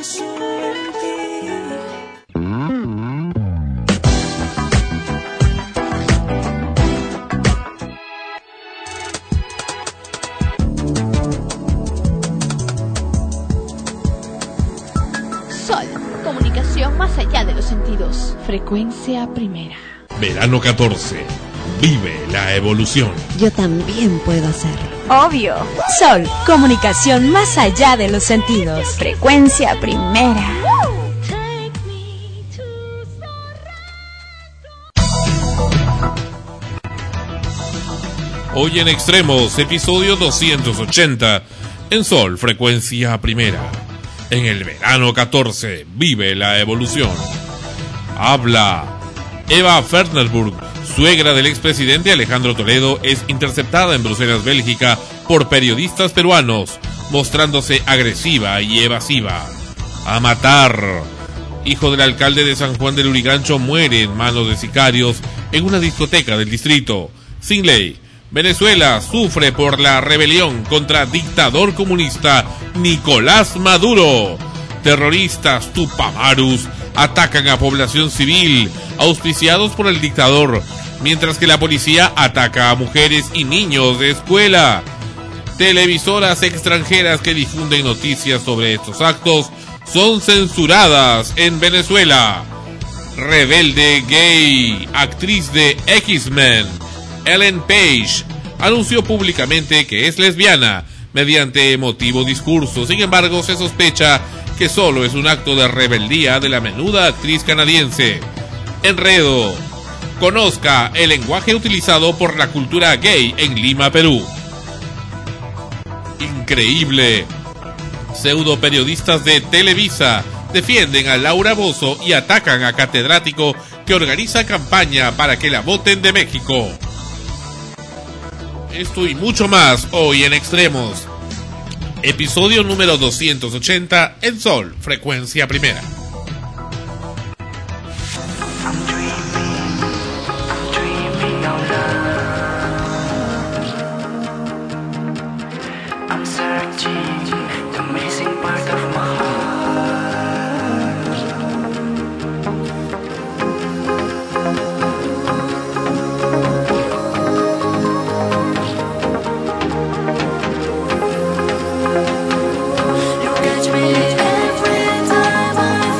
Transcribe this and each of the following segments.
Sol, comunicación más allá de los sentidos. Frecuencia primera. Verano 14. Vive la evolución. Yo también puedo hacerlo. Obvio. Sol, comunicación más allá de los sentidos. Frecuencia primera. Hoy en Extremos, episodio 280. En Sol, frecuencia primera. En el verano 14, vive la evolución. Habla Eva Fernelburg, suegra del expresidente Alejandro Toledo, es interceptada en Bruselas, Bélgica, por periodistas peruanos, mostrándose agresiva y evasiva. A matar. Hijo del alcalde de San Juan del Lurigancho muere en manos de sicarios en una discoteca del distrito. Sin ley. Venezuela sufre por la rebelión contra dictador comunista Nicolás Maduro. Terroristas Tupamarus atacan a población civil, auspiciados por el dictador, mientras que la policía ataca a mujeres y niños de escuela. Televisoras extranjeras que difunden noticias sobre estos actos son censuradas en Venezuela. Rebelde gay, actriz de X-Men, Ellen Page, anunció públicamente que es lesbiana mediante emotivo discurso. Sin embargo, se sospecha que solo es un acto de rebeldía de la menuda actriz canadiense. Enredo. Conozca el lenguaje utilizado por la cultura gay en Lima, Perú. Increíble. Pseudo periodistas de Televisa defienden a Laura Bozzo y atacan a catedrático que organiza campaña para que la voten de México. Esto y mucho más hoy en Extremos. Episodio número 280 en Sol, frecuencia primera. Every time I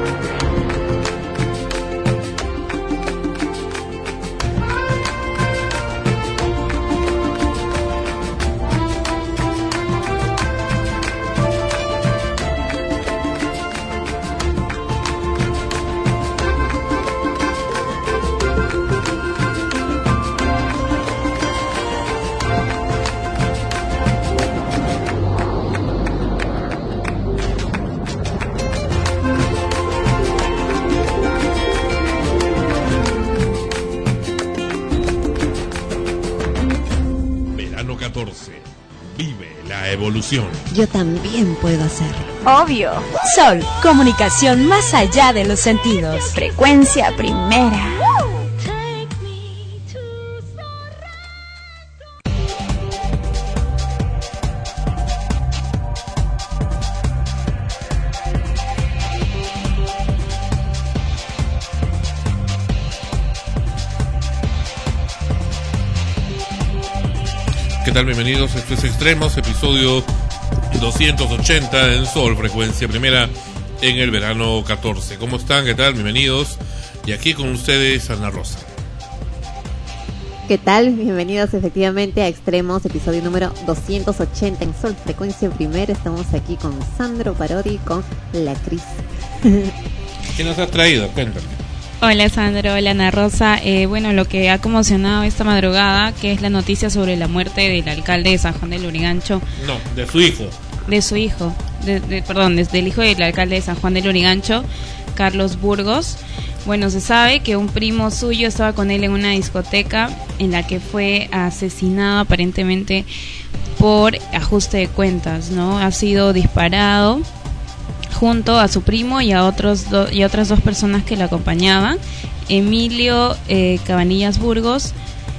Vive la evolución. Yo también puedo hacerlo. Obvio. Sol, comunicación más allá de los sentidos. Frecuencia primera. ¿Qué tal? Bienvenidos, esto es Extremos, episodio 280 en Sol, frecuencia primera en el verano 14. ¿Cómo están? ¿Qué tal? Bienvenidos. Y aquí con ustedes, Ana Rosa. ¿Qué tal? Bienvenidos efectivamente a Extremos, episodio número 280 en Sol, frecuencia primera. Estamos aquí con Sandro Parodi, con la Cris. ¿Qué nos has traído? Cuéntame. Hola Sandro, hola Ana Rosa. Bueno, lo que ha conmocionado esta madrugada, que es la noticia sobre la muerte del alcalde de San Juan del Lurigancho. No, de su hijo. De su hijo, desde el hijo del alcalde de San Juan del Lurigancho, Carlos Burgos. Bueno, se sabe que un primo suyo estaba con él en una discoteca en la que fue asesinado aparentemente por ajuste de cuentas, ¿no? Ha sido disparado junto a su primo y a otras dos personas que lo acompañaban, Emilio Cabanillas Burgos,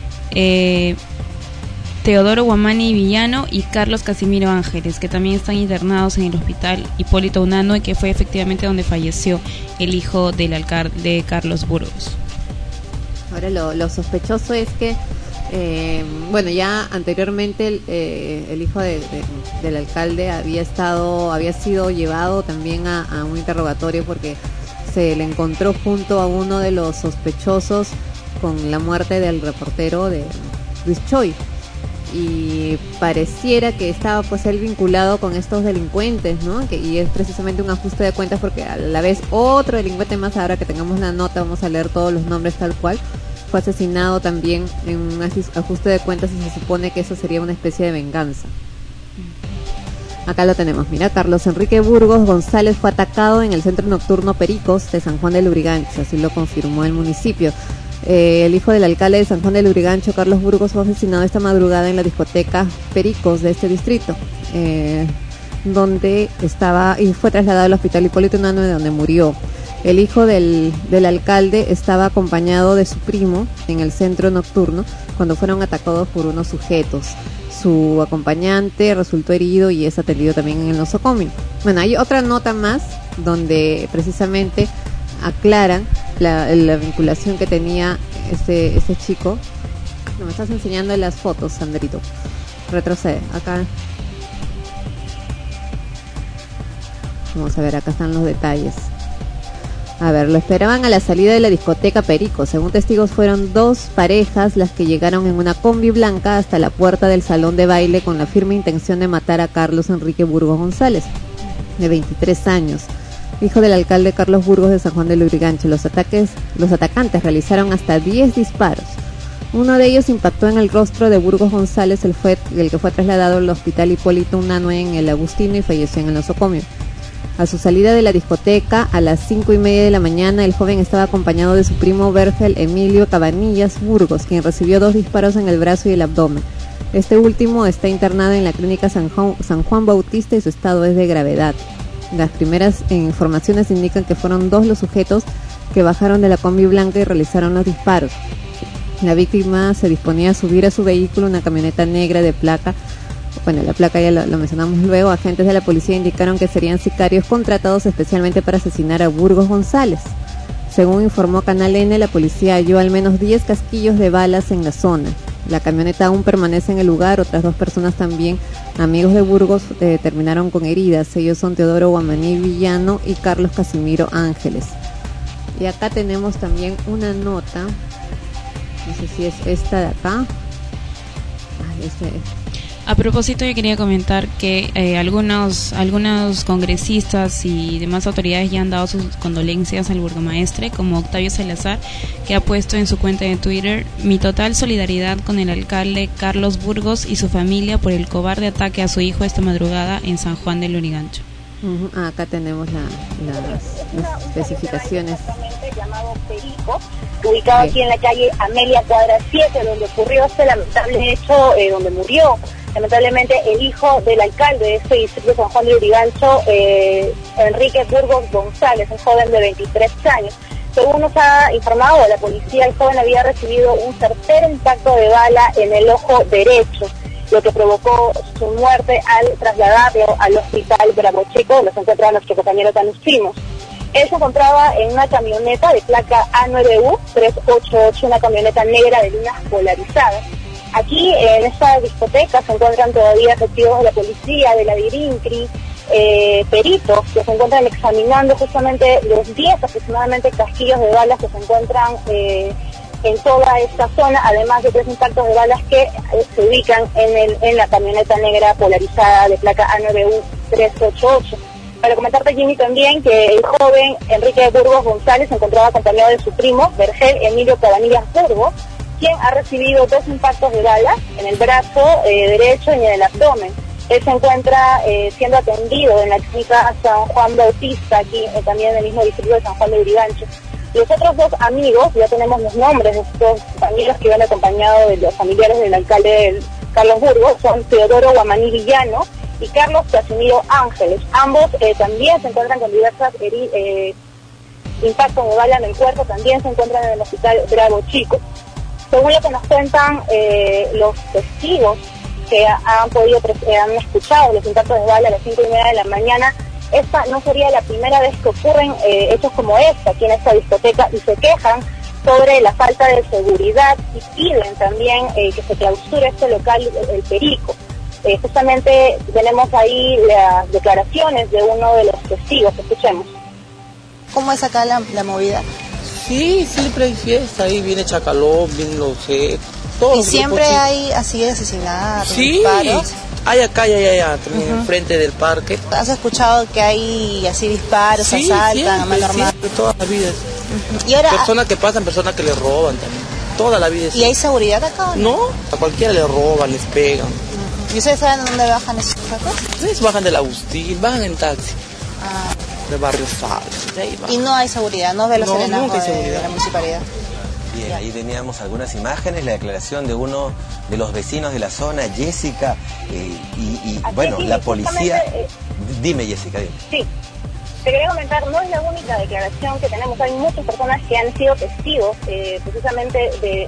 Teodoro Guamani Villano y Carlos Casimiro Ángeles, que también están internados en el hospital Hipólito Unanue, que fue efectivamente donde falleció el hijo del alcalde Carlos Burgos. Ahora lo sospechoso es que bueno, ya anteriormente el hijo del alcalde había sido llevado también a un interrogatorio porque se le encontró junto a uno de los sospechosos con la muerte del reportero de Luis Choy, y pareciera que estaba pues él vinculado con estos delincuentes, ¿no? Y es precisamente un ajuste de cuentas porque a la vez otro delincuente más, ahora que tengamos la nota vamos a leer todos los nombres tal cual, fue asesinado también en un ajuste de cuentas y se supone que eso sería una especie de venganza. Acá lo tenemos, mira, Carlos Enrique Burgos González fue atacado en el centro nocturno Pericos de San Juan del Lurigancho, así lo confirmó el municipio. El hijo del alcalde de San Juan del Lurigancho, Carlos Burgos, fue asesinado esta madrugada en la discoteca Pericos de este distrito, donde estaba y fue trasladado al hospital Hipólito Unanue, donde murió. El hijo del alcalde estaba acompañado de su primo en el centro nocturno cuando fueron atacados por unos sujetos. Su acompañante resultó herido y es atendido también en el nosocomio. Bueno, hay otra nota más donde precisamente aclaran la vinculación que tenía este chico. No, me estás enseñando las fotos, Sandrito. Retrocede, acá. Vamos a ver, acá están los detalles. A ver, lo esperaban a la salida de la discoteca Perico. Según testigos, fueron dos parejas las que llegaron en una combi blanca hasta la puerta del salón de baile con la firme intención de matar a Carlos Enrique Burgos González, de 23 años, hijo del alcalde Carlos Burgos de San Juan del Lurigancho. Los atacantes realizaron hasta 10 disparos. Uno de ellos impactó en el rostro de Burgos González, el que fue trasladado al hospital Hipólito Unanue en el Agustino y falleció en el nosocomio. A su salida de la discoteca, a las 5:30 de la mañana, el joven estaba acompañado de su primo Vergel Emilio Cabanillas Burgos, quien recibió 2 disparos en el brazo y el abdomen. Este último está internado en la clínica San Juan Bautista y su estado es de gravedad. Las primeras informaciones indican que fueron 2 los sujetos que bajaron de la combi blanca y realizaron los disparos. La víctima se disponía a subir a su vehículo, una camioneta negra de placa. Bueno, la placa ya lo mencionamos luego. Agentes de la policía indicaron que serían sicarios contratados especialmente para asesinar a Burgos González. Según informó Canal N, la policía halló al menos 10 casquillos de balas en la zona. La camioneta aún permanece en el lugar. Otras 2 personas también, amigos de Burgos, terminaron con heridas. Ellos son Teodoro Guamaní Villano y Carlos Casimiro Ángeles. Y acá tenemos también una nota, no sé si es esta de acá. A propósito, yo quería comentar que algunos congresistas y demás autoridades ya han dado sus condolencias al burgomaestre, como Octavio Salazar, que ha puesto en su cuenta de Twitter: mi total solidaridad con el alcalde Carlos Burgos y su familia por el cobarde ataque a su hijo esta madrugada en San Juan del Lurigancho. Acá tenemos las especificaciones. Llamado Perico, ubicado aquí en la calle Amelia Cuadra 7, donde ocurrió este lamentable hecho, donde murió lamentablemente el hijo del alcalde de este distrito de San Juan de Lurigancho, Enrique Burgos González, un joven de 23 años. Según nos ha informado la policía, el joven había recibido un certero impacto de bala en el ojo derecho, lo que provocó su muerte al trasladarlo al hospital Bravo Chico, donde se encuentra nuestro compañero Tanu Simos. Él se encontraba en una camioneta de placa A9U388, una camioneta negra de lunas polarizadas. Aquí en esta discoteca se encuentran todavía efectivos de la policía, de la DIRINCRI, peritos que se encuentran examinando justamente los 10 aproximadamente casquillos de balas que se encuentran en toda esta zona, además de 3 impactos de balas que se ubican en la camioneta negra polarizada de placa A9U388. Para comentarte, Jimmy, también que el joven Enrique Burgos González se encontraba acompañado de su primo, Vergel Emilio Cabanillas Burgos, quien ha recibido 2 impactos de bala en el brazo derecho y en el abdomen. Él se encuentra siendo atendido en la clínica San Juan Bautista, aquí también en el mismo distrito de San Juan de Lurigancho. Los otros 2 amigos, ya tenemos los nombres de estos compañeros que iban acompañados de los familiares del alcalde Carlos Burgos, son Teodoro Guamaní Villano y Carlos Casimiro Ángeles. Ambos también se encuentran con diversas impactos de bala en el cuerpo, también se encuentran en el hospital Bravo Chico. Según lo que nos cuentan los testigos que han escuchado los impactos de bala a las 5:30 de la mañana, esta no sería la primera vez que ocurren hechos como esta aquí en esta discoteca, y se quejan sobre la falta de seguridad y piden también que se clausure este local, el Perico. Justamente tenemos ahí las declaraciones de uno de los testigos. Escuchemos. ¿Cómo es acá la movida? Sí, siempre hay fiesta, ahí viene Chacalón, viene los todos. ¿Y siempre hay así asesinatos, sí, disparos? Hay acá y allá, también enfrente del parque. ¿Has escuchado que hay así disparos, sí, asaltan a mano armada? Toda la vida. ¿Y ahora, personas que pasan, personas que le roban también. Toda la vida. ¿Y hay seguridad acá? No, a cualquiera le roban, les pegan. ¿Y ustedes saben dónde bajan esos sujetos? Ustedes bajan del Agustín, bajan en taxi. De Barrio Sal. Y no hay seguridad, no ve los serenazgos de la municipalidad. Bien, ahí teníamos algunas imágenes, la declaración de uno de los vecinos de la zona, Jessica, y bueno, la policía... Dime, Jessica, dime. Sí, te quería comentar, no es la única declaración que tenemos, hay muchas personas que han sido testigos precisamente de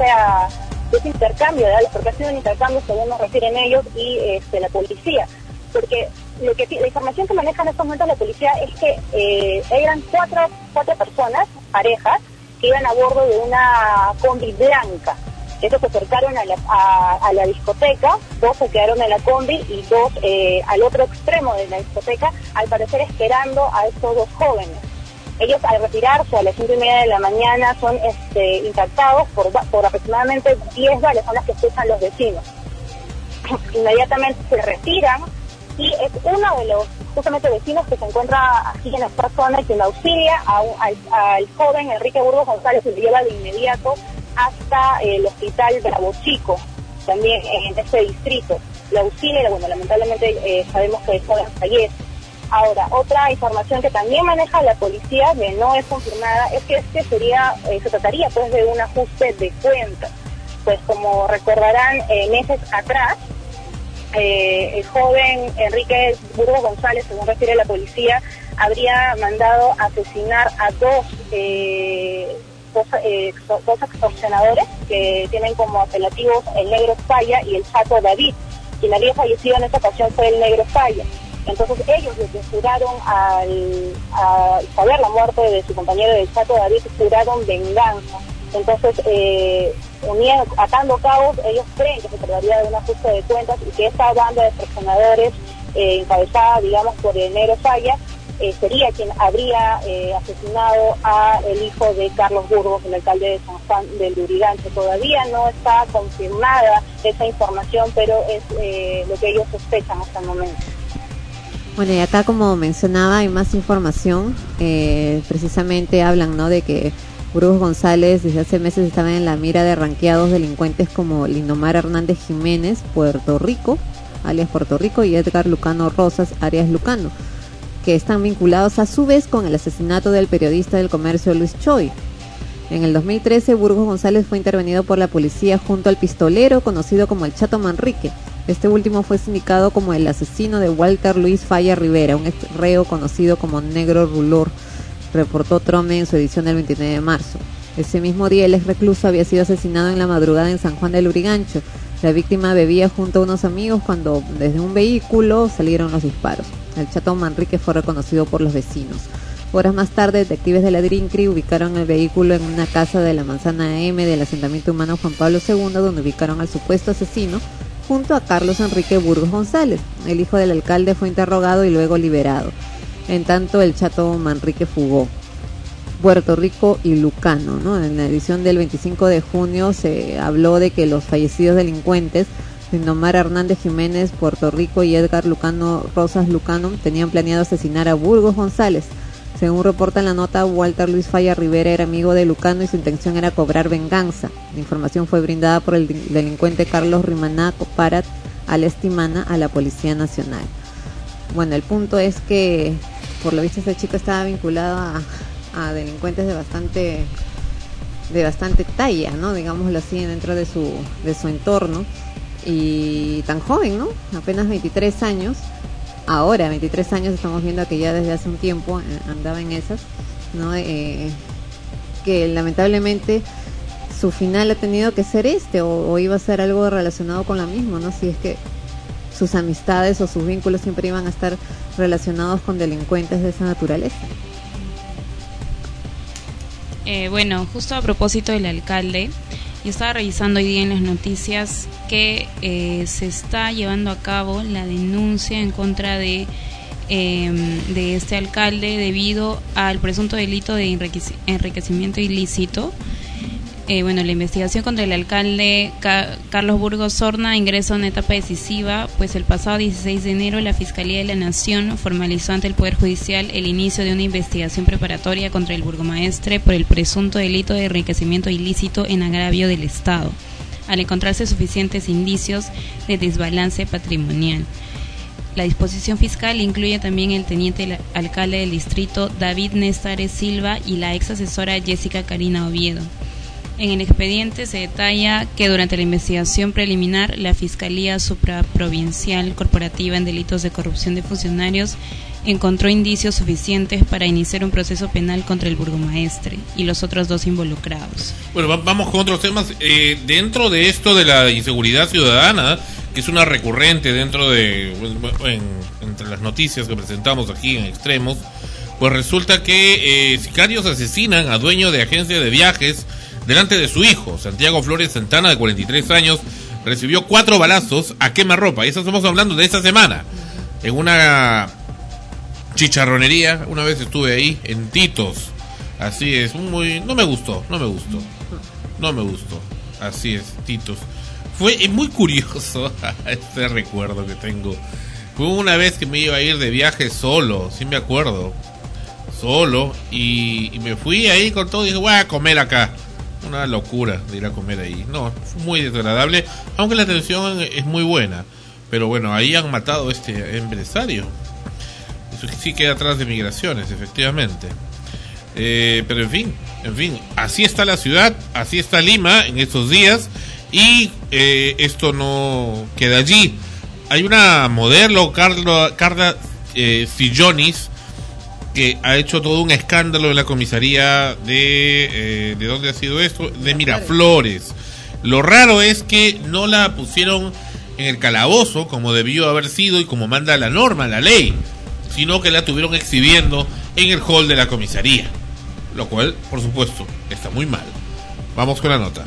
este intercambio de balas, porque ha sido un intercambio según nos refieren ellos y la policía, porque la información que maneja en estos momentos la policía es que eran cuatro personas, parejas, que iban a bordo de una combi blanca. Estos se acercaron a la discoteca, 2 se quedaron en la combi y 2 al otro extremo de la discoteca, al parecer esperando a estos 2 jóvenes. Ellos, al retirarse a las 5:30 de la mañana, son impactados por aproximadamente 10 balas, son las que escuchan los vecinos. Inmediatamente se retiran y es uno de los justamente vecinos que se encuentra aquí en esta zona quien auxilia al joven Enrique Burgos González, y lo lleva de inmediato hasta el hospital Bravo Chico, también en este distrito. Lo auxilia, bueno, lamentablemente sabemos que el joven fallece. Ahora, otra información que también maneja la policía, que no es confirmada, es que se trataría pues de un ajuste de cuentas. Pues como recordarán, meses atrás, el joven Enrique Burgos González, según refiere la policía, habría mandado asesinar a dos extorsionadores que tienen como apelativos el Negro Falla y el Chato David. Quien había fallecido en esta ocasión fue el Negro Falla. Entonces ellos les juraron, al saber la muerte de su compañero del Chato David, juraron venganza. Entonces, atando cabos, ellos creen que se trataría de un ajuste de cuentas y que esta banda de extorsionadores encabezada, digamos, por el Negro Falla, sería quien habría asesinado a el hijo de Carlos Burgos, el alcalde de San Juan del Lurigancho. Todavía no está confirmada esa información, pero es lo que ellos sospechan hasta el momento. Bueno, y acá, como mencionaba, hay más información. Precisamente hablan, ¿no?, de que Burgos González desde hace meses estaba en la mira de ranqueados delincuentes como Lindomar Hernández Jiménez, Puerto Rico, alias Puerto Rico, y Edgar Lucano Rosas, alias Lucano, que están vinculados a su vez con el asesinato del periodista del Comercio Luis Choy. En el 2013, Burgos González fue intervenido por la policía junto al pistolero conocido como el Chato Manrique. Este último fue sindicado como el asesino de Walter Luis Falla Rivera, un ex reo conocido como Negro Rulor, reportó Trome en su edición del 29 de marzo. Ese mismo día, el ex recluso había sido asesinado en la madrugada en San Juan del Lurigancho. La víctima bebía junto a unos amigos cuando desde un vehículo salieron los disparos. El Chato Manrique fue reconocido por los vecinos. Horas más tarde, detectives de la DRINCRI ubicaron el vehículo en una casa de la Manzana M del asentamiento humano Juan Pablo II, donde ubicaron al supuesto asesino junto a Carlos Enrique Burgos González. El hijo del alcalde fue interrogado y luego liberado. En tanto, el Chato Manrique fugó. Puerto Rico y Lucano, ¿no? En la edición del 25 de junio se habló de que los fallecidos delincuentes Lindomar Hernández Jiménez, Puerto Rico, y Edgar Lucano Rosas Lucano tenían planeado asesinar a Burgos González. Según reporta en la nota, Walter Luis Falla Rivera era amigo de Lucano y su intención era cobrar venganza. La información fue brindada por el delincuente Carlos Rimaná Parat Alestimana a la Policía Nacional. Bueno, el punto es que por lo visto ese chico estaba vinculado a delincuentes de bastante talla, ¿no? Digámoslo así, dentro de su entorno. Y tan joven, ¿no? Apenas 23 años. Ahora, 23 años, estamos viendo que ya desde hace un tiempo andaba en esas, ¿no? Que lamentablemente su final ha tenido que ser o iba a ser algo relacionado con la misma, ¿no? Si es que sus amistades o sus vínculos siempre iban a estar relacionados con delincuentes de esa naturaleza. Bueno, justo a propósito del alcalde, yo estaba revisando hoy día en las noticias que se está llevando a cabo la denuncia en contra de este alcalde debido al presunto delito de enriquecimiento ilícito. Bueno, la investigación contra el alcalde Carlos Burgos Sorna ingresa a una etapa decisiva, pues el pasado 16 de enero la Fiscalía de la Nación formalizó ante el Poder Judicial el inicio de una investigación preparatoria contra el burgomaestre por el presunto delito de enriquecimiento ilícito en agravio del Estado, al encontrarse suficientes indicios de desbalance patrimonial. La disposición fiscal incluye también el teniente alcalde del distrito David Nestares Silva y la ex asesora Jessica Karina Oviedo. En el expediente se detalla que durante la investigación preliminar, la Fiscalía Supraprovincial Corporativa en Delitos de Corrupción de Funcionarios encontró indicios suficientes para iniciar un proceso penal contra el burgomaestre y los otros dos involucrados. Bueno, vamos con otros temas. Dentro de esto de la inseguridad ciudadana, que es una recurrente dentro de entre las noticias que presentamos aquí en Extremos, pues resulta que sicarios asesinan a dueño de agencia de viajes delante de su hijo. Santiago Flores Santana, de 43 años, recibió 4 balazos a quemarropa. Y eso estamos hablando de esta semana. En una chicharronería, una vez estuve ahí, en Titos. Así es, no me gustó. Así es, Titos. Fue muy curioso este recuerdo que tengo. Fue una vez que me iba a ir de viaje solo, sí me acuerdo. Solo, y me fui ahí con todo y dije, voy a comer acá. Una locura de ir a comer ahí. No, fue muy desagradable, aunque la atención es muy buena. Pero bueno, ahí han matado a este empresario. Eso sí queda atrás de migraciones, efectivamente. Pero en fin, así está la ciudad, así está Lima en estos días. Y esto no queda allí. Hay una modelo, Carla Sillonis, que ha hecho todo un escándalo en la comisaría ¿de dónde ha sido esto? De Miraflores. Lo raro es que no la pusieron en el calabozo como debió haber sido y como manda la norma, la ley, sino que la estuvieron exhibiendo en el hall de la comisaría, lo cual, por supuesto, está muy mal. Vamos con la nota.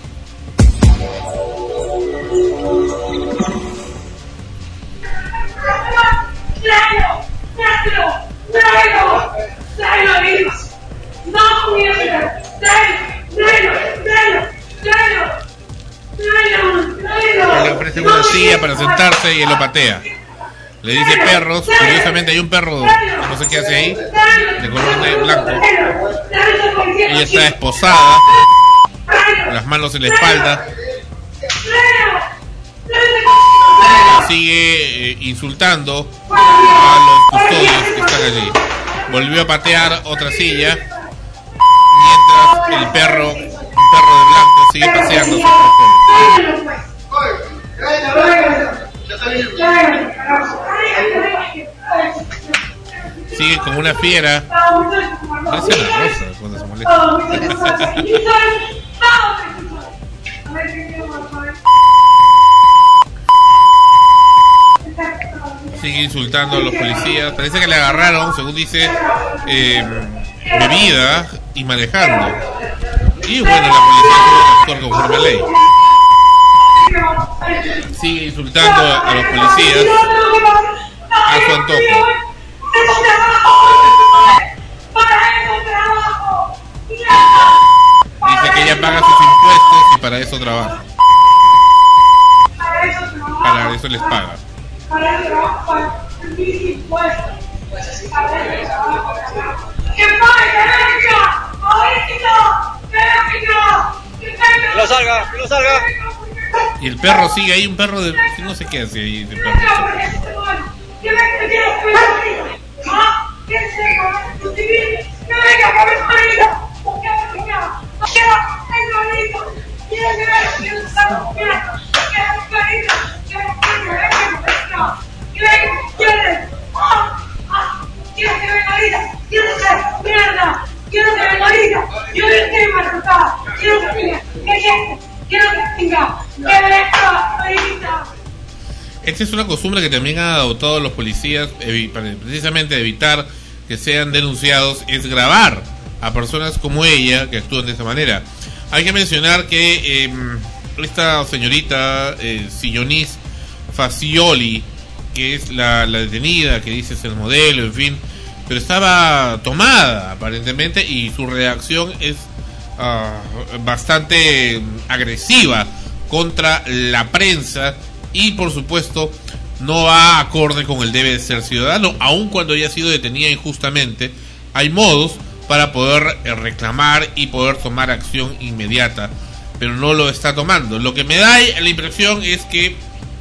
Le ofrece una silla para sentarse y él lo patea. Le dice perros. Curiosamente hay un perro que no sé qué hace ahí, de color blanco. Ella está esposada, con las manos en la espalda. Sigue insultando a los custodios que están allí. Volvió a patear otra silla, mientras el perro, un perro de blanco, sigue paseándose por el suelo. Sigue como una fiera. Parece una rosa cuando se molesta. Sigue insultando a los policías. Parece que le agarraron, según dice, bebida y manejando. Y bueno, la policía tuvo que actuar conforme a ley. Sigue insultando a los policías a su antojo. Dice que ella paga sus impuestos y para eso trabaja. Para eso les paga. Que no salga. Y el perro sigue ahí, un perro de... no sé qué hace ahí el perro. Esta es una costumbre que también han adoptado los policías, precisamente evitar que sean denunciados, es grabar a personas como ella que actúan de esa manera. Hay que mencionar que esta señorita Sillonis Facioli, que es la detenida, que dice es el modelo, en fin, pero estaba tomada aparentemente, y su reacción es bastante agresiva contra la prensa, y por supuesto no va acorde con el debe de ser ciudadano. Aun cuando haya sido detenida injustamente, hay modos para poder reclamar y poder tomar acción inmediata, pero no lo está tomando. Lo que me da la impresión es que,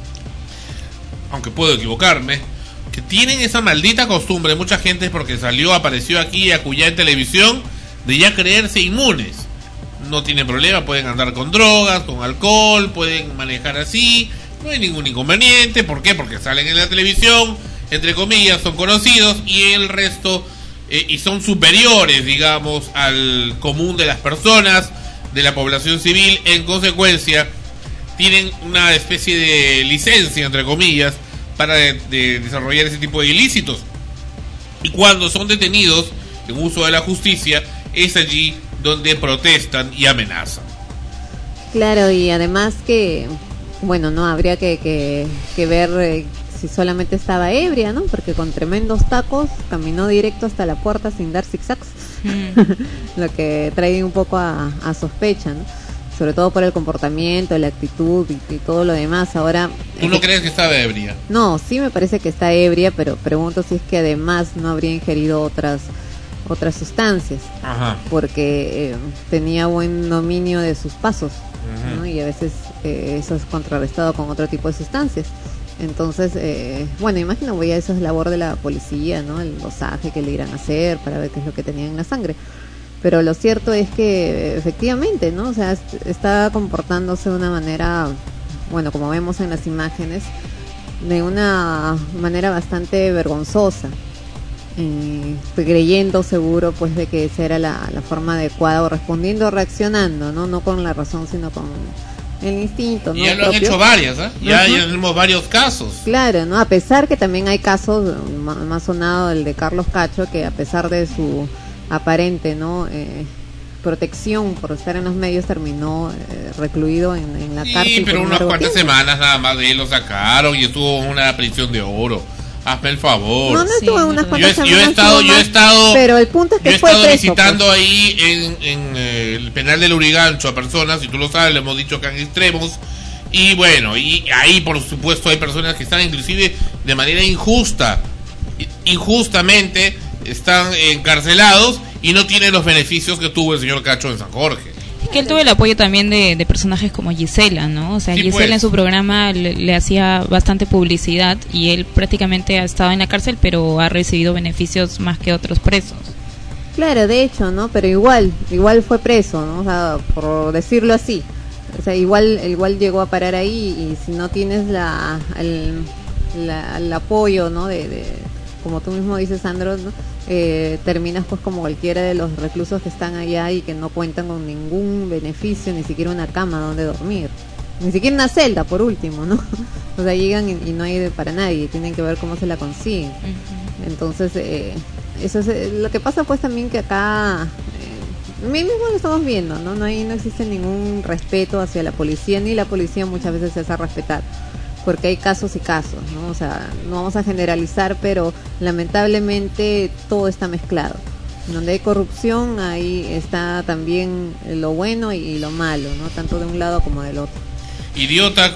aunque puedo equivocarme, que tienen esa maldita costumbre mucha gente, porque apareció aquí y acullá en televisión, de ya creerse inmunes. No tienen problema, pueden andar con drogas, con alcohol, pueden manejar así, no hay ningún inconveniente. ¿Por qué? Porque salen en la televisión, entre comillas, son conocidos, y el resto y son superiores, digamos, al común de las personas, de la población civil. En consecuencia, tienen una especie de licencia, entre comillas, para de desarrollar ese tipo de ilícitos. Y cuando son detenidos en uso de la justicia, es allí donde protestan y amenazan. Claro, y además que, bueno, no habría que ver si solamente estaba ebria, ¿no? Porque con tremendos tacos caminó directo hasta la puerta sin dar zigzags, lo que trae un poco a sospecha, ¿no? Sobre todo por el comportamiento, la actitud y todo lo demás. Ahora, ¿tú no crees que estaba ebria? No, sí me parece que está ebria, pero pregunto si es que además no habría ingerido otras sustancias. Ajá. Porque tenía buen dominio de sus pasos, ¿no? Y a veces eso es contrarrestado con otro tipo de sustancias. Entonces, bueno, imagino, voy a esa es labor de la policía, ¿no? El dosaje que le irán a hacer para ver qué es lo que tenía en la sangre. Pero lo cierto es que efectivamente, ¿no? O sea, está comportándose de una manera, bueno, como vemos en las imágenes, de una manera bastante vergonzosa, creyendo seguro pues de que esa era la forma adecuada, o respondiendo, reaccionando, no con la razón, sino con el instinto, ¿no? Ya lo han hecho varias, ¿eh? Ya tenemos varios casos. Claro, ¿no? A pesar que también hay casos, más sonado el de Carlos Cacho, que a pesar de su aparente, ¿no? protección por estar en los medios terminó recluido en la cárcel. Sí, pero unas cuantas semanas nada más de él lo sacaron y estuvo en una prisión de oro. Hazme el favor. No estuvo en unas cuantas semanas. Yo he estado, pero el punto es que fue preso, visitando pues ahí en el penal del Lurigancho a personas, y tú lo sabes, le hemos dicho que en extremos. Y bueno, y ahí por supuesto hay personas que están inclusive de manera injustamente están encarcelados y no tienen los beneficios que tuvo el señor Cacho en San Jorge. Es que él tuvo el apoyo también de personajes como Gisela, ¿no? O sea, sí, Gisela, pues, en su programa le hacía bastante publicidad y él prácticamente ha estado en la cárcel, pero ha recibido beneficios más que otros presos. Claro, de hecho, ¿no? Pero igual fue preso, ¿no? O sea, por decirlo así. O sea, igual llegó a parar ahí, y si no tienes el apoyo, ¿no? De como tú mismo dices, Sandro, ¿no? Terminas pues como cualquiera de los reclusos que están allá y que no cuentan con ningún beneficio, ni siquiera una cama donde dormir, ni siquiera una celda, por último, ¿no? O sea, llegan y no hay para nadie, tienen que ver cómo se la consiguen. Entonces, eso es lo que pasa, pues también que acá mismo lo estamos viendo, ¿no? No existe ningún respeto hacia la policía, ni la policía muchas veces se hace respetar, porque hay casos y casos, ¿no? O sea, no vamos a generalizar, pero lamentablemente todo está mezclado. Donde hay corrupción, ahí está también lo bueno y lo malo, ¿no? Tanto de un lado como del otro. Idiota,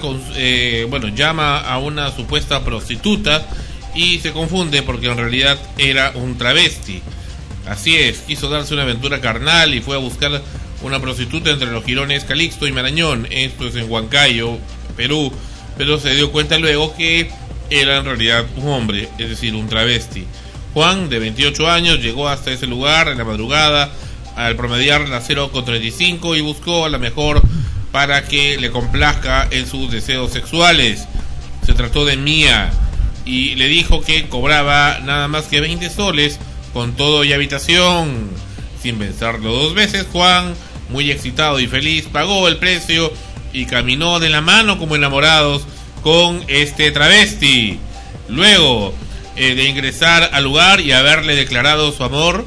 llama a una supuesta prostituta y se confunde porque en realidad era un travesti. Así es, quiso darse una aventura carnal y fue a buscar una prostituta entre los jirones Calixto y Marañón. Esto es en Huancayo, Perú. Pero se dio cuenta luego que era en realidad un hombre, es decir, un travesti. Juan, de 28 años, llegó hasta ese lugar en la madrugada al promediar las 0:35 y buscó a la mejor para que le complazca en sus deseos sexuales. Se trató de Mía y le dijo que cobraba nada más que 20 soles con todo y habitación. Sin pensarlo dos veces, Juan, muy excitado y feliz, pagó el precio y caminó de la mano como enamorados con este travesti. Luego de ingresar al lugar y haberle declarado su amor,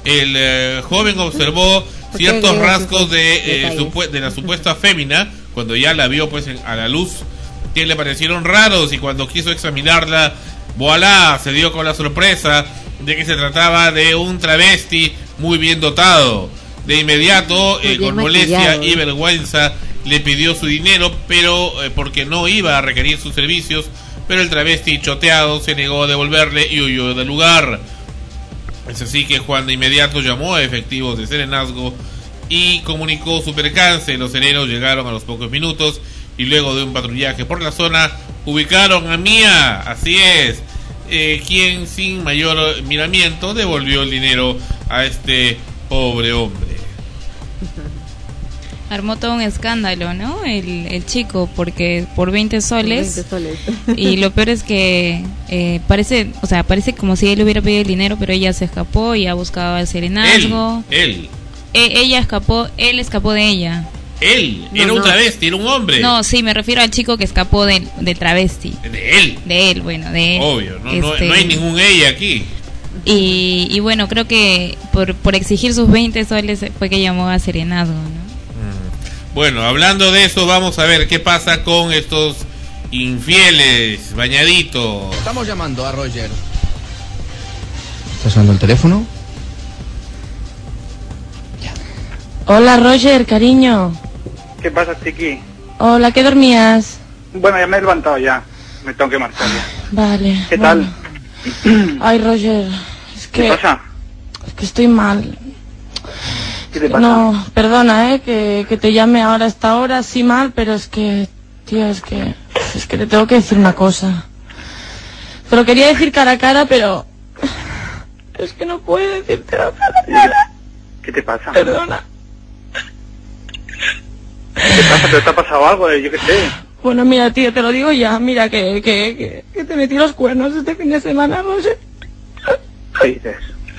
el joven observó ciertos rasgos de la supuesta fémina cuando ya la vio pues a la luz, que le parecieron raros, y cuando quiso examinarla, voilà, se dio con la sorpresa de que se trataba de un travesti muy bien dotado. De inmediato, con molestia y vergüenza, le pidió su dinero, pero porque no iba a requerir sus servicios, pero el travesti choteado se negó a devolverle y huyó del lugar. Es así que Juan de inmediato llamó a efectivos de serenazgo y comunicó su percance. Los serenos llegaron a los pocos minutos y luego de un patrullaje por la zona ubicaron a Mía, así es, quien sin mayor miramiento devolvió el dinero a este pobre hombre. Armó todo un escándalo, ¿no? El chico, porque por 20 soles. Y lo peor es que parece como si él hubiera pedido el dinero, pero ella se escapó y ha buscado el serenazgo. Ella escapó, él escapó de ella. Él, era un travesti, era un hombre. No, sí, me refiero al chico que escapó del travesti. De él. De él, bueno, de él. Obvio, no hay ningún ella aquí. Y bueno, creo que por exigir sus 20 soles fue que llamó a serenazgo, ¿no? Bueno, hablando de eso, vamos a ver qué pasa con estos infieles, bañaditos. Estamos llamando a Roger. ¿Está sonando el teléfono? Ya. Hola, Roger, cariño. ¿Qué pasa, Chiqui? Hola, ¿qué dormías? Bueno, ya me he levantado ya. Me tengo que marchar ya. Vale. ¿Qué tal? Ay, Roger, es que... ¿Qué pasa? Es que estoy mal. ¿Qué te pasa? No, perdona, que te llame ahora a esta hora, sí mal, pero es que, tío, es que te tengo que decir una cosa. Te lo quería decir cara a cara, pero es que no puedo decirte cara a cara. ¿Qué te pasa? Perdona. ¿Qué te pasa? ¿Te ha pasado algo? Yo qué sé. Bueno, mira, tío, te lo digo ya, mira, que te metí los cuernos este fin de semana, no sé. ¿Qué dices?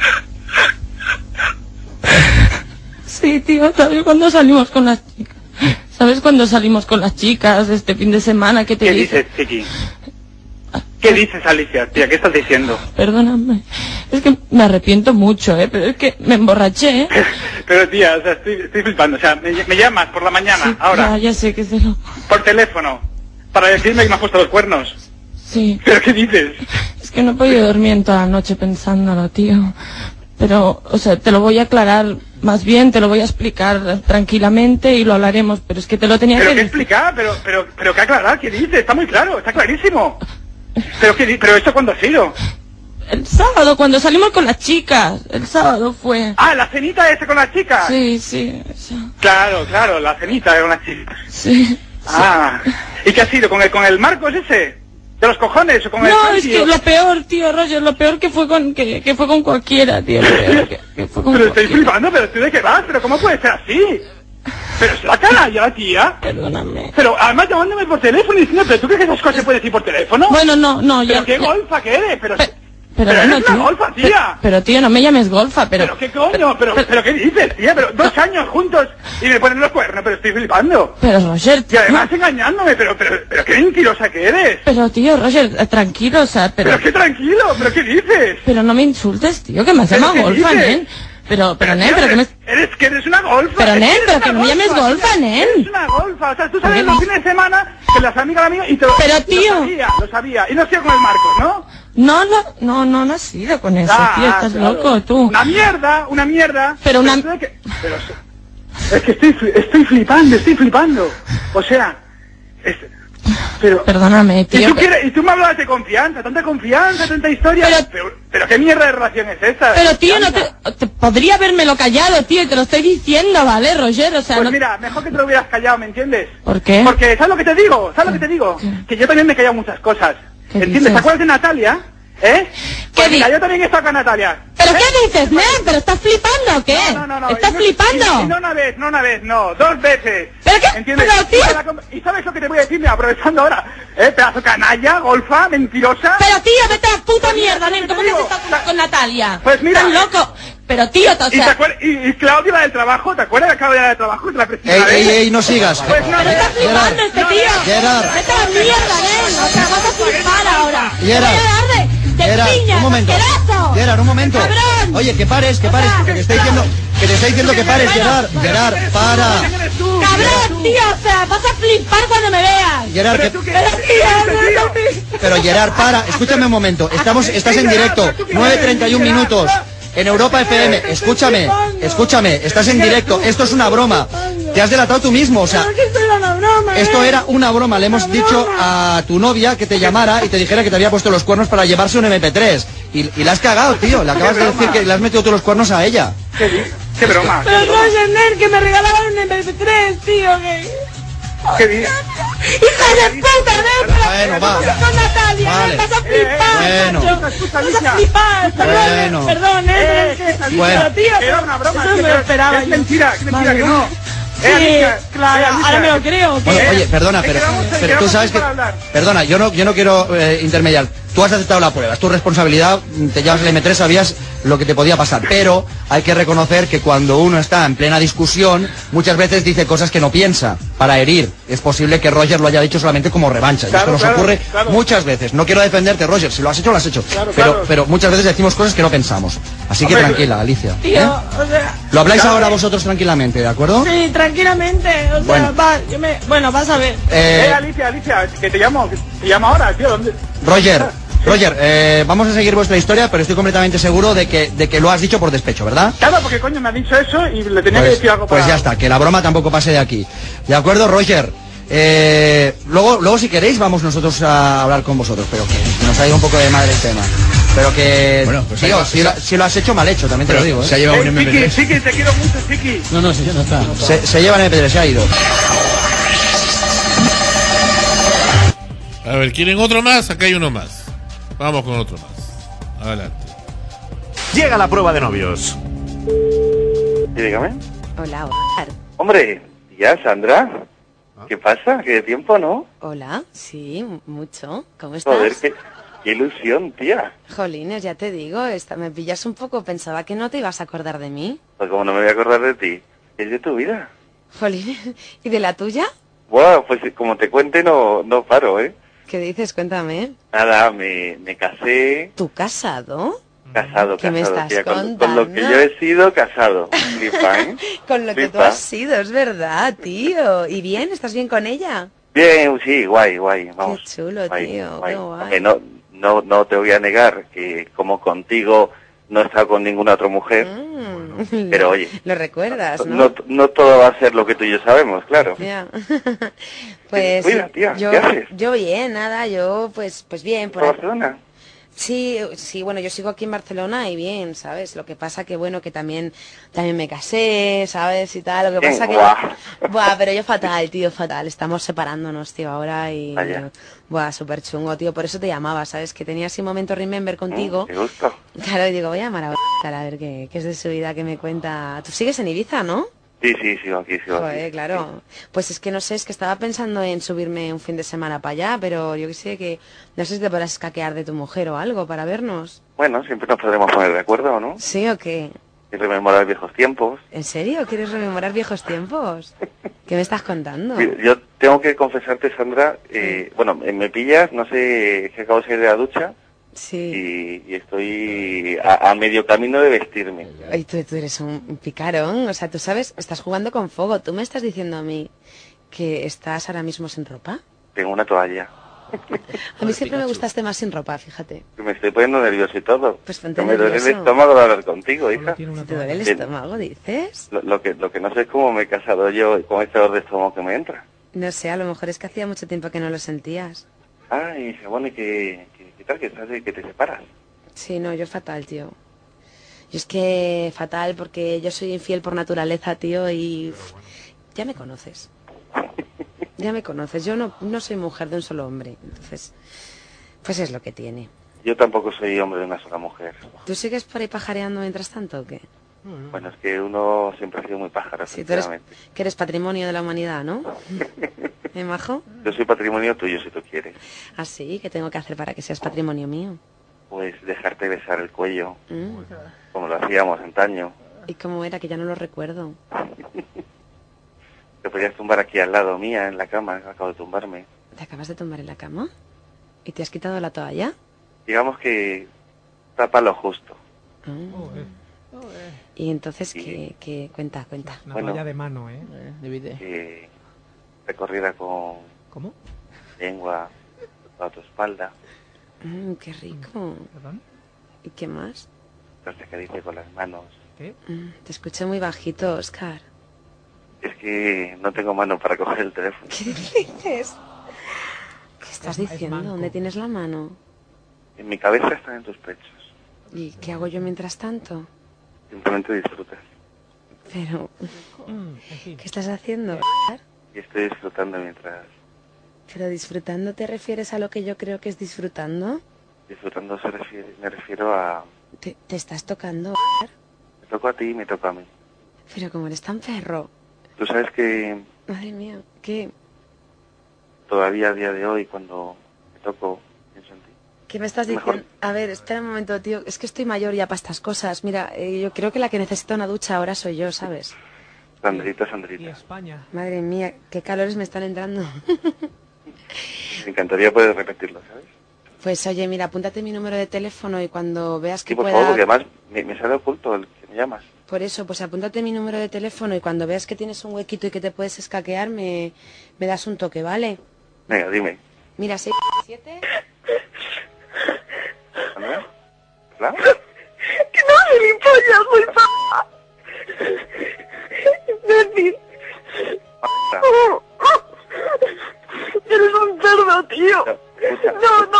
Sí, tío, ¿sabes cuándo salimos con las chicas? ¿Sabes cuándo salimos con las chicas este fin de semana? ¿Qué dices, Chiqui? ¿Qué dices, Alicia? Tía, ¿qué estás diciendo? Perdóname, es que me arrepiento mucho, pero es que me emborraché, Pero tía, o sea, estoy flipando. O sea, me llamas por la mañana, Sí, ahora, ya sé que se lo... por teléfono, para decirme que me has puesto los cuernos. Sí. ¿Pero qué dices? Es que no he podido dormir en toda la noche pensándolo, tío. Pero, o sea, te lo voy a aclarar, más bien te lo voy a explicar tranquilamente y lo hablaremos, pero es que te lo tenía ¿Pero que qué decir. explicar? ¿Pero qué aclarar? ¿Qué dices? Está muy claro, está clarísimo. ¿Pero esto cuándo ha sido? El sábado, cuando salimos con las chicas, el sábado fue. Ah, la cenita esa con las chicas. Sí, sí, eso. Claro, la cenita con las chicas. Sí. Ah, ¿y qué ha sido? ¿Con el Marcos ese? ¿De los cojones o con el No, Frankie, es que o? lo peor, tío, Roger, lo peor que fue con que fue con cualquiera, tío. Lo peor que fue con Pero estoy cualquiera. flipando, ¿pero tú de qué vas? ¿Pero cómo puede ser así? Pero es la canalla, la tía. Perdóname. Pero además llamándome por teléfono y diciendo, ¿pero tú crees que esas cosas se pueden decir por teléfono? Bueno, no, ya. ¿Pero qué golfa que eres? Pero Pero eres no, una tío. golfa, tía. Pero tío, no me llames golfa, ¿Pero qué coño? ¿Pero qué dices, tía? Pero 2 años juntos y me ponen los cuernos, pero estoy flipando. Pero Roger, Y además engañándome, pero qué mentirosa que eres. Pero tío, Roger, tranquilo, o sea, Pero qué tranquilo, ¿pero qué dices? Pero no me insultes, tío, que me has ¿Pero llamado qué golfa, dices? nen. Pero nen, tío, pero que me... Eres una golfa. Pero, nen, Eres pero una que no me llames golfa, tía. nen. Eres una golfa, o sea, tú sabes ¿Qué los dices? fines de semana que las amigas y te lo... Pero, tío. Lo sabía, y no sido con el Marcos, ¿no? No has sido con eso, tío, estás claro. loco, tú. Una mierda. Pero una... Pero es que estoy flipando. O sea, Perdóname, tío. Y tú me hablas de confianza, tanta historia. Pero qué mierda de relación es esta. Pero tío, no te podría habérmelo callado, tío, y te lo estoy diciendo, ¿vale, Roger? O sea, Pues no... mira, mejor que te lo hubieras callado, ¿me entiendes? ¿Por qué? Porque, ¿sabes lo que te digo? Que yo también me he callado muchas cosas. ¿Entiendes? dices? ¿Te acuerdas de Natalia? ¿Eh? Pues mira, yo también he estado con Natalia. ¿Pero qué dices, nen? ¿Pero estás flipando o qué? No. ¿Estás Y flipando? no una vez, no, 2 veces. ¿Pero qué? ¿Entiendes? Pero, tío... ¿Y sabes lo que te voy a decir? Mira, aprovechando ahora, pedazo canalla, golfa, mentirosa. Pero tío, vete a la puta mierda, nen. ¿Cómo no has estado con Natalia? Pues mira... ¡Estás loco! Pero tío, o sea... ¿Y Claudia, la del trabajo? ¿Te acuerdas de Claudia, la del trabajo? ¿Te la Ey, no sigas. Pues no, ¡Pero está flipando este tío! Gerard. ¡Vete a la mierda, nen! O sea, vas a flipar ahora. Gerard. Gerard, un momento. Gerard, un momento. ¡Cabrón! Oye, que pares, que te está diciendo que pares, Gerard. Gerard, para. ¡Cabrón, tío! O sea, vas a flipar cuando me veas. Gerard, Pero tío, Pero Gerard, para, escúchame un momento. Estás en directo, 9:31 minutos. En Europa FM, escúchame, estás en directo, esto es una broma. Te has delatado tú mismo, o sea, esto era una broma. Le hemos dicho a tu novia que te llamara y te dijera que te había puesto los cuernos para llevarse un MP3. Y la has cagado, tío, le acabas de decir que le has metido tú los cuernos a ella. Qué broma. Pero Roger, nen, que me regalaban un MP3, tío, que... Qué bien. ¡Hija de puta, nen! Bueno, va. Con Natalia, Vale. vas a flipar, Bueno. macho. Vas a flipar, Bueno. perdón, Bueno. Pero, tío, Era una broma. eso me lo esperaba. Es mentira que no. Sí, Alicia, claro, Alicia. ahora me lo creo. Bueno, oye, perdona, pero tú sabes que... Perdona, yo no quiero intermediar. Tú has aceptado la prueba, es tu responsabilidad, te llevas el M3, sabías lo que te podía pasar. Pero hay que reconocer que cuando uno está en plena discusión, muchas veces dice cosas que no piensa, para herir. Es posible que Roger lo haya dicho solamente como revancha. Y esto nos ocurre muchas veces. No quiero defenderte, Roger, si lo has hecho, lo has hecho. Pero muchas veces decimos cosas que no pensamos. Así que tranquila, Alicia. Tío, o sea... Lo habláis ahora vosotros tranquilamente, ¿de acuerdo? Sí, tranquilamente, o sea, Bueno. Bueno, vas a ver. Alicia, que te llamo ahora, tío, ¿dónde? Roger, vamos a seguir vuestra historia, pero estoy completamente seguro de que lo has dicho por despecho, ¿verdad? Claro, porque coño me ha dicho eso y le tenía que decir algo para... Pues ya está, que la broma tampoco pase de aquí. ¿De acuerdo, Roger? Luego si queréis vamos nosotros a hablar con vosotros, pero que nos ha ido un poco de madre el tema. Pero que, bueno, pues tío, si lo has hecho mal hecho, también te lo digo, ¿eh? Se ha llevado un MP3. Chiqui, te quiero mucho, Chiqui. No, sí, ya no está. Se lleva el MP3, se ha ido. A ver, ¿quieren otro más? Acá hay uno más. Vamos con otro más. Adelante. Llega la prueba de novios. Sí, dígame. Hola, Oscar. Hombre, ya, Sandra. ¿Qué pasa? ¿Qué tiempo, no? Hola, sí, mucho. ¿Cómo estás? Joder, qué ilusión, tía. Jolines, ya te digo, me pillas un poco. Pensaba que no te ibas a acordar de mí. Pues como no me voy a acordar de ti, es de tu vida. Jolines, ¿y de la tuya? Bueno, pues como te cuente no paro, ¿eh? ¿Qué dices? Cuéntame. Nada, me casé. ¿Tú casado? Casado, ¿Qué me estás tía, contando? con lo que yo he sido, casado. Flipa, ¿eh? Con lo que tú has sido, es verdad, tío. ¿Y bien? ¿Estás bien con ella? Bien, sí, guay, vamos. Qué chulo, tío, qué guay. Aunque no te voy a negar que como contigo no he estado con ninguna otra mujer, pero oye... Lo recuerdas, ¿no? No todo va a ser lo que tú y yo sabemos, claro. Ya. Pues Mira, tía, ¿qué haces? yo bien, nada, yo pues bien. ¿Por Barcelona? Sí, bueno, yo sigo aquí en Barcelona y bien, ¿sabes? Lo que pasa que, bueno, que también me casé, ¿sabes? Y tal, lo que pasa que... Buah, pero yo fatal, tío, fatal. Estamos separándonos, tío, ahora y... Buah, súper chungo, tío. Por eso te llamaba, ¿sabes? Que tenía así un momento remember contigo. Me gusta. Claro, y digo, voy a llamar a ver qué es de su vida, que me cuenta... Tú sigues en Ibiza, ¿no? Sí, sigo aquí. Joder, claro. Sí. Pues es que no sé, es que estaba pensando en subirme un fin de semana para allá, pero yo que sé que... No sé si te podrás escaquear de tu mujer o algo para vernos. Bueno, siempre nos podremos poner de acuerdo, ¿no? ¿Sí o qué? Y rememorar viejos tiempos. ¿En serio? ¿Quieres rememorar viejos tiempos? ¿Qué me estás contando? Yo tengo que confesarte, Sandra, bueno, me pillas, no sé, que acabo de salir de la ducha. Sí. Y estoy a medio camino de vestirme. Ay, tú eres un picarón, o sea, tú sabes, estás jugando con fuego. ¿Tú me estás diciendo a mí que estás ahora mismo sin ropa? Tengo una toalla. A mí siempre me gustaste más sin ropa, fíjate. Me estoy poniendo nervioso y todo. Pues ponte me duele nervioso. el estómago de hablar contigo, hija. ¿Te duele el estómago, dices? Lo que no sé es cómo me he casado yo con este dolor de estómago que me entra. No sé, a lo mejor es que hacía mucho tiempo que no lo sentías. Ah, y bueno, ¿y qué tal? ¿Que te separas? Sí, no, yo fatal, tío. Yo es que fatal porque yo soy infiel por naturaleza, tío, y ya me conoces. Ya me conoces. Yo no soy mujer de un solo hombre, entonces, pues es lo que tiene. Yo tampoco soy hombre de una sola mujer. ¿Tú sigues por ahí pajareando mientras tanto o qué? Bueno, es que uno siempre ha sido muy pájaro, sí, tú eres patrimonio de la humanidad, ¿no? ¿Me majo? Yo soy patrimonio tuyo si tú quieres. ¿Ah, sí? ¿Qué tengo que hacer para que seas patrimonio mío? Pues dejarte besar el cuello, como lo hacíamos antaño. ¿Y cómo era? Que ya no lo recuerdo. Te podías tumbar aquí al lado mía, en la cama, acabo de tumbarme. ¿Te acabas de tumbar en la cama? ¿Y te has quitado la toalla? Digamos que tapa lo justo. Y entonces, ¿qué? Cuenta. Una toalla de mano, Recorrida con... ¿Cómo? Lengua a tu espalda. Qué rico. ¿Perdón? ¿Y qué más? Te acaricia con las manos. ¿Qué? Te escucho muy bajito, Oscar. Es que no tengo mano para coger el teléfono. ¿Qué dices? ¿Qué estás diciendo? ¿Dónde tienes la mano? En mi cabeza están en tus pechos. ¿Y qué hago yo mientras tanto? Simplemente disfrutas. Pero... ¿Qué estás haciendo? Y estoy disfrutando mientras... ¿Pero disfrutando te refieres a lo que yo creo que es disfrutando? Disfrutando me refiero a... ¿Te estás tocando? Me toco a ti y me toco a mí. Pero como eres tan perro... Tú sabes que... Madre mía, ¿qué? Todavía a día de hoy, cuando me toco, pienso en ti. ¿Qué me estás diciendo? A ver, espera un momento, tío. Es que estoy mayor ya para estas cosas. Mira, yo creo que la que necesita una ducha ahora soy yo, ¿sabes? Sandrita. Y España. Madre mía, qué calores me están entrando. Me encantaría poder repetirlo, ¿sabes? Pues oye, mira, apúntate mi número de teléfono y cuando veas que sí, por pueda... favor, porque además me sale oculto el que me llamas. Por eso, pues apúntate mi número de teléfono y cuando veas que tienes un huequito y que te puedes escaquear, me das un toque, ¿vale? Venga, dime. Mira, 6-7... ¿Andrea? ¿Hola? ¡Que no, gilipollas! ¡Soy papá! ¡Imbécil! ¡Eres un cerdo, tío! No,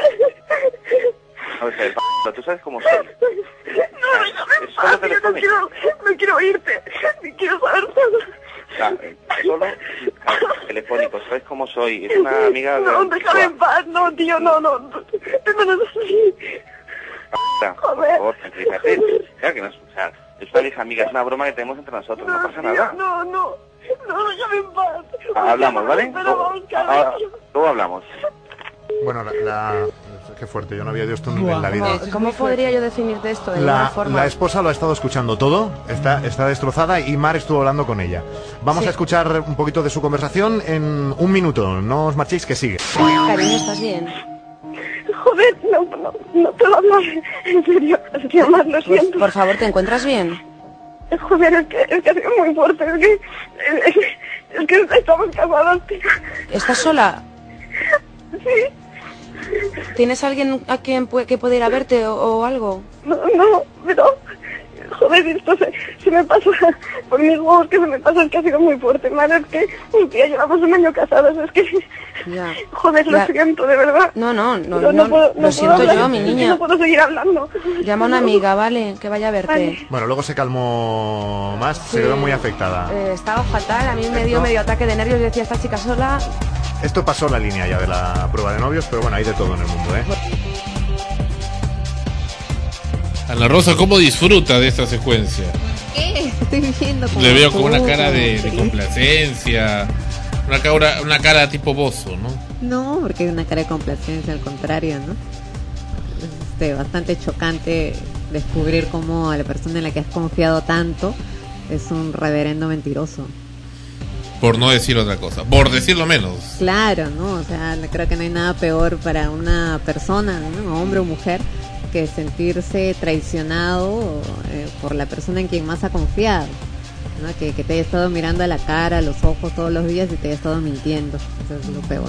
a ver, tú sabes cómo soy. No, déjame en paz, tío, no quiero oírte. Ni quiero saber nada. Solo telefónico, ¿sabes cómo soy? Es una amiga de... No, déjame en paz, no, tío, no. Tú no es así. Joder. Por favor, tranquilízate. Claro que no es... O sea, es una vieja amiga, es una broma que tenemos entre nosotros, no pasa nada. No, déjame en paz. Hablamos, ¿vale? Luego hablamos. Bueno, qué fuerte, yo no había visto en la vida. ¿Cómo podría yo definirte esto de alguna forma? La esposa lo ha estado escuchando todo, está destrozada y Mar estuvo hablando con ella. Vamos a escuchar un poquito de su conversación en un minuto, no os marchéis que sigue. Cariño, ¿estás bien? Joder, no puedo hablar, en serio, Mar, lo siento. Por favor, ¿te encuentras bien? Joder, es que ha sido muy fuerte, es que estamos casados, tío. ¿Estás sola? Sí. ¿Tienes alguien a quien que pueda ir a verte o algo? No, pero... Joder, esto se me pasa por mis huevos, que se me pasa, es que ha sido muy fuerte, Mar, es que, tía, llevamos un año casados, es que... Ya. Joder, lo siento, de verdad. No puedo, lo siento yo, mi niña. No puedo seguir hablando. Llama a una amiga, ¿vale? Que vaya a verte. Vale. Bueno, luego se calmó más, se quedó muy afectada. Estaba fatal, a mí me dio medio ataque de nervios, yo decía, esta chica sola... Esto pasó la línea ya de la prueba de novios, pero bueno, hay de todo en el mundo, ¿eh? Ana Rosa, ¿cómo disfruta de esta secuencia? ¿Qué? Estoy viendo como... Le veo con una cara de complacencia, una cara tipo Bozo, ¿no? No, porque es una cara de complacencia, al contrario, ¿no? Es bastante chocante descubrir cómo a la persona en la que has confiado tanto es un reverendo mentiroso. Por no decir otra cosa, por decirlo menos. Claro, ¿no? O sea, creo que no hay nada peor para una persona, ¿no? Hombre o mujer, que sentirse traicionado por la persona en quien más ha confiado, ¿no? Que te haya estado mirando a la cara, a los ojos todos los días y te haya estado mintiendo. Eso es lo peor.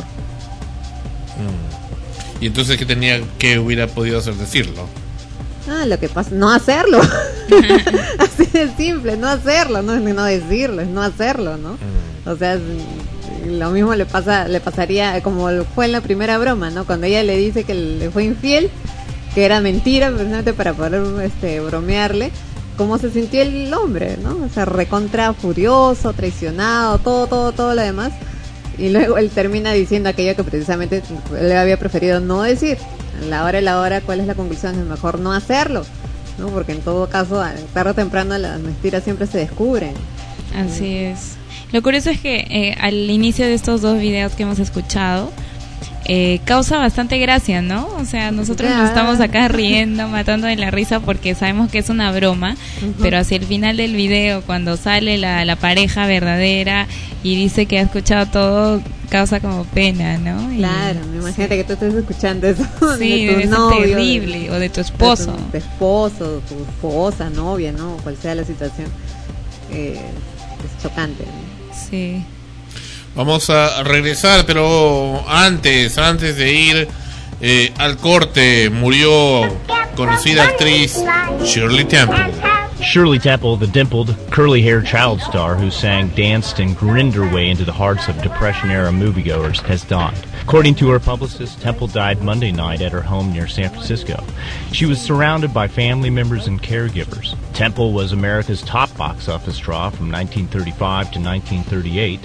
Y entonces, ¿qué hubiera podido hacer? Decirlo. Lo que pasa, no hacerlo. Así de simple, no hacerlo, no decirlo, es no hacerlo, ¿no? O sea, lo mismo le pasaría como fue en la primera broma, ¿no? Cuando ella le dice que le fue infiel, que era mentira, precisamente para poder bromearle, cómo se sintió el hombre, ¿no? O sea, recontra furioso, traicionado, todo lo demás. Y luego él termina diciendo aquello que precisamente le había preferido no decir. A la hora, ¿cuál es la conclusión? Es mejor no hacerlo, ¿no? Porque en todo caso, tarde o temprano, las mentiras siempre se descubren. Así es. Lo curioso es que al inicio de estos dos videos que hemos escuchado, causa bastante gracia, ¿no? O sea, nosotros nos estamos acá riendo, matando de la risa porque sabemos que es una broma, pero hacia el final del video, cuando sale la pareja verdadera y dice que ha escuchado todo, causa como pena, ¿no? Claro, imagínate que tú estés escuchando eso. Sí, de tu es novio, terrible, o de tu esposo. De tu esposo, tu esposa, novia, ¿no? Cual sea la situación. Es chocante, ¿no? Sí. Vamos a regresar, pero antes de ir al corte, murió conocida actriz Shirley Temple. Shirley Temple, the dimpled, curly-haired child star who sang, danced, and grinned her way into the hearts of Depression-era moviegoers, has died. According to her publicist, Temple died Monday night at her home near San Francisco. She was surrounded by family members and caregivers. Temple was America's top box office draw from 1935 to 1938.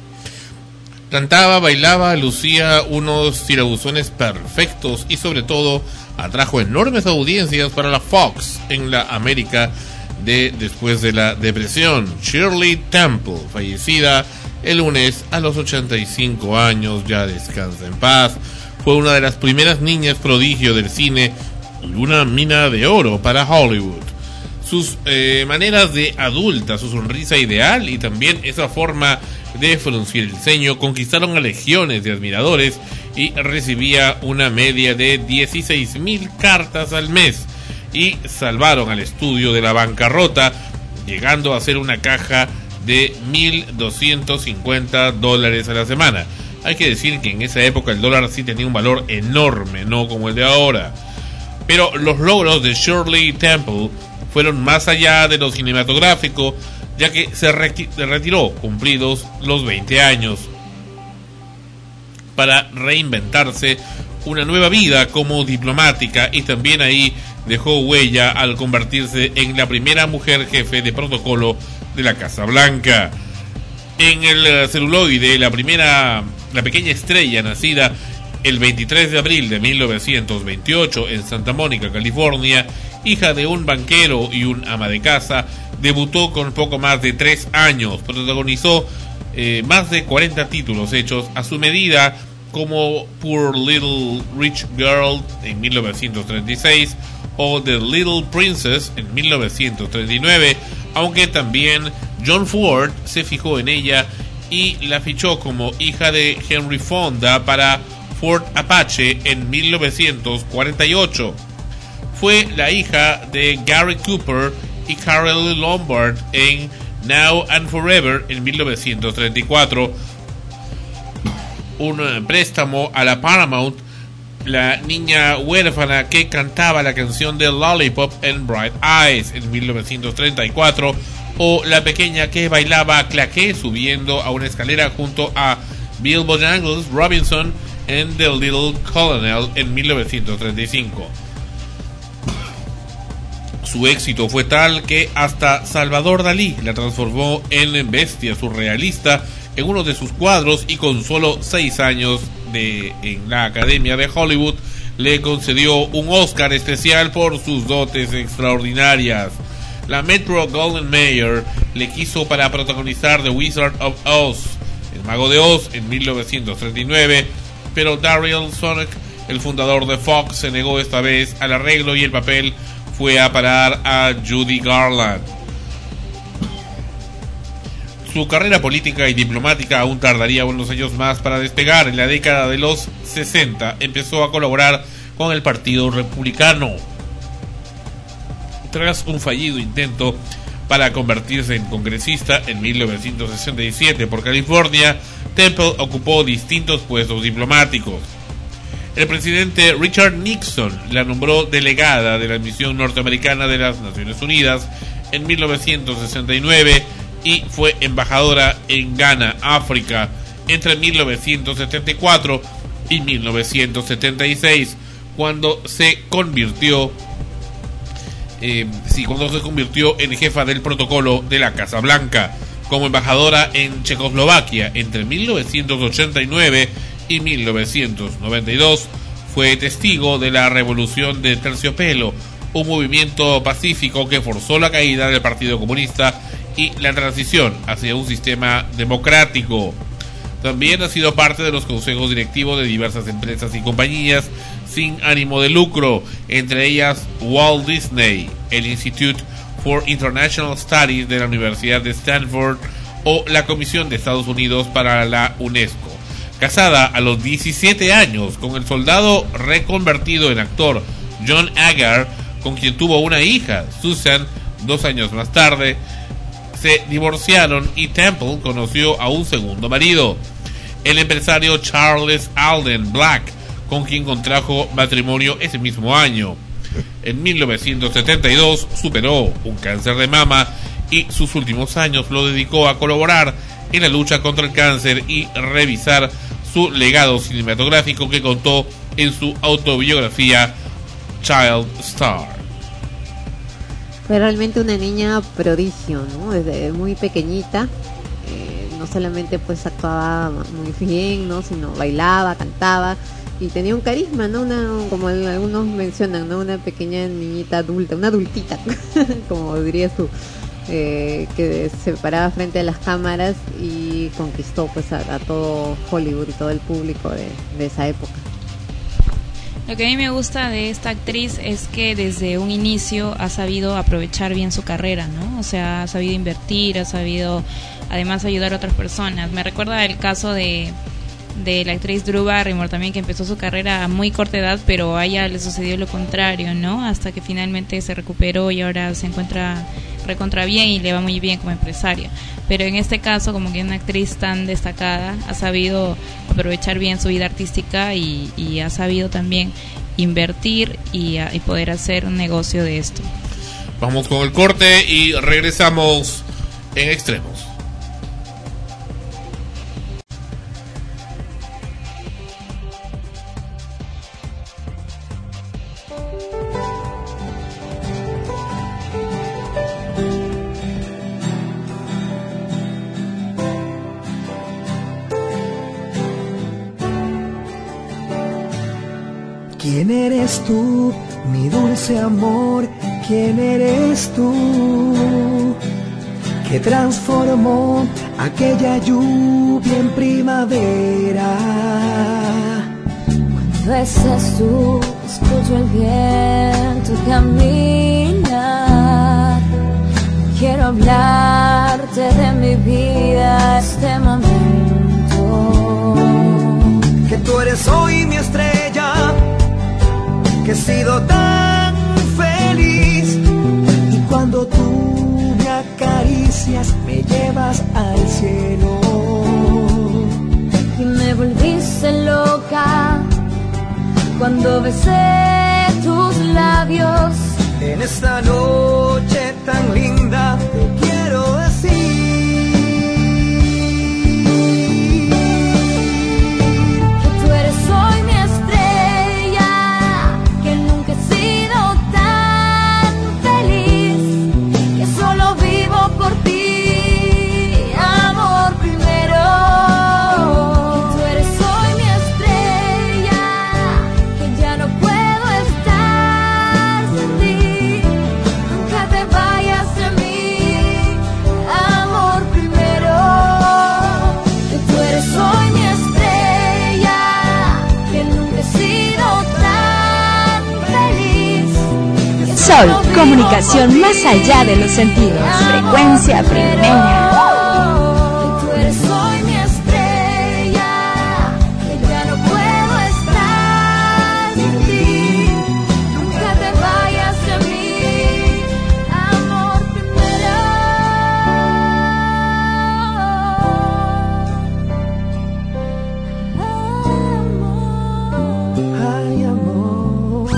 Cantaba, bailaba, lucía unos tirabuzones perfectos y sobre todo atrajo enormes audiencias para la Fox en la América después de la depresión. Shirley Temple, fallecida el lunes a los 85 años, ya descansa en paz. Fue una de las primeras niñas prodigio del cine y una mina de oro para Hollywood. Sus maneras de adulta, su sonrisa ideal y también esa forma de fruncir el ceño conquistaron a legiones de admiradores y recibía una media de 16,000 cartas al mes y salvaron al estudio de la bancarrota, llegando a ser una caja de $1,250 a la semana. Hay que decir que en esa época el dólar sí tenía un valor enorme, no como el de ahora. Pero los logros de Shirley Temple fueron más allá de lo cinematográfico, ya que se retiró cumplidos los 20 años para reinventarse una nueva vida como diplomática, y también ahí dejó huella al convertirse en la primera mujer jefe de protocolo de la Casa Blanca. En el celuloide, la pequeña estrella nacida el 23 de abril de 1928 en Santa Mónica, California, hija de un banquero y un ama de casa, debutó con poco más de 3 años. Protagonizó más de 40 títulos hechos a su medida, como Poor Little Rich Girl en 1936 o The Little Princess en 1939, aunque también John Ford se fijó en ella y la fichó como hija de Henry Fonda para Ford Apache en 1948. Fue la hija de Gary Cooper y Carol Lombard en Now and Forever en 1934. Un préstamo a la Paramount, la niña huérfana que cantaba la canción de Lollipop en Bright Eyes en 1934, o la pequeña que bailaba claqué subiendo a una escalera junto a Bill Bojangles Robinson en The Little Colonel en 1935. Su éxito fue tal que hasta Salvador Dalí la transformó en bestia surrealista en uno de sus cuadros, y con solo 6 años en la Academia de Hollywood le concedió un Oscar especial por sus dotes extraordinarias. La Metro Goldwyn Mayer le quiso para protagonizar The Wizard of Oz, El Mago de Oz, en 1939, pero Daryl Zanuck, el fundador de Fox, se negó esta vez al arreglo y el papel fue a parar a Judy Garland. Su carrera política y diplomática aún tardaría unos años más para despegar. En la década de los 60 empezó a colaborar con el Partido Republicano. Tras un fallido intento para convertirse en congresista en 1967 por California, Temple ocupó distintos puestos diplomáticos. El presidente Richard Nixon la nombró delegada de la misión norteamericana de las Naciones Unidas en 1969 y fue embajadora en Ghana, África, entre 1974 y 1976, cuando se convirtió en jefa del protocolo de la Casa Blanca. Como embajadora en Checoslovaquia entre 1989 y 1992, fue testigo de la Revolución de Terciopelo, un movimiento pacífico que forzó la caída del Partido Comunista y la transición hacia un sistema democrático. También ha sido parte de los consejos directivos de diversas empresas y compañías sin ánimo de lucro, entre ellas Walt Disney, el Institute for International Studies de la Universidad de Stanford o la Comisión de Estados Unidos para la UNESCO. Casada a los 17 años con el soldado reconvertido en actor John Agar, con quien tuvo una hija, Susan. 2 años más tarde se divorciaron y Temple conoció a un segundo marido, el empresario Charles Alden Black, con quien contrajo matrimonio ese mismo año. En 1972 superó un cáncer de mama y sus últimos años lo dedicó a colaborar en la lucha contra el cáncer y revisar su legado cinematográfico, que contó en su autobiografía Child Star. Fue realmente una niña prodigio, ¿no? Desde muy pequeñita, no solamente pues actuaba muy bien, ¿no? Sino bailaba, cantaba y tenía un carisma, ¿no? Como algunos mencionan, ¿no? Una pequeña niñita adulta, una adultita, como diría su, que se paraba frente a las cámaras y conquistó pues a todo Hollywood y todo el público de esa época. Lo que a mí me gusta de esta actriz es que desde un inicio ha sabido aprovechar bien su carrera, ¿no? O sea, ha sabido invertir, ha sabido además ayudar a otras personas. Me recuerda el caso de la actriz Drew Barrymore también, que empezó su carrera a muy corta edad, pero a ella le sucedió lo contrario, ¿no? Hasta que finalmente se recuperó y ahora se encuentra recontra bien y le va muy bien como empresaria. Pero en este caso, como que una actriz tan destacada ha sabido aprovechar bien su vida artística y ha sabido también invertir y poder hacer un negocio de esto. Vamos con el corte y regresamos en Extremos. ¿Quién eres tú, mi dulce amor? ¿Quién eres tú que transformó aquella lluvia en primavera? Cuando estás tú, escucho el viento caminar. Quiero hablarte de mi vida, este momento. Que tú eres hoy mi al cielo. Y me volviste loca cuando besé tus labios. En esta noche tan linda te quiero decir que tú eres hoy mi estrella, que nunca he sido tan feliz, que solo vivo por ti, amor primero. Que tú eres hoy mi estrella, que ya no puedo estar sin ti. Nunca te vayas de mí, amor primero. Que tú eres hoy mi estrella, que nunca he sido tan feliz. Que Sol, solo vivo comunicación por más ti, allá de los sentidos. Frecuencia primera. que tú eres hoy mi estrella, que ya no puedo estar sin ti. Nunca te vayas de mí, amor primero. ay amor.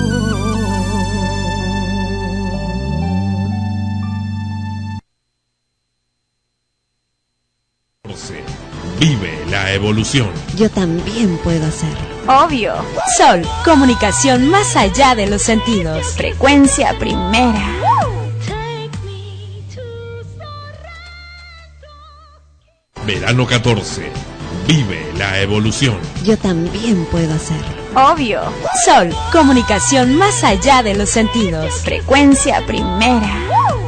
Vive la evolución. Yo también puedo hacerlo. Obvio. Sol, comunicación más allá de los sentidos. Frecuencia primera. Verano 14. Vive la evolución. Yo también puedo hacerlo. Obvio. Sol, comunicación más allá de los sentidos. Frecuencia primera.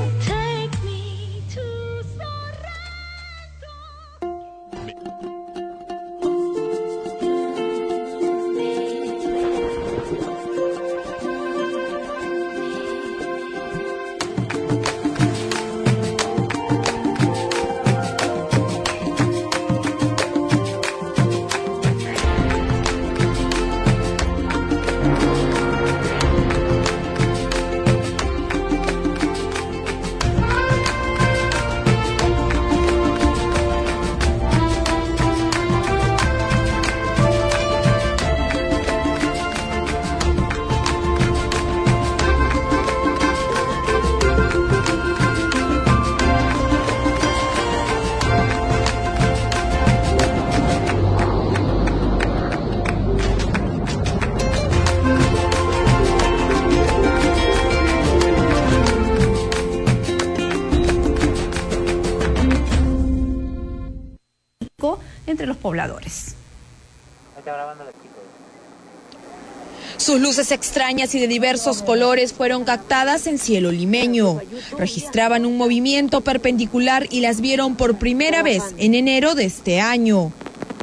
entre los pobladores. Sus luces extrañas y de diversos colores fueron captadas en cielo limeño. Registraban un movimiento perpendicular y las vieron por primera vez en enero de este año.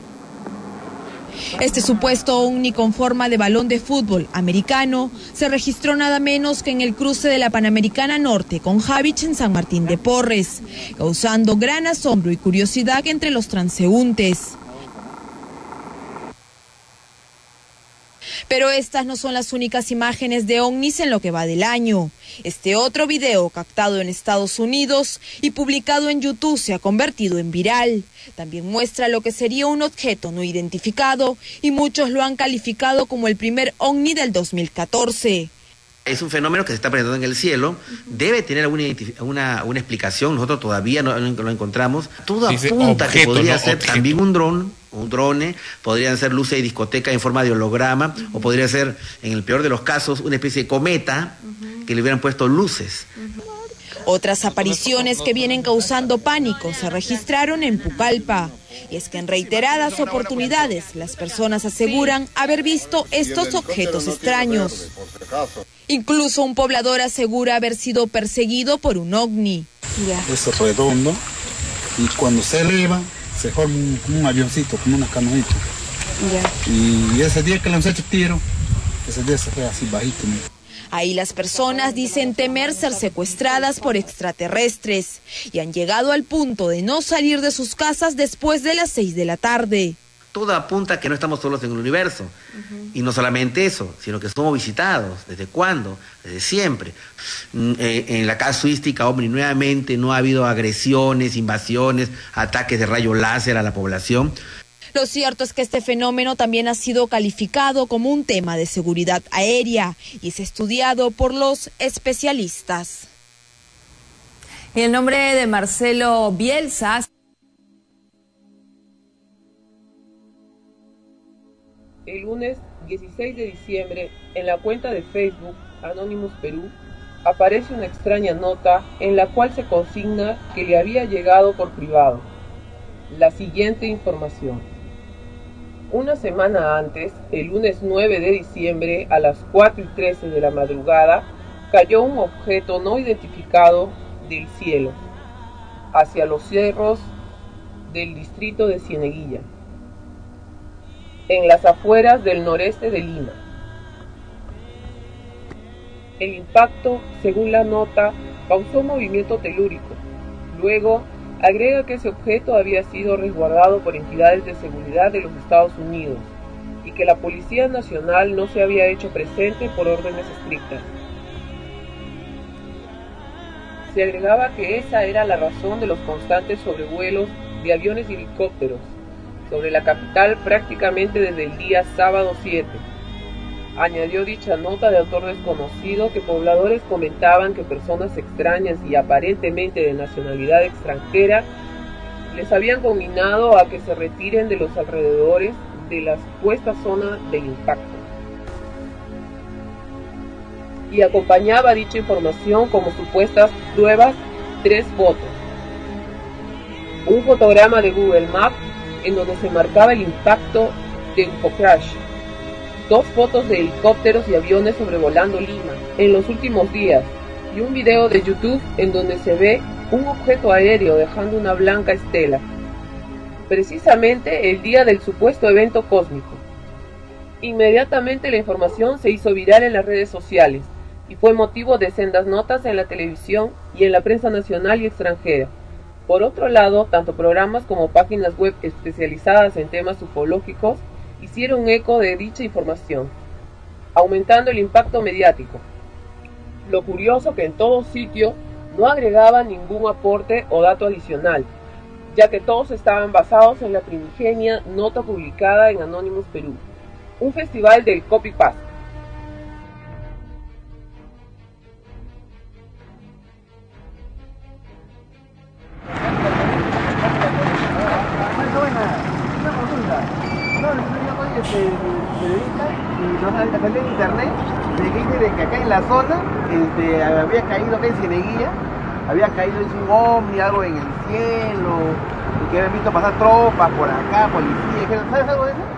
Este supuesto ovni con forma de balón de fútbol americano se registró nada menos que en el cruce de la Panamericana Norte con Javich en San Martín de Porres, causando gran asombro y curiosidad entre los transeúntes. Pero estas no son las únicas imágenes de ovnis en lo que va del año. Este otro video, captado en Estados Unidos y publicado en YouTube, se ha convertido en viral. También muestra lo que sería un objeto no identificado y muchos lo han calificado como el primer ovni del 2014. Es un fenómeno que se está presentando en el cielo, debe tener una explicación, nosotros todavía no lo encontramos. Todo apunta que podría ser también un drone, podrían ser luces de discoteca en forma de holograma, o podría ser, en el peor de los casos, una especie de cometa que le hubieran puesto luces. Otras apariciones que vienen causando pánico se registraron en Pucallpa. Y es que en reiteradas oportunidades las personas aseguran haber visto estos objetos extraños. Incluso un poblador asegura haber sido perseguido por un ovni. Es redondo y cuando se eleva se forma un avioncito, como una canoita. Y ese día que le han hecho tiro, ese día se fue así bajito. Ahí las personas dicen temer ser secuestradas por extraterrestres y han llegado al punto de no salir de sus casas después de las 6 de la tarde. todo apunta a que no estamos solos en el universo. Y no solamente eso, sino que somos visitados. ¿Desde cuándo? Desde siempre. En la casuística OVNI nuevamente no ha habido agresiones, invasiones, ataques de rayo láser a la población. Lo cierto es que este fenómeno también ha sido calificado como un tema de seguridad aérea y es estudiado por los especialistas. Y el nombre de Marcelo Bielsa. El lunes 16 de diciembre, en la cuenta de Facebook Anonymous Perú, aparece una extraña nota en la cual se consigna que le había llegado por privado la siguiente información. Una semana antes, el lunes 9 de diciembre, a las 4:13 de la madrugada, cayó un objeto no identificado del cielo, hacia los cerros del distrito de Cieneguilla, en las afueras del noreste de Lima. El impacto, según la nota, causó movimiento telúrico. Luego, agrega que ese objeto había sido resguardado por entidades de seguridad de los Estados Unidos y que la Policía Nacional no se había hecho presente por órdenes estrictas. Se agregaba que esa era la razón de los constantes sobrevuelos de aviones y helicópteros sobre la capital prácticamente desde el día sábado 7. Añadió dicha nota de autor desconocido que pobladores comentaban que personas extrañas y aparentemente de nacionalidad extranjera les habían conminado a que se retiren de los alrededores de la supuesta zona del impacto. Y acompañaba dicha información como supuestas pruebas 3 fotos. Un fotograma de Google Maps en donde se marcaba el impacto de Infocrash. 2 fotos de helicópteros y aviones sobrevolando Lima en los últimos días y un video de YouTube en donde se ve un objeto aéreo dejando una blanca estela, precisamente el día del supuesto evento cósmico. Inmediatamente la información se hizo viral en las redes sociales y fue motivo de sendas notas en la televisión y en la prensa nacional y extranjera. Por otro lado, tanto programas como páginas web especializadas en temas ufológicos hicieron eco de dicha información, aumentando el impacto mediático. Lo curioso que en todo sitio no agregaba ningún aporte o dato adicional, ya que todos estaban basados en la primigenia nota publicada en Anonymous Perú, un festival del copy-paste. Periodista y nos salió en internet de que dice de que acá en la zona había caído acá en Cieneguilla, había caído un ovni, algo en el cielo, y que habían visto pasar tropas por acá, policía. ¿Sabes algo de eso?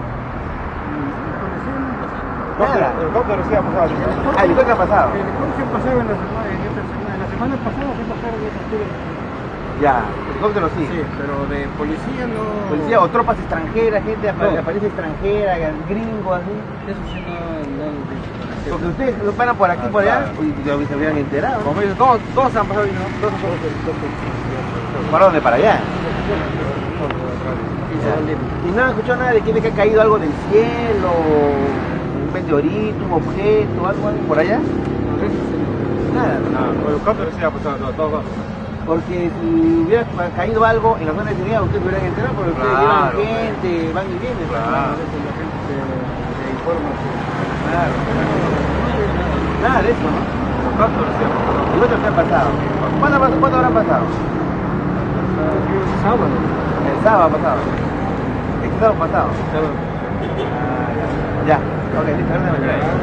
Nada. El helicóptero sí ha pasado. Ah, el helicóptero ha pasado. El helicóptero sí ha pasado en la semana pasada, sí pasaron esas turas. Ya, helicóptero sí. Sí, pero de policía no. Policía o tropas extranjeras, gente aparece extranjera, gringo, así. Eso sí no. Porque ustedes no paran por aquí, por allá, y se habrían enterado. Como ellos, todos han pasado y no. ¿Para dónde? Para allá. Y no han escuchado nada de que ha caído algo del cielo, un meteorito, un objeto, algo por allá. Nada. No, el helicóptero sí ha pasado todo. Porque si hubiera caído algo en la zona de Cieneguilla, ustedes se hubieran enterado, porque ustedes llevan gente, van y vienen. Claro. La gente se informa. Claro. Nada de eso, ¿no? ¿Y otros qué han pasado? ¿Cuándo habrán pasado? El sábado. El sábado pasado. El sábado pasado. Ya. Ok, listo, ahora me trae.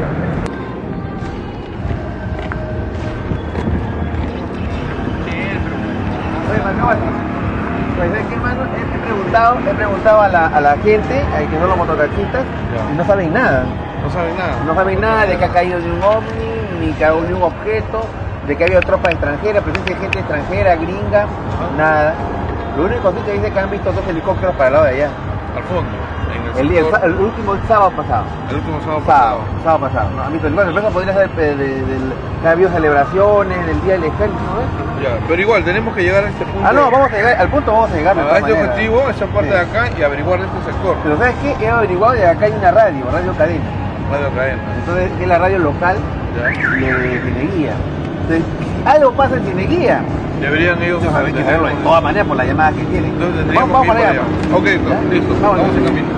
Pues es que, hermano, he preguntado a la gente, que son los mototaxistas, y no saben nada. No saben nada. No saben nada de que ha caído de un ovni, ni que ha caído de un objeto, de que ha habido tropas extranjeras, presencia de gente extranjera, gringa, nada. Lo único que dice que han visto 2 helicópteros para el lado de allá. Al fondo, en el El último sábado pasado. El último sábado pasado. Sábado pasado. ¿No? Bueno, el podría ser que ha habido celebraciones del Día del Ejército, ¿no? Ya, pero igual, tenemos que llegar a este punto. No, vamos a llegar, al punto vamos a llegar. A este objetivo, a esa parte de acá y averiguar de este sector. Pero ¿sabes qué? He averiguado de acá hay una radio Cadena. Radio Cadena. Entonces, es la radio local de Cieneguía. Entonces, algo pasa en Cieneguía. Deberían ellos saber que saberlo de todas maneras por la llamada que tienen. Entonces, vamos para allá. Ok, listo. Vamos en camino.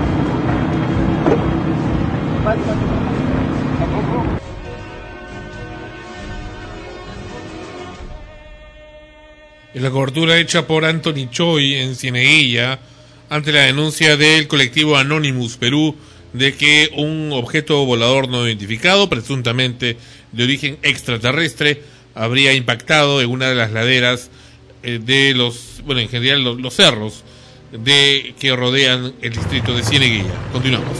En la cobertura hecha por Anthony Choi en Cieneguilla, ante la denuncia del colectivo Anonymous Perú de que un objeto volador no identificado, presuntamente de origen extraterrestre, habría impactado en una de las laderas de en general los cerros que rodean el distrito de Cieneguilla. Continuamos.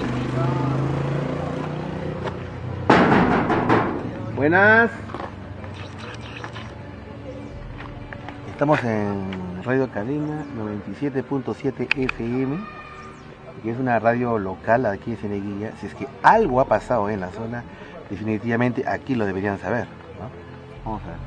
Buenas. Estamos en Radio Cadena 97.7 FM, que es una radio local aquí de Cieneguilla. Si es que algo ha pasado en la zona, definitivamente aquí lo deberían saber, ¿no? Vamos a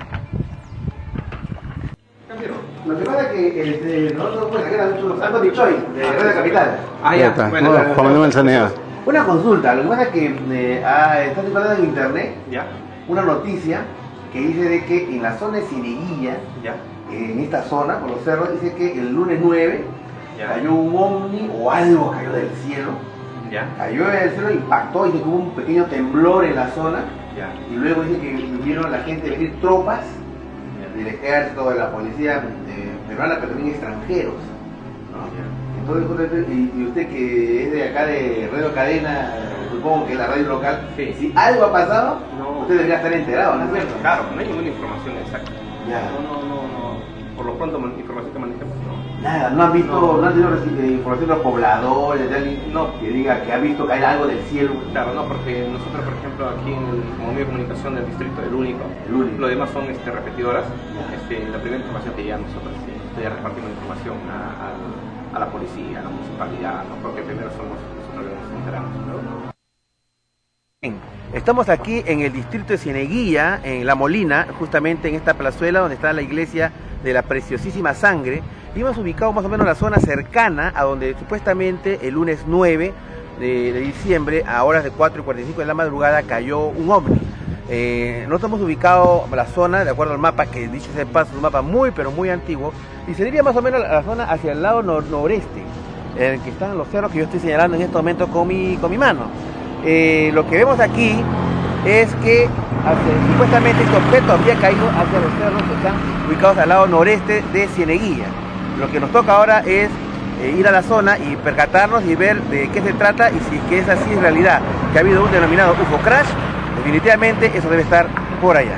ver. Lo que pasa es que nosotros pues aquí era Anthony Choi, de Radio Capital. Ya está. Bueno, Juan Manuel Sanea. Una consulta, lo que pasa es que está circulando en internet una noticia que dice de que en la zona de Cieneguilla, en esta zona, por los cerros, dice que el lunes 9 cayó un ovni o algo cayó del cielo. Cayó del cielo, impactó y que hubo un pequeño temblor en la zona. Y luego dice que vieron la gente venir tropas del ejército, de la policía peruana, pero también extranjeros, ¿no? Entonces, y usted que es de acá de Radio Cadena, supongo que es la radio local, si algo ha pasado, usted debería estar enterado, ¿no es cierto? Claro, no hay ninguna información exacta. No. Por lo pronto, información que manejemos, no. Nada, no han tenido información de los pobladores, de alguien que diga que ha visto caer algo del cielo. Claro, no, porque nosotros, por ejemplo, aquí como medio de comunicación del distrito, el único. Lo demás son repetidoras. La primera información que ya nosotros ya repartimos información a la policía, a la municipalidad, ¿no? Porque primero somos nosotros que nos enteramos, ¿no? Estamos aquí en el distrito de Cieneguilla, en La Molina, justamente en esta plazuela donde está la iglesia de la Preciosísima Sangre, y hemos ubicado más o menos la zona cercana a donde supuestamente el lunes 9 de diciembre a horas de 4:45 de la madrugada cayó un ovni. Nosotros hemos ubicado la zona de acuerdo al mapa, que dicho sea de paso es un mapa muy pero muy antiguo, y se diría más o menos la zona hacia el lado noreste, en el que están los cerros que yo estoy señalando en este momento con mi mano. Lo que vemos aquí es que supuestamente este objeto habría caído hacia los cerros que están ubicados al lado noreste de Cieneguilla. Lo que nos toca ahora es ir a la zona y percatarnos y ver de qué se trata, y si que es así en realidad, que ha habido un denominado UFO crash, definitivamente eso debe estar por allá.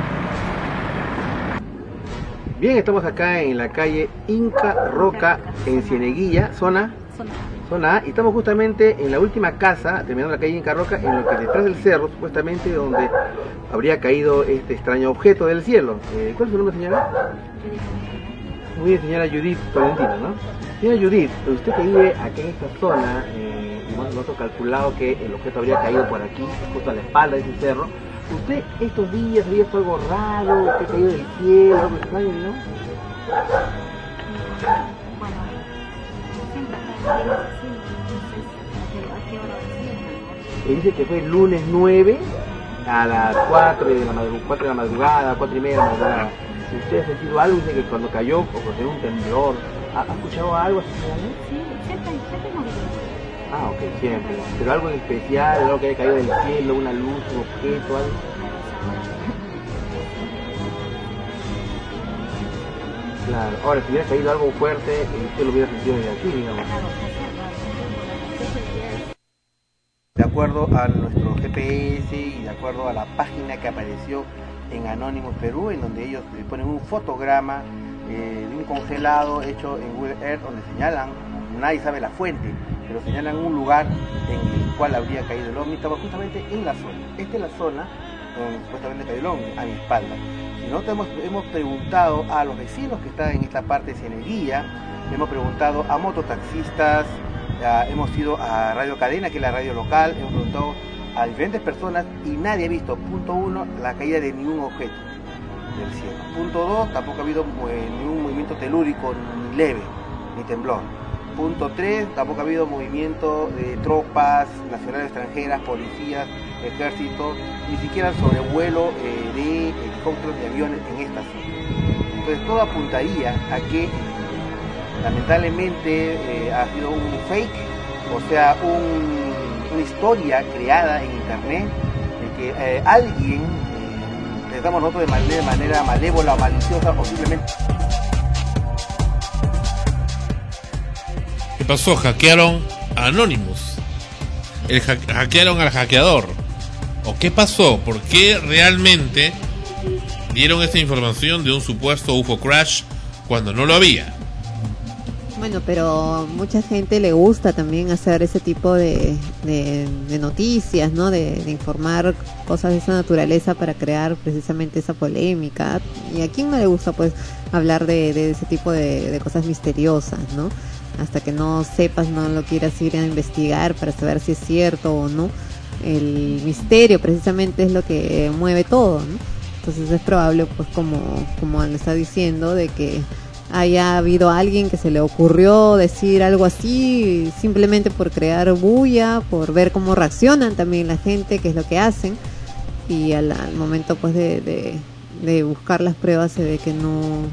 Bien, estamos acá en la calle Inca Roca en Cieneguilla, zona A, y estamos justamente en la última casa, terminando la calle Inca Roca, en lo que detrás del cerro, supuestamente, donde habría caído este extraño objeto del cielo. ¿Cuál es su nombre, señora? Muy bien, señora Judith Tolentino, ¿no? Señora Judith, usted que vive aquí en esta zona, nosotros calculado que el objeto habría caído por aquí, justo a la espalda de ese cerro. ¿Usted estos días había visto algo raro, usted caído del cielo, algo extraño, no? Él dice que fue el lunes 9 a las 4 de la madrugada, 4 y media de la madrugada. ¿Usted ha sentido algo? Dice que cuando cayó ocurrió un temblor. ¿Ha escuchado algo así? Sí, siempre hemos visto. Ah, ok, siempre. ¿Pero algo en especial, algo que haya caído del cielo, una luz, un objeto, algo? Claro, ahora si hubiera caído algo fuerte, usted lo hubiera sentido desde aquí, digamos. De acuerdo a nuestro GPS y de acuerdo a la página que apareció en Anonymous Perú, en donde ellos le ponen un fotograma de un congelado hecho en Google Earth, donde señalan, nadie sabe la fuente, pero señalan un lugar en el cual habría caído el ovni. Estaba justamente en la zona. Esta es la zona donde supuestamente cayó el ovni, a mi espalda. Y nosotros hemos preguntado a los vecinos que están en esta parte de Cieneguilla, hemos preguntado a mototaxistas, hemos ido a Radio Cadena, que es la radio local, hemos preguntado a diferentes personas y nadie ha visto, punto 1, la caída de ningún objeto del cielo. Punto 2, tampoco ha habido ningún movimiento telúrico ni leve, ni temblor. Punto 3, tampoco ha habido movimiento de tropas nacionales, extranjeras, policías, ejército, ni siquiera sobrevuelo de helicópteros y aviones en esta zona. Entonces todo apuntaría a que lamentablemente ha sido un fake, o sea, una historia creada en internet de que alguien, pensamos nosotros de manera malévola o maliciosa o simplemente... ¿Qué pasó? Hackearon a Anonymous. Hackearon al hackeador. ¿O qué pasó? ¿Por qué realmente dieron esta información de un supuesto UFO crash cuando no lo había? Bueno, pero mucha gente le gusta también hacer ese tipo de noticias, ¿no? De informar cosas de esa naturaleza para crear precisamente esa polémica. ¿Y a quién no le gusta, pues, hablar de ese tipo de cosas misteriosas, ¿no? Hasta que no sepas, no lo quieras ir a investigar para saber si es cierto o no. El misterio precisamente es lo que mueve todo, ¿no? Entonces es probable, pues, como le está diciendo, de que haya habido alguien que se le ocurrió decir algo así simplemente por crear bulla, por ver cómo reaccionan también la gente, qué es lo que hacen, y al momento, pues, de buscar las pruebas se ve que no,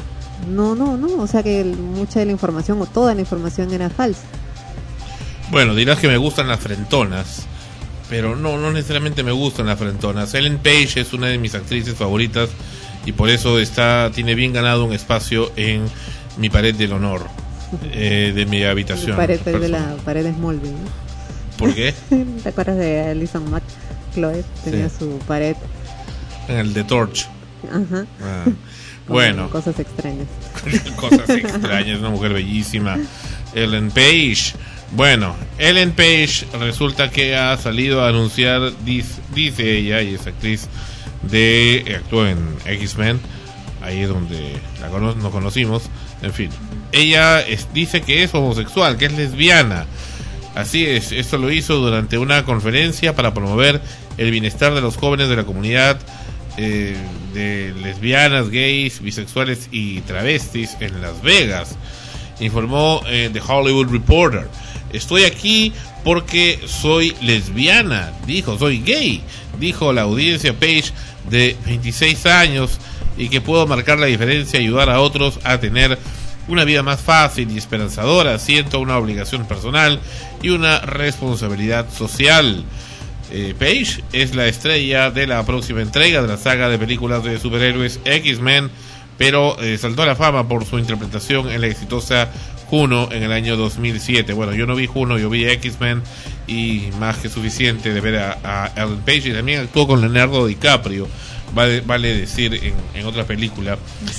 o sea que mucha de la información o toda la información era falsa. Bueno, dirás que me gustan las frentonas, pero no necesariamente me gustan las frentonas. Ellen Page es una de mis actrices favoritas y por eso tiene bien ganado un espacio en mi pared del honor de mi habitación. La pared de la pared de Smallville, ¿no? ¿Por qué? ¿Te acuerdas de Alison Mack? Chloe tenía su pared en el de Torch. Ajá. Bueno, cosas extrañas. Cosas extrañas, una mujer bellísima, Ellen Page. Bueno, Ellen Page resulta que ha salido a anunciar, dice ella, y es actriz actuó en X-Men, ahí es donde nos conocimos, en fin. Ella dice que es homosexual, que es lesbiana. Así es, esto lo hizo durante una conferencia para promover el bienestar de los jóvenes de la comunidad de lesbianas, gays, bisexuales y travestis en Las Vegas. Informó The Hollywood Reporter. Estoy aquí porque soy lesbiana, soy gay, dijo la audiencia Page, de 26 años, y que puedo marcar la diferencia y ayudar a otros a tener una vida más fácil y esperanzadora. Siento una obligación personal y una responsabilidad social. Page es la estrella de la próxima entrega de la saga de películas de superhéroes X-Men, pero saltó a la fama por su interpretación en la exitosa Juno en el año 2007. Bueno, yo no vi Juno, yo vi X-Men, y más que suficiente de ver a Ellen Page, y también actuó con Leonardo DiCaprio, vale decir, en otra película,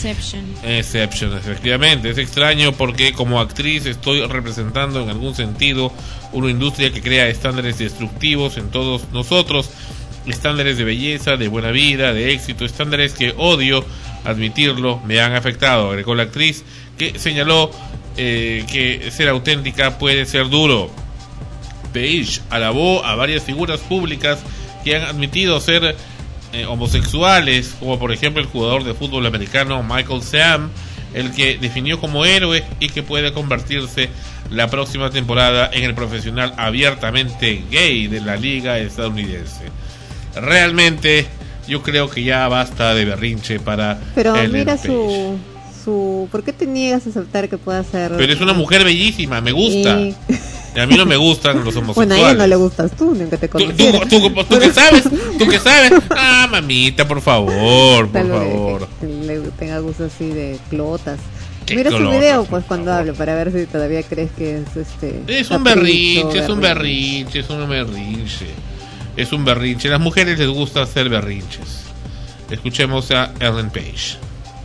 Inception, efectivamente. Es extraño porque como actriz estoy representando en algún sentido una industria que crea estándares destructivos en todos nosotros, estándares de belleza, de buena vida, de éxito, estándares que odio admitirlo, me han afectado, agregó la actriz, que señaló que ser auténtica puede ser duro. Page alabó a varias figuras públicas que han admitido ser homosexuales, como por ejemplo el jugador de fútbol americano Michael Sam, el que definió como héroe y que puede convertirse la próxima temporada en el profesional abiertamente gay de la liga estadounidense. Realmente yo creo que ya basta de berrinche para Pero Ellen mira Page. su ¿por qué te niegas a aceptar que pueda ser? Pero es una mujer bellísima, me gusta. Y a mí no me gustan los homosexuales. Bueno, a ella no le gustas tú, ni aunque te conociera. ¿Tú qué sabes? ¿Tú qué sabes? Ah, mamita, por favor, por favor. Que le tenga gusto así de clotas. ¿Qué Mira clotas, su video, por pues, cuando hable, para ver si todavía crees que es Es un berrinche, es un berrinche, es un berrinche. Es un berrinche. A las mujeres les gusta hacer berrinches. Escuchemos a Ellen Page.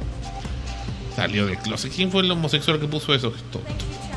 Salió del closet. ¿Quién fue el homosexual que puso eso? Qué tonto.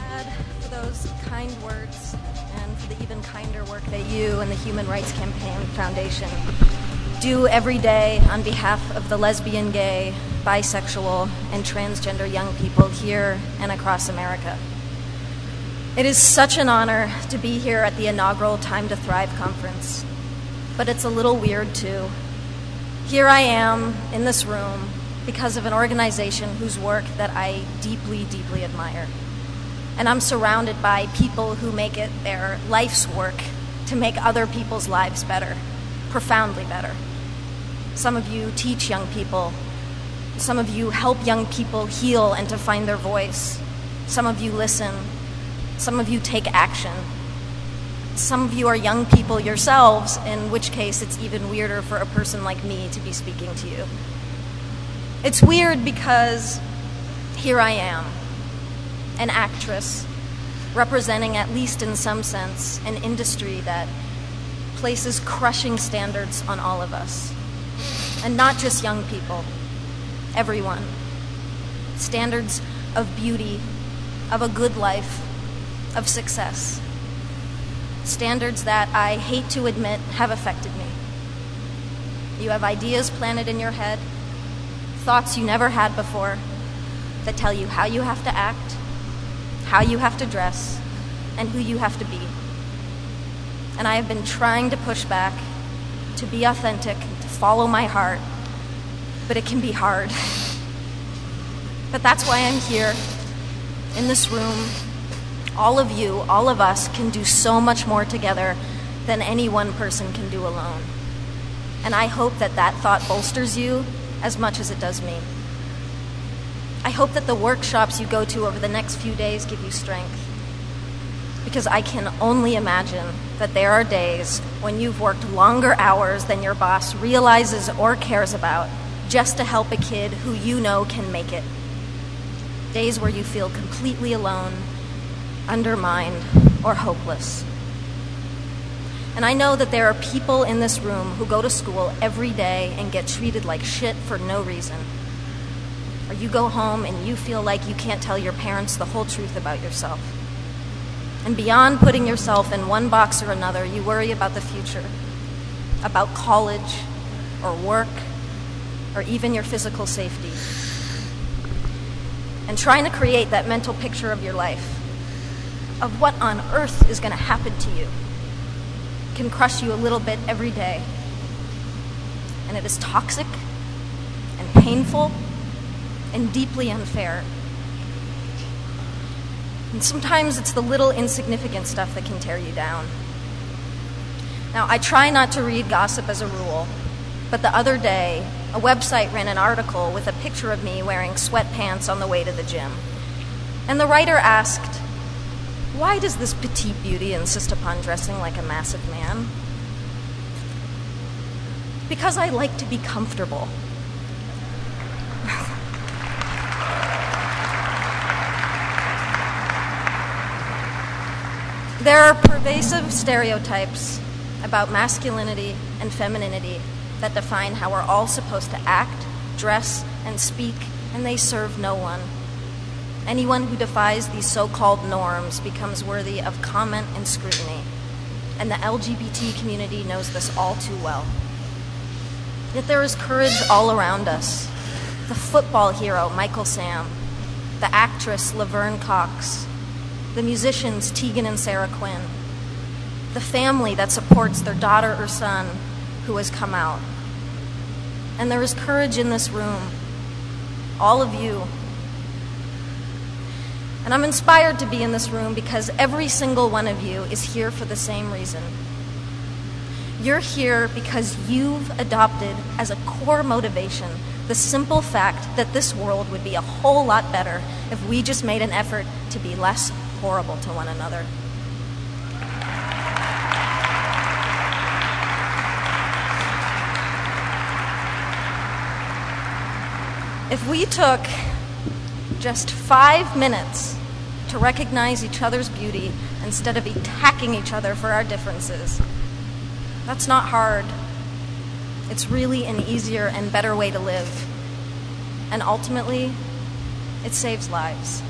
That you and the Human Rights Campaign Foundation do every day on behalf of the lesbian, gay, bisexual, and transgender young people here and across America. It is such an honor to be here at the inaugural Time to Thrive conference, but it's a little weird too. Here I am in this room because of an organization whose work that I deeply, deeply admire. And I'm surrounded by people who make it their life's work to make other people's lives better, profoundly better. Some of you teach young people. Some of you help young people heal and to find their voice. Some of you listen. Some of you take action. Some of you are young people yourselves, in which case it's even weirder for a person like me to be speaking to you. It's weird because here I am, an actress, representing, at least in some sense, an industry that places crushing standards on all of us. And not just young people, everyone. Standards of beauty, of a good life, of success. Standards that I hate to admit have affected me. You have ideas planted in your head, thoughts you never had before, that tell you how you have to act, how you have to dress, and who you have to be. And I have been trying to push back, to be authentic, to follow my heart, but it can be hard. But that's why I'm here, in this room. All of you, all of us, can do so much more together than any one person can do alone. And I hope that that thought bolsters you as much as it does me. I hope that the workshops you go to over the next few days give you strength. Because I can only imagine that there are days when you've worked longer hours than your boss realizes or cares about just to help a kid who you know can make it. Days where you feel completely alone, undermined, or hopeless. And I know that there are people in this room who go to school every day and get treated like shit for no reason. Or you go home and you feel like you can't tell your parents the whole truth about yourself. And beyond putting yourself in one box or another, you worry about the future, about college, or work, or even your physical safety. And trying to create that mental picture of your life, of what on earth is going to happen to you, can crush you a little bit every day. And it is toxic and painful and deeply unfair. And sometimes it's the little insignificant stuff that can tear you down. Now, I try not to read gossip as a rule, but the other day, a website ran an article with a picture of me wearing sweatpants on the way to the gym. And the writer asked, "Why does this petite beauty insist upon dressing like a massive man?" Because I like to be comfortable. There are pervasive stereotypes about masculinity and femininity that define how we're all supposed to act, dress, and speak, and they serve no one. Anyone who defies these so-called norms becomes worthy of comment and scrutiny, and the LGBT community knows this all too well. Yet there is courage all around us. The football hero, Michael Sam, the actress, Laverne Cox, the musicians, Tegan and Sarah Quinn, the family that supports their daughter or son who has come out. And there is courage in this room, all of you. And I'm inspired to be in this room because every single one of you is here for the same reason. You're here because you've adopted as a core motivation the simple fact that this world would be a whole lot better if we just made an effort to be less horrible to one another. If we took just 5 minutes to recognize each other's beauty instead of attacking each other for our differences, that's not hard. It's really an easier and better way to live. And ultimately, it saves lives.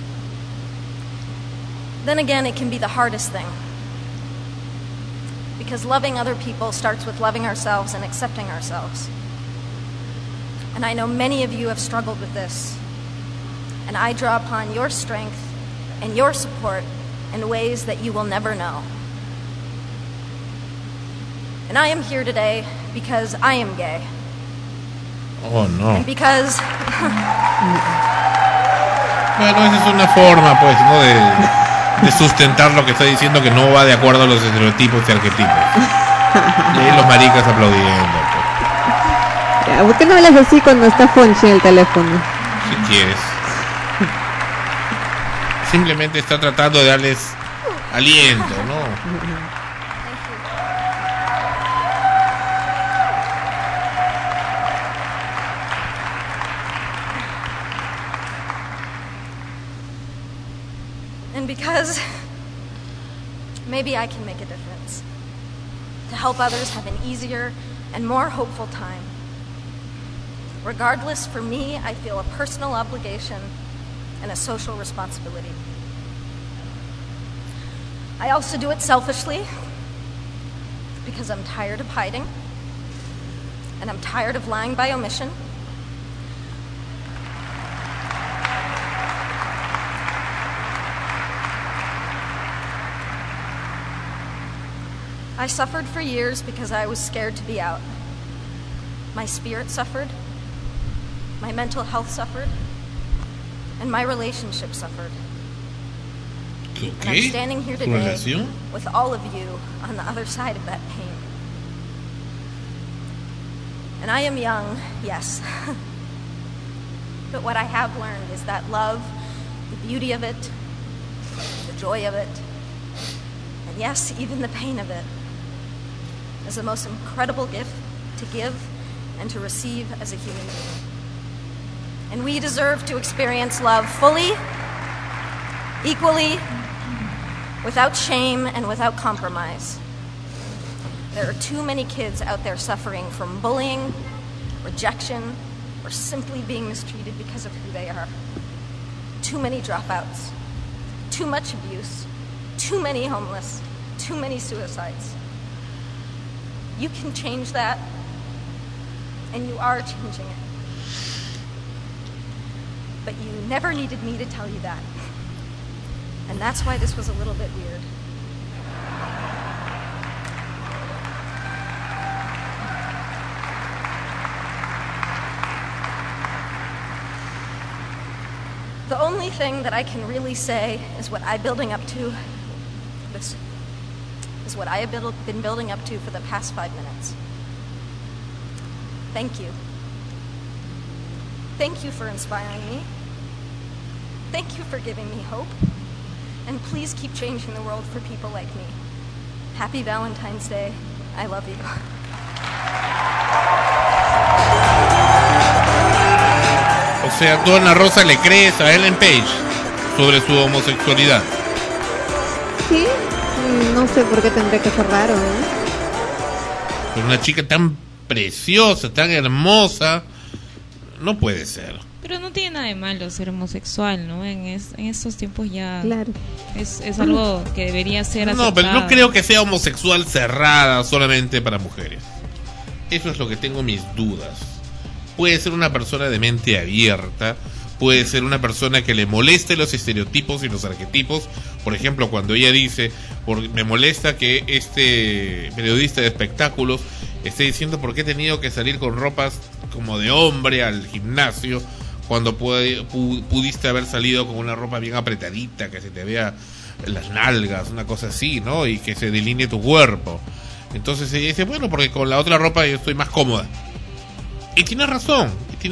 Then again, it can be the hardest thing. Because loving other people starts with loving ourselves and accepting ourselves. And I know many of you have struggled with this. And I draw upon your strength and your support in ways that you will never know. And I am here today because I am gay. Oh, no. And because... Bueno, esa es una forma, pues, ¿no? De sustentar lo que está diciendo, que no va de acuerdo a los estereotipos y arquetipos. Y ahí los maricas aplaudiendo, pues. ¿Por qué no hablas así cuando está Fonchi en el teléfono? Si quieres. Simplemente está tratando de darles aliento, ¿no? And because maybe I can make a difference to help others have an easier and more hopeful time. Regardless, for me, I feel a personal obligation and a social responsibility. I also do it selfishly because I'm tired of hiding and I'm tired of lying by omission. I suffered for years because I was scared to be out. My spirit suffered, my mental health suffered, and my relationship suffered. Okay. And I'm standing here today with all of you on the other side of that pain. And I am young, yes. But what I have learned is that love, the beauty of it, the joy of it, and yes, even the pain of it, is the most incredible gift to give and to receive as a human being. And we deserve to experience love fully, equally, without shame and without compromise. There are too many kids out there suffering from bullying, rejection, or simply being mistreated because of who they are. Too many dropouts, too much abuse, too many homeless, too many suicides. You can change that, and you are changing it. But you never needed me to tell you that. And that's why this was a little bit weird. The only thing that I can really say is what I'm building up to. This is what I have been building up to for the past 5 minutes. Thank you. Thank you for inspiring me. Thank you for giving me hope. And please keep changing the world for people like me. Happy Valentine's Day. I love you. O sea, tú, Ana Rosa, le crees a Ellen Page sobre su homosexualidad. Sí, no sé por qué tendría que ser raro, ¿no? Una chica tan preciosa, tan hermosa, no puede ser. Pero no tiene nada de malo ser homosexual, ¿no? En estos tiempos ya claro. es algo que debería ser aceptado. No, pero no creo que sea homosexual cerrada solamente para mujeres. Eso es lo que tengo mis dudas. Puede ser una persona de mente abierta, puede ser una persona que le moleste los estereotipos y los arquetipos. Por ejemplo, cuando ella dice, me molesta que este periodista de espectáculos esté diciendo por qué he tenido que salir con ropas como de hombre al gimnasio, cuando pudiste haber salido con una ropa bien apretadita, que se te vea las nalgas, una cosa así, ¿no? Y que se delinee tu cuerpo. Entonces ella dice, bueno, porque con la otra ropa yo estoy más cómoda. Y tiene razón.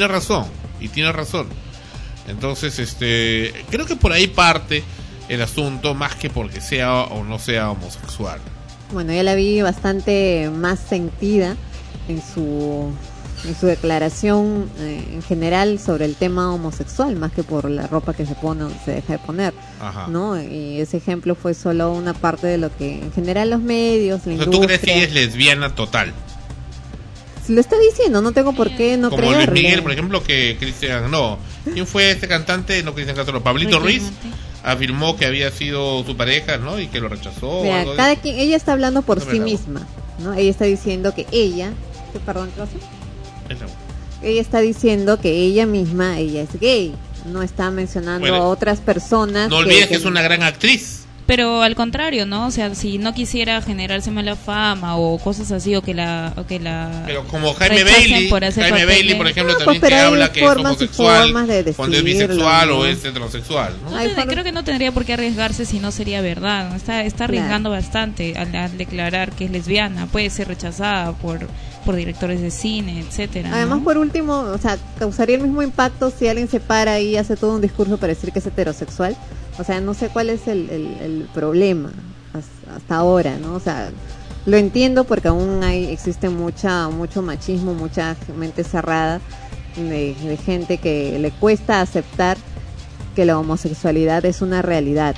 Entonces, creo que por ahí parte el asunto, más que porque sea o no sea homosexual. Bueno, yo la vi bastante más sentida en su declaración en general sobre el tema homosexual, más que por la ropa que se pone o se deja de poner. Ajá. ¿No? Y ese ejemplo fue solo una parte de lo que en general los medios, la industria... ¿Tú crees que ella es lesbiana total? Si lo está diciendo, no tengo por qué no creerle. Como Luis Miguel, por ejemplo, que Cristian... No, ¿quién fue este cantante? No, Cristian Castro, Pablito Ruiz afirmó que había sido su pareja, ¿no? Y que lo rechazó. Mira, cada quien, ella está hablando por sí misma, ¿no? Ella está diciendo que ella... Perdón, ¿qué pasó? Ella está diciendo que ella misma, ella es gay. No está mencionando a otras personas. No olvides que es una gran actriz. Pero al contrario, ¿no? O sea, si no quisiera generarse mala fama o cosas así, o que la pero como Jaime Bailey, por ejemplo, también que habla que es homosexual cuando es bisexual, ¿no? O es heterosexual, ¿no? Creo que no tendría por qué arriesgarse si no sería verdad, ¿no? Está arriesgando bastante al declarar que es lesbiana. Puede ser rechazada por directores de cine, etcétera. Además, ¿no? Por último, o sea, causaría el mismo impacto si alguien se para y hace todo un discurso para decir que es heterosexual. O sea, no sé cuál es el problema hasta ahora, ¿no? O sea, lo entiendo porque aún existe mucho machismo, mucha mente cerrada de gente que le cuesta aceptar que la homosexualidad es una realidad.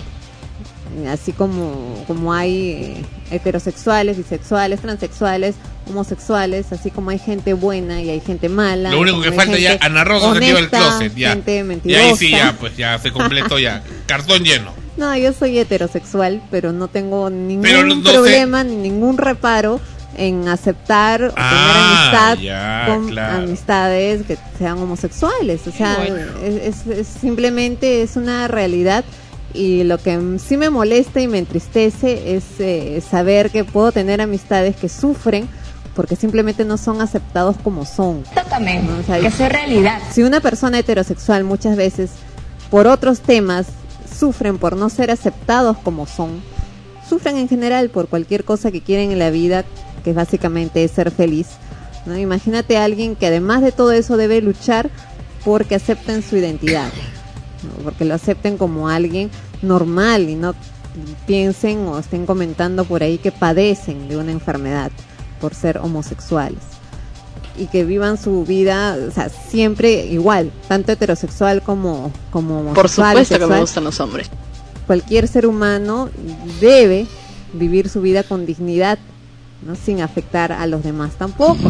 Así como hay heterosexuales, bisexuales, transexuales, homosexuales, así como hay gente buena y hay gente mala. Lo único que falta ya, Ana Rosa se dio el closet, ya. Gente mentirosa. Y ahí sí ya se completó ya, cartón lleno. No, yo soy heterosexual, pero no tengo ningún problema ni ningún reparo en aceptar o tener amistad con amistades que sean homosexuales. O sea, es simplemente es una realidad. Y lo que sí me molesta y me entristece es saber que puedo tener amistades que sufren porque simplemente no son aceptados como son. Exactamente, ¿no? O sea, que sea realidad. Si una persona heterosexual muchas veces por otros temas sufren por no ser aceptados como son, sufren en general por cualquier cosa que quieren en la vida, que básicamente es ser feliz, ¿no? Imagínate a alguien que además de todo eso debe luchar porque acepten su identidad, ¿no? Porque lo acepten como alguien normal y no piensen o estén comentando por ahí que padecen de una enfermedad por ser homosexuales y que vivan su vida, o sea, siempre igual, tanto heterosexual como homosexual. Por supuesto sexual, que me gustan los hombres. Cualquier ser humano debe vivir su vida con dignidad, ¿no? Sin afectar a los demás tampoco.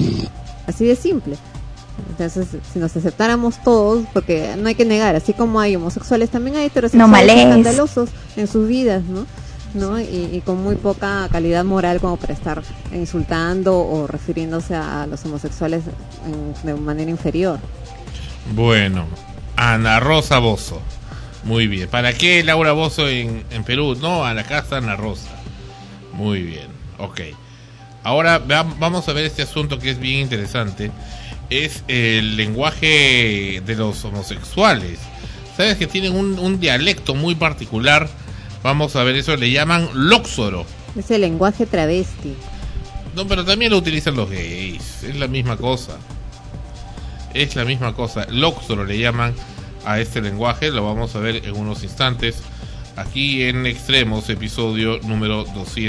Así de simple. Entonces, si nos aceptáramos todos, porque no hay que negar, así como hay homosexuales, también hay heterosexuales escandalosos en sus vidas, ¿no? Y con muy poca calidad moral como para estar insultando o refiriéndose a los homosexuales de manera inferior. Bueno, Ana Rosa Bozzo. Muy bien. ¿Para qué Laura Bozzo en Perú? No, a la casa Ana Rosa. Muy bien, ok. Ahora vamos a ver este asunto que es bien interesante. Es el lenguaje de los homosexuales. Sabes que tienen un dialecto muy particular. Vamos a ver eso, le llaman lóxoro. Es el lenguaje travesti. No, pero también lo utilizan los gays. Es la misma cosa. Es la misma cosa. Lóxoro le llaman a este lenguaje. Lo vamos a ver en unos instantes. Aquí en Extremos, episodio número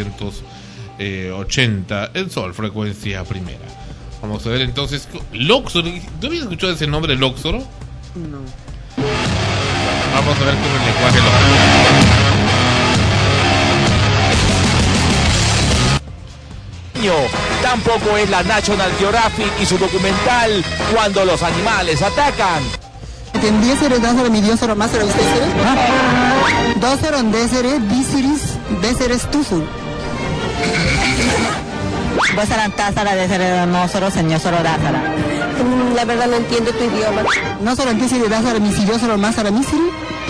280 en Sol, frecuencia primera. Vamos a ver entonces, Lóxoro. ¿Tú habías escuchado ese nombre, Lóxoro? No. Vamos a ver cómo el lenguaje Lóxoro. Tampoco es la National Geographic y su documental Cuando los animales atacan. Tendésere, dásere, mi diosero, másero, istésere. Dásero, désere, bíceres, déceres, tusu. Dásara, tásara, désere, nósoro, señósoro, dásara. La verdad no entiendo tu idioma. No solo entiende, dásara, mi sidiósoro, másara, míseri.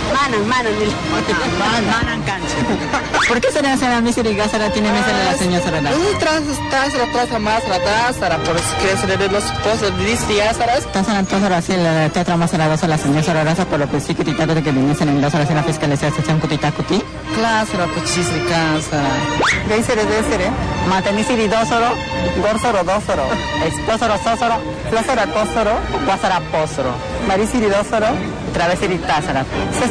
Manan cancha. ¿Por qué se le hace a la mísera y gásara tiene mísera la señora Sarada? Tásara más la tásara, por eso que se le den los pozos de distiásaras. Tásara, así la tetra más a la dos a la señora Sarada, por lo que sí que titado de que viniesen en dos horas en la fiscalización cutitacuti. Clásara, puchis de cásara. Désere. Matenisiri dósoro, górsoro dósoro, expósoro sósoro, flósora cósoro, cuásara pósoro. Marisiri dósoro, travesiri tásara.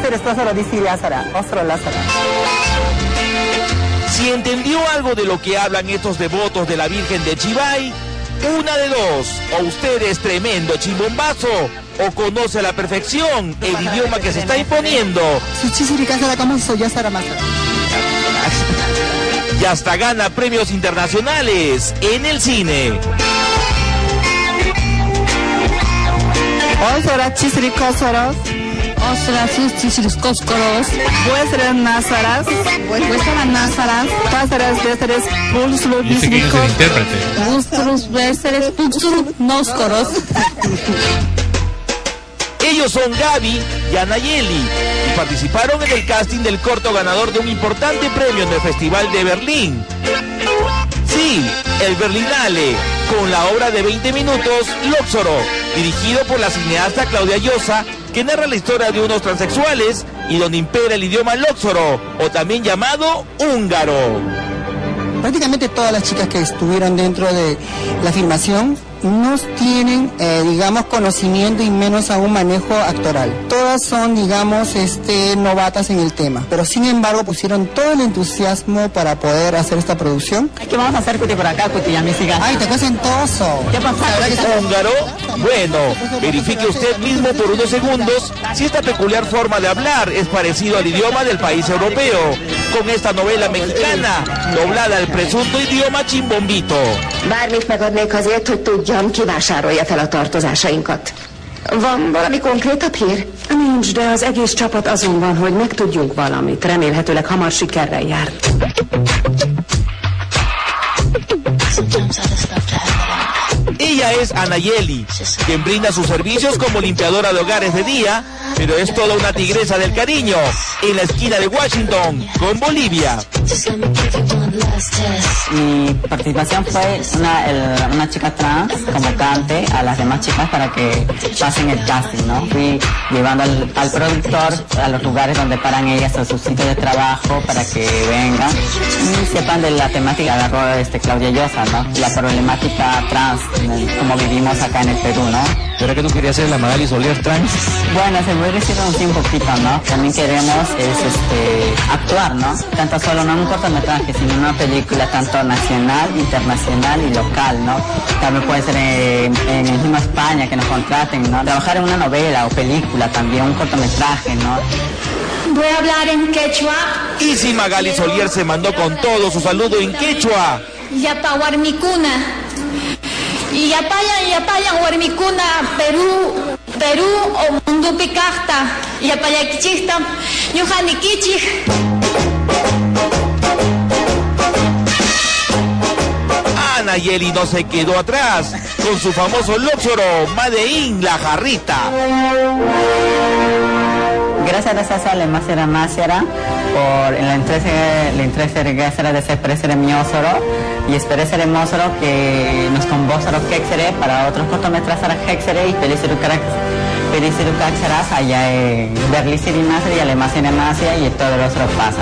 Si entendió algo de lo que hablan estos devotos de la Virgen de Chivay, una de dos: o usted es tremendo chimbombazo, o conoce a la perfección el idioma que se está imponiendo. Y hasta gana premios internacionales en el cine. Osras, cóscoros, vuestras násaras, pásaras, déceres, pulslos, bísnicos, bustros, béceres, pulsros, nóscoros. Ellos son Gaby y Anayeli, y participaron en el casting del corto ganador de un importante premio en el Festival de Berlín. Sí, el Berlinale, con la obra de 20 minutos, Lóxoro, dirigido por la cineasta Claudia Llosa, que narra la historia de unos transexuales y donde impera el idioma lóxoro, o también llamado húngaro. Prácticamente todas las chicas que estuvieron dentro de la filmación no tienen, digamos, conocimiento y menos aún manejo actoral. Todas son, digamos, novatas en el tema, pero sin embargo pusieron todo el entusiasmo para poder hacer esta producción. ¿Qué vamos a hacer, Cuti, por acá, Cuti? Ya me sigas. Ay, te cuecen toso. ¿Qué pasa? ¿Húngaro? Bueno, verifique usted mismo por unos segundos si esta peculiar forma de hablar es parecido al idioma del país europeo, con esta novela mexicana, doblada al presunto idioma chimbombito. Bármit megadnék azért, hogy tudjam, ki vásárolja fel a tartozásainkat. Van valami konkrétabb hír? Nincs, de az egész csapat azon van, hogy megtudjunk valamit. Remélhetőleg hamar sikerrel jár. Ella es Anayeli, quien brinda sus servicios como limpiadora de hogares de día, pero es toda una tigresa del cariño, en la esquina de Washington, con Bolivia. Mi participación fue una chica trans convocante a las demás chicas para que pasen el casting, ¿no? Fui llevando al productor a los lugares donde paran ellas a su sitio de trabajo para que vengan y sepan de la temática de Claudia Llosa, ¿no? La problemática trans, como vivimos acá en el Perú, ¿no? ¿Pero que tú querías ser la Magali Solier trans? Bueno, se puede decir un poquito, ¿no? También queremos actuar, ¿no? Tanto solo no en un cortometraje, sino en una película tanto nacional, internacional y local, ¿no? También puede ser en el mismo España que nos contraten, ¿no? Trabajar en una novela o película también, un cortometraje, ¿no? Voy a hablar en quechua. Y si Magali Solier se mandó con todo su saludo en quechua. Yapahuarmicuna. Y yapaya Huarmicuna, Perú o Mundo Picasta. Yapayaquichista, Yohanikichi. Anayeli no se quedó atrás con su famoso lóxoro, Madeín, la jarrita. Gracias a la Masera por la entrega de ese presere miosoro y espero ser mosoro que nos convocó Kexere para otros cortometrajes a Kexere y Pelicirucaxaras allá en Berlín y Alemania y todo el otro pasa.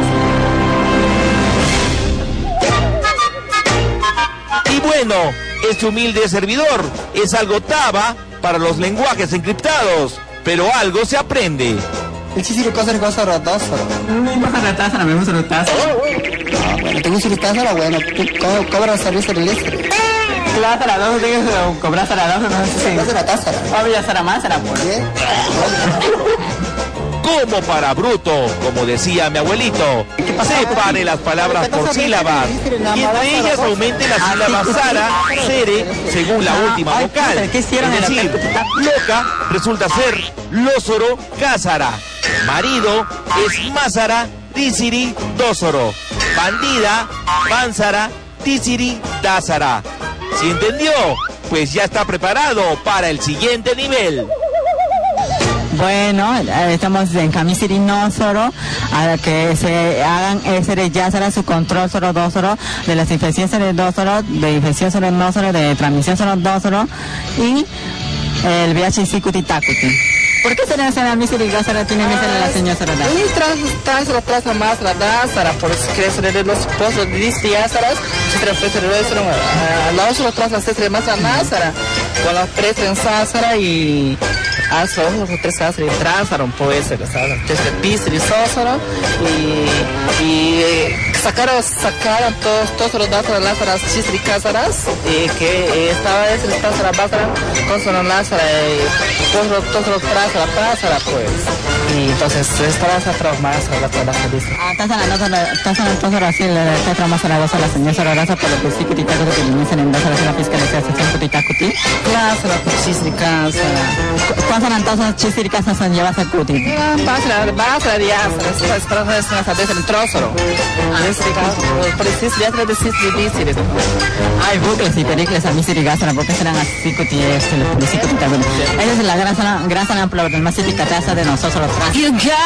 Y bueno, este humilde servidor es algo taba para los lenguajes encriptados, pero algo se aprende. Bueno, tengo un surutázara, bueno, cobra servicio del este. Claro, la dos, tengo que cobrar a la dos, no sé si. La tázara. Obvio, será más, será por. Como para bruto, como decía mi abuelito, separe las palabras por sílabas y entre ellas aumente la sílaba Sara, Sere, según la última vocal. Es decir, loca resulta ser Lósoro, Cásara. Marido es Másara, Tisiri, Dósoro. Bandida, Bánsara, Tisiri, Dásara. ¿Sí entendió? Pues ya está preparado para el siguiente nivel. Bueno, estamos en Camisiri Nósoro, a que se hagan ese ya será su control solo dósoro de las infecciones de dósoro, de infección solo nósoro, de transmisión solo dósoro y el VHC Cutitacuti. ¿Por qué se le hace a Misiri Gásara tiene la señora Sorada? Y tras más la dásara, por crecer de los pozos de distiásaras, se transfiere la otra tras las tres más a Násara, con las tres en Sásara y hasta los tres Sásara y Tránsaro, pues, desde Pisri y Sósaro y sacaron todos los datos de las Chisri Cásaras, que estaba ese Tásara Básara, con su Násara y todos los Tásara, pues. Y entonces estaba esa trauma la feliz. Tásara así la trauma a la la señora Soraraza por lo que sí Cutitacuti que me dicen en Dásara la fiscalización Cutitacuti. Claro, Chisri Cásaras. Vamos a entonces chisiricas nos llevas a cuti. Vas a días, para nuestra vez el trozoro. Precis letra de difíciles. Hay bucles y pericles a mí sirigasana, porque serán así cuti los policitos también. Esa es la gran zona problemática de nosotros los trans.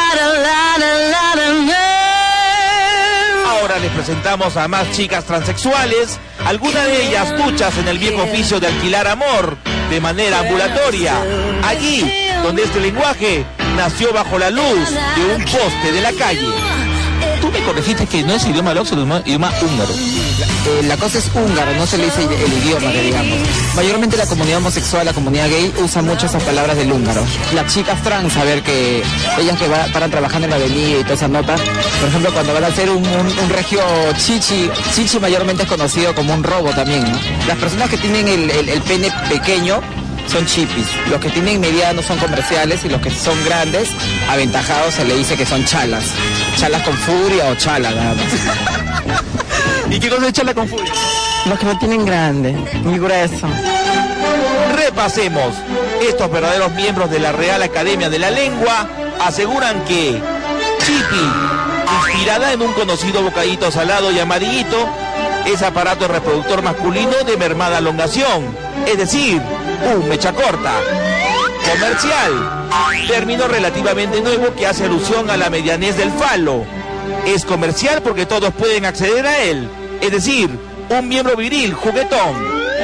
Ahora les presentamos a más chicas transexuales, algunas de ellas duchas en el viejo oficio de alquilar amor de manera ambulatoria, allí donde este lenguaje nació bajo la luz de un poste de la calle. Tú me corregiste que no es idioma lox, sino idioma húngaro. La cosa es húngaro, no se le dice el idioma, digamos. Mayormente la comunidad homosexual, la comunidad gay, usa mucho esas palabras del húngaro. Las chicas trans, a ver que ellas que paran trabajando en la avenida y toda esa nota, por ejemplo, cuando van a hacer un regio chichi mayormente es conocido como un robo también, ¿no? Las personas que tienen el pene pequeño son chipis, los que tienen medianos son comerciales y los que son grandes, aventajados, se le dice que son chalas. Chalas con furia o chala, nada más. ¿Y qué cosa es chala con furia? Los que no tienen grande, muy grueso. Repasemos. Estos verdaderos miembros de la Real Academia de la Lengua aseguran que chipi, inspirada en un conocido bocadito salado y amarillito, es aparato reproductor masculino de mermada elongación, es decir, un mecha corta. Comercial, término relativamente nuevo que hace alusión a la medianez del falo. Es comercial porque todos pueden acceder a él, es decir, un miembro viril, juguetón.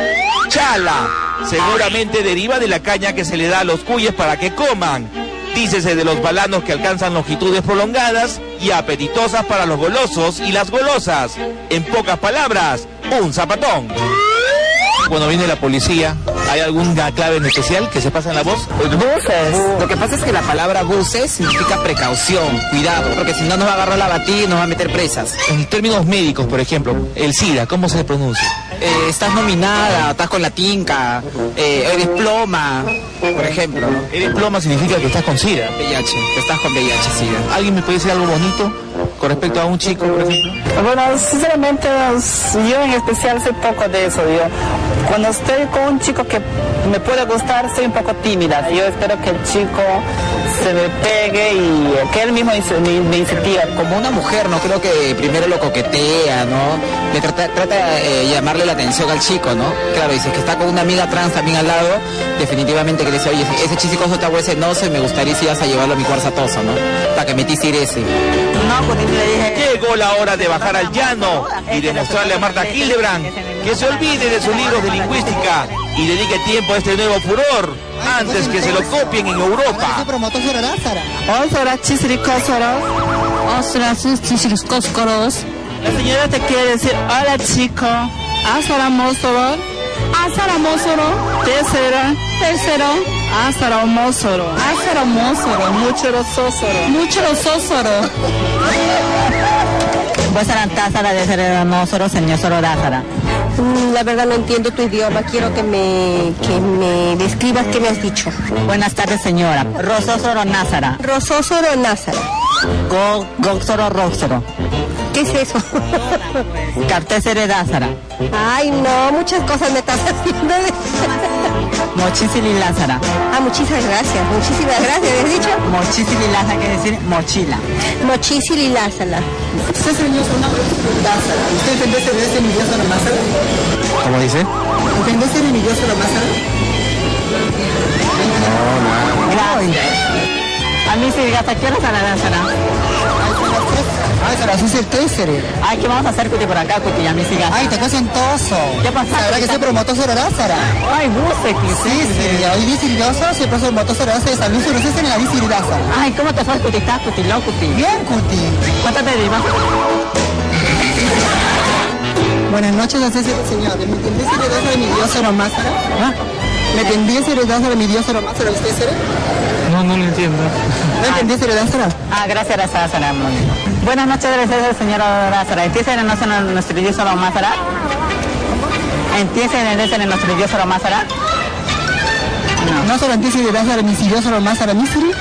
Chala, seguramente deriva de la caña que se le da a los cuyes para que coman. Dícese de los balanos que alcanzan longitudes prolongadas y apetitosas para los golosos y las golosas. En pocas palabras, un zapatón. Cuando viene la policía, ¿hay alguna clave en especial que se pasa en la voz? Buses. Lo que pasa es que la palabra buses significa precaución, cuidado, porque si no nos va a agarrar la batida y nos va a meter presas. En términos médicos, por ejemplo, el SIDA, ¿cómo se pronuncia? Estás nominada, estás con la tinca, eres ploma, por ejemplo. Eres ploma significa que estás con SIDA. VIH, que estás con VIH, SIDA. ¿Alguien me puede decir algo bonito con respecto a un chico, por ejemplo? Bueno, sinceramente, yo en especial sé poco de eso. Cuando estoy con un chico que me puede gustar, soy un poco tímida. Yo espero que el chico se me pegue y que él mismo me incentiva. Como una mujer, no creo que primero lo coquetea, ¿no? Le trata de llamarle la atención al chico, ¿no? Claro, dice que está con una amiga trans también al lado, definitivamente que le dice, oye, ese chicoso está huesenoso y me gustaría si vas a llevarlo a mi cuarzatoso, ¿no? Para que me tisirese. No, pues le dije... Llegó la hora de bajar al llano y demostrarle a Marta Hildebrand que se olvide de sus libros de lingüística y dedique tiempo a este nuevo furor antes que se lo copien en Europa. La señora te quiere decir, hola chico, asara mosoro, tercero, asara mosoro, mucho sosoro. Voy a ser antásara de ser mosoro, señor soro dásara. La verdad no entiendo tu idioma, quiero que me describas qué me has dicho. Buenas tardes, señora. Rososoro násara. Rososoro násara. Goxoro roxoro. ¿Qué es eso? Cartesere dásara. Ay, no, muchas cosas me estás haciendo. Mochísili lázara. Muchísimas gracias, ¿has dicho? Mochísili lázara, quiere decir mochila. Mochísili lázara. Usted señor es una lázara. ¿Usted entendese de ese idioma la lázara? ¿Cómo dice? ¿Entendese de mi idioma la lázara? No. A mí sí, hasta qué hora a la lázara. Se las hice el tésere. Ay, ¿qué vamos a hacer, Cuti, por acá, Cuti? A mí sí gasta. Ay, te cosen toso. ¿Qué pasa? La verdad que soy promotor sobre Lázara. Ay, buce, sí. Hoy dice Lázara, siempre soy promotor sobre Lázara de San Luis, pero en la bici Lázara. Ay, ¿cómo te fue, Cuti? ¿Estás, Cuti? ¿Lo, Cuti? Bien, Cuti. Cuéntate de más. Buenas noches, señor. ¿Me entendés heredaza de mi dios Oromázara? ¿Me entendés heredaza de mi dios Oromázara? ¿Usted será? No lo entiendo. ¿No entendés heredaza? Gracias, Lázara. Buenas noches, gracias, señora Lázara. ¿Entienden nuestro dios Oromázara? ¿Entienden nuestro dios Oromázara? No solo entienden heredaza de mi dios Oromázara, ¿misiri?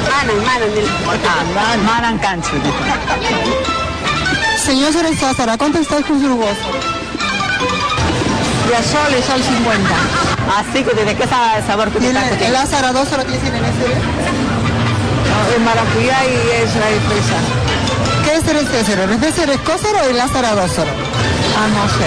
Manan cancho. Señor Lázara, ¿cuánto está el justo? Ya sol 50. Así que tiene que saber que ¿El Lázara 2 solo tiene en ese? El maracuyá y eso ahí fresa. ¿Qué es el César? ¿El César es Cósoro o el Lázara 2 solo? No sé.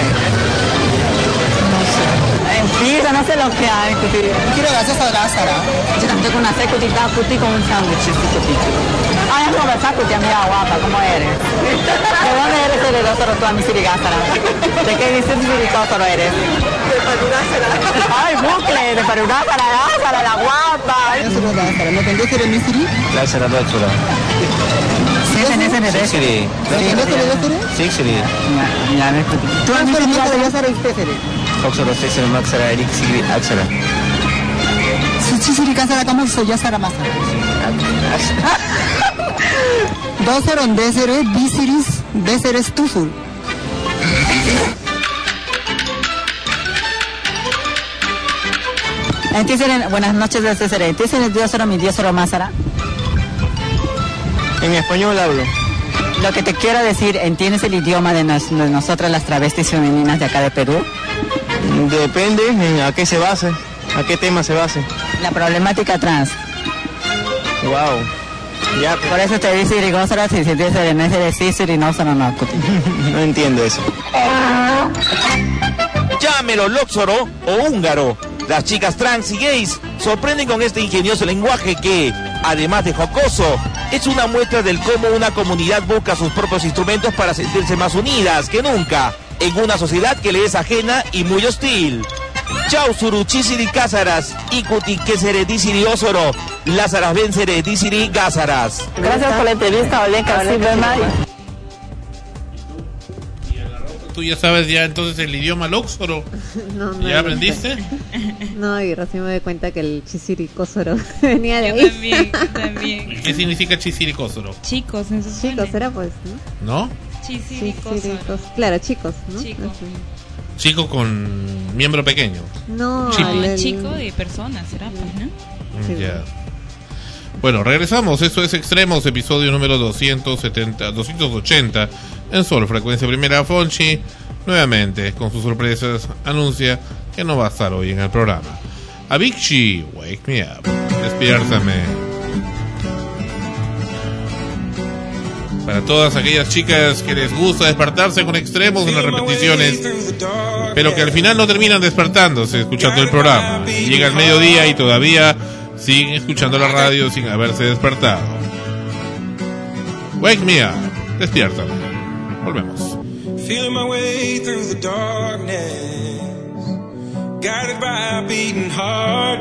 Empieza, no sé lo que hay. Quiero gaseosa de Lázara. Yo también con una secutita con un sándwich. Ay, no, Cuti, amiga guapa, ¿cómo eres? ¿De dónde eres el Lázaro tú, a mi Sirigásara? ¿De qué dices Sirigásaro eres? De Parurásara. Ay, bucle, de Parurásara, Lázara, la guapa. Lázara, Lázara, ¿me entendés que eres mi Siri? Lázara, Lázara. Sí, ¿tenés Siri. Sí, Siri. ¿Tú has visto de Lázara y César? Foxoro, César, Maxara, Eric, Sigri, Axara. Suchi Sirigásara, ¿cómo soy Lázara más? Dos eran Desere, Bisiris, Deseres Tuzul. Buenas noches de César. ¿Entiendes Diosoro, mi Diosoro Másara? En español hablo. Lo que te quiero decir, ¿entiendes el idioma de nosotras las travestis femeninas de acá de Perú? Depende en a qué se base, a qué tema se base. La problemática trans. Wow. Ya, por eso te dice Irigósara si se dice en ese de Cícero y no no. No entiendo eso. Llámelo Lóxoro o húngaro. Las chicas trans y gays sorprenden con este ingenioso lenguaje que, además de jocoso, es una muestra del cómo una comunidad busca sus propios instrumentos para sentirse más unidas que nunca en una sociedad que le es ajena y muy hostil. Chau suruchisiri cázaras, ikuti quesere disiri osoro, lázaras vencere disiri gázaras. Gracias por la entrevista, Olenka. ¿Tú ya sabes ya entonces el idioma Lóxoro? No, ¿Ya aprendiste? No, y recién me doy cuenta que el chisiricósoro venía de ahí. También. ¿Qué significa chisiricósoro? Chicos, chicos, era pues, ¿no? ¿No? Chisiricósoro. Claro, chicos, ¿no? Chico con miembro pequeño. No, chico de personas, será pues, ¿no? Sí, ya. Bueno, regresamos. Eso es Extremos, episodio número 280 en Sol, frecuencia primera. Fonchi, nuevamente, con sus sorpresas, anuncia que no va a estar hoy en el programa. Avicii, Wake Me Up, despiértame. Para todas aquellas chicas que les gusta despertarse con Extremos en las repeticiones, pero que al final no terminan despertándose escuchando el programa. Llega el mediodía y todavía siguen escuchando la radio sin haberse despertado. Wake Me Up, despiértame. Volvemos. Feeling my way through the darkness, guided by a beating heart.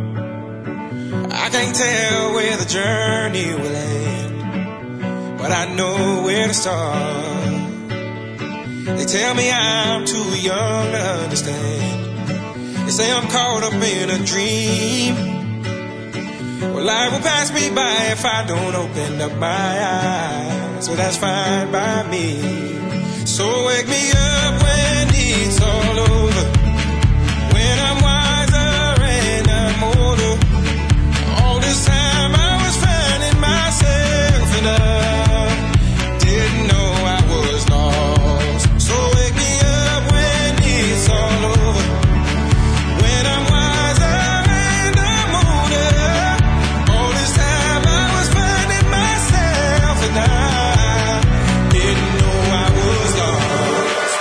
I can't tell where the journey will end, but I know where to start. They tell me I'm too young to understand. They say I'm caught up in a dream. Well, life will pass me by if I don't open up my eyes. So that's fine by me. So wake me up when it's all over, when I'm wiser and I'm older. All this time I was finding myself and I didn't know I was lost. So wake me up when it's all over, when I'm wiser and I'm older. All this time I was finding myself and I didn't know I was lost.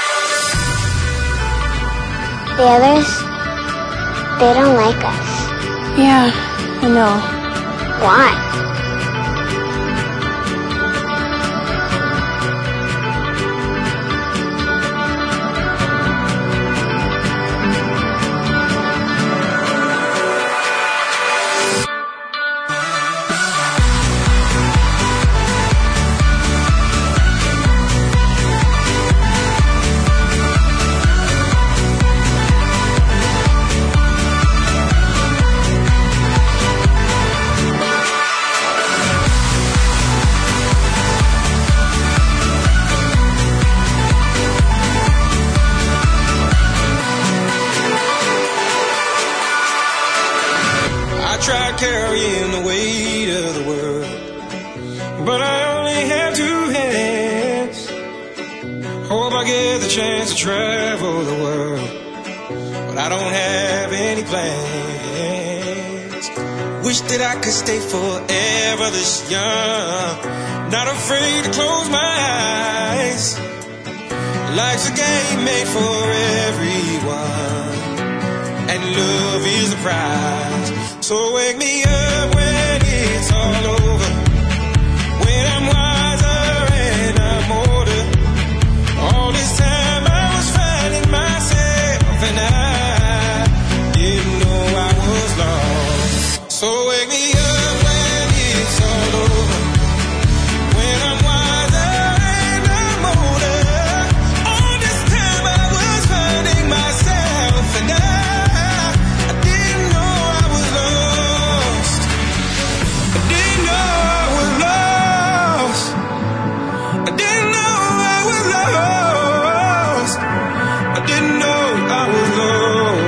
The others, they don't like us. Yeah, I know. Why? I tried carrying the weight of the world, but I only have two hands. Hope I get the chance to travel the world but I don't have any plans. Wish that I could stay forever this young, not afraid to close my eyes. Life's a game made for everyone, and love is the prize. So wake me up when it's all over, when I'm wiser and I'm older. All this time I was finding myself, and I didn't know I was lost. So wake me up when it's all over, when I'm wiser and I'm older. All this time I was finding myself, and I didn't know I was lost. I didn't know I was lost. I didn't know I was lost. I didn't know I was lost.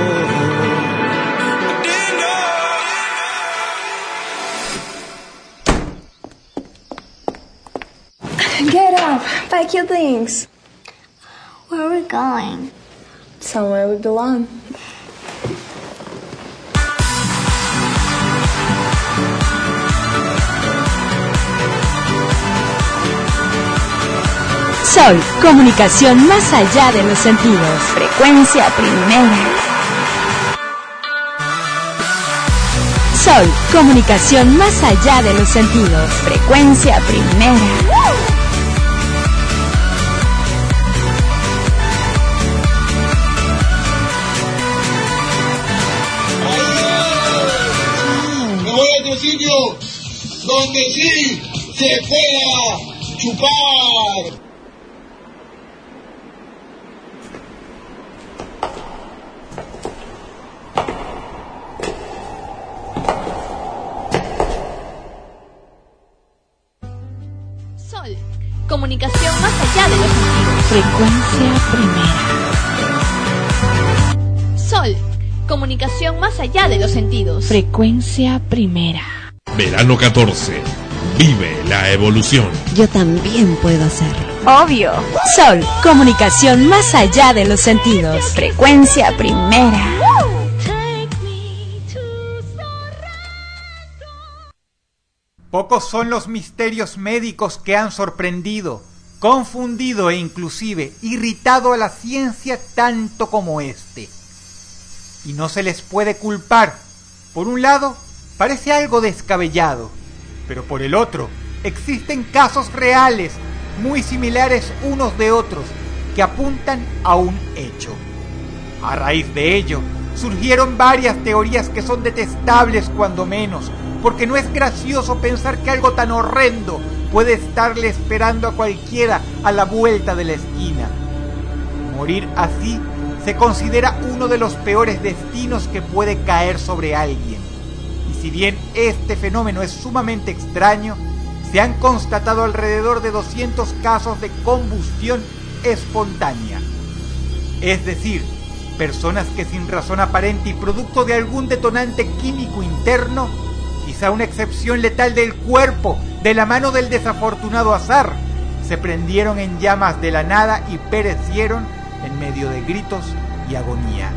Get up, pack your things. Where are we going? Somewhere we belong. Sol, comunicación más allá de los sentidos. Frecuencia primera. Sol, comunicación más allá de los sentidos. Frecuencia primera. Me voy a otro sitio donde sí se pueda chupar. Sol, comunicación más allá de los sentidos. Frecuencia primera. Sol, comunicación más allá de los sentidos. Frecuencia primera. Verano 14. Vive la evolución. Yo también puedo hacerlo. Obvio. Sol, comunicación más allá de los sentidos. Frecuencia primera. Pocos son los misterios médicos que han sorprendido, confundido e inclusive irritado a la ciencia tanto como este. Y no se les puede culpar. Por un lado, parece algo descabellado, pero por el otro, existen casos reales, muy similares unos de otros, que apuntan a un hecho. A raíz de ello, surgieron varias teorías que son detestables cuando menos, porque no es gracioso pensar que algo tan horrendo puede estarle esperando a cualquiera a la vuelta de la esquina. Morir así se considera uno de los peores destinos que puede caer sobre alguien. Y si bien este fenómeno es sumamente extraño, se han constatado alrededor de 200 casos de combustión espontánea. Es decir, personas que sin razón aparente y producto de algún detonante químico interno, quizá una excepción letal del cuerpo, de la mano del desafortunado azar, se prendieron en llamas de la nada y perecieron en medio de gritos y agonía.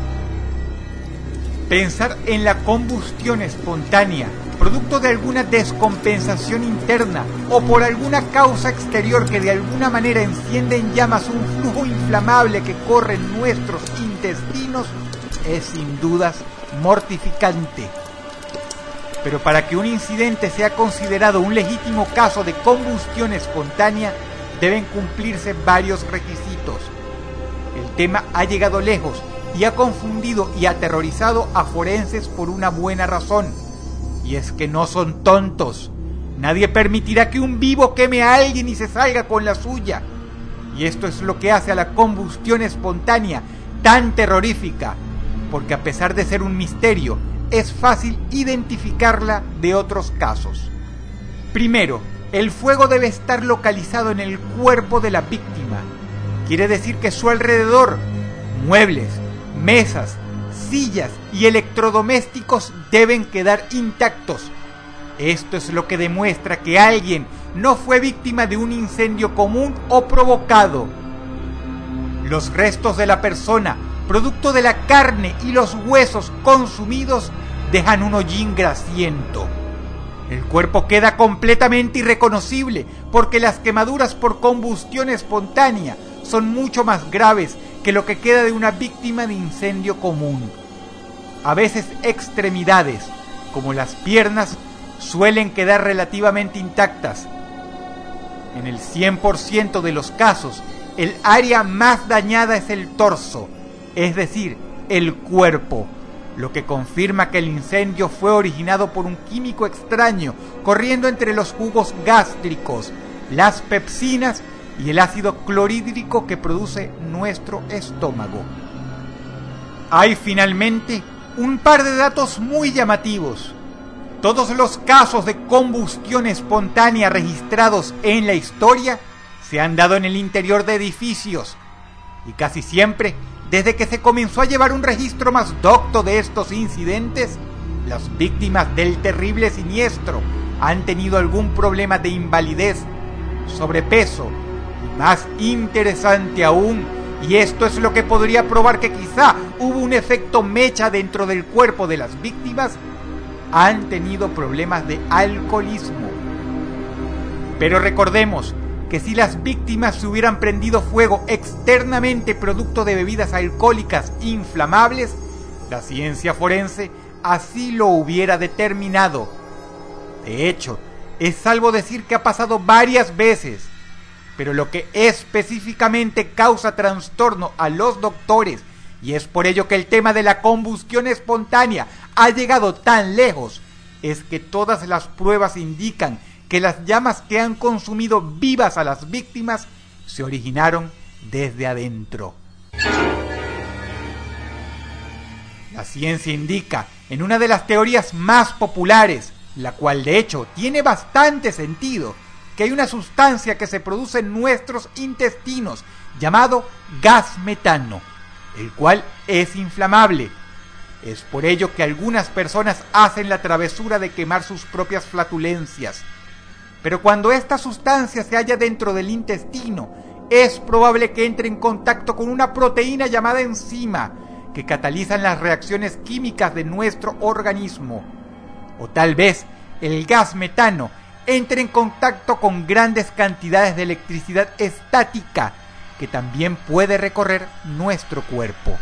Pensar en la combustión espontánea, producto de alguna descompensación interna o por alguna causa exterior que de alguna manera enciende en llamas un flujo inflamable que corre en nuestros intestinos, es sin dudas mortificante. Pero para que un incidente sea considerado un legítimo caso de combustión espontánea, deben cumplirse varios requisitos. El tema ha llegado lejos y ha confundido y aterrorizado a forenses por una buena razón. Y es que no son tontos. Nadie permitirá que un vivo queme a alguien y se salga con la suya. Y esto es lo que hace a la combustión espontánea tan terrorífica, porque a pesar de ser un misterio, es fácil identificarla de otros casos. Primero, el fuego debe estar localizado en el cuerpo de la víctima. Quiere decir que su alrededor, muebles, mesas, sillas y electrodomésticos deben quedar intactos. Esto es lo que demuestra que alguien no fue víctima de un incendio común o provocado. Los restos de la persona producto de la carne y los huesos consumidos, dejan un hollín grasiento. El cuerpo queda completamente irreconocible porque las quemaduras por combustión espontánea son mucho más graves que lo que queda de una víctima de incendio común. A veces extremidades, como las piernas, suelen quedar relativamente intactas. En el 100% de los casos, el área más dañada es el torso, es decir, el cuerpo, lo que confirma que el incendio fue originado por un químico extraño corriendo entre los jugos gástricos, las pepsinas y el ácido clorhídrico que produce nuestro estómago. Hay finalmente un par de datos muy llamativos. Todos los casos de combustión espontánea registrados en la historia se han dado en el interior de edificios, y casi siempre, desde que se comenzó a llevar un registro más docto de estos incidentes, las víctimas del terrible siniestro han tenido algún problema de invalidez, sobrepeso, y más interesante aún, y esto es lo que podría probar que quizá hubo un efecto mecha dentro del cuerpo de las víctimas, han tenido problemas de alcoholismo. Pero recordemos que si las víctimas se hubieran prendido fuego externamente producto de bebidas alcohólicas inflamables, la ciencia forense así lo hubiera determinado. De hecho, es salvo decir que ha pasado varias veces, pero lo que específicamente causa trastorno a los doctores, y es por ello que el tema de la combustión espontánea ha llegado tan lejos, es que todas las pruebas indican que las llamas que han consumido vivas a las víctimas se originaron desde adentro. La ciencia indica, en una de las teorías más populares, la cual de hecho tiene bastante sentido, que hay una sustancia que se produce en nuestros intestinos llamado gas metano, el cual es inflamable. Es por ello que algunas personas hacen la travesura de quemar sus propias flatulencias. Pero cuando esta sustancia se halla dentro del intestino, es probable que entre en contacto con una proteína llamada enzima, que catalizan las reacciones químicas de nuestro organismo. O tal vez el gas metano entre en contacto con grandes cantidades de electricidad estática, que también puede recorrer nuestro cuerpo.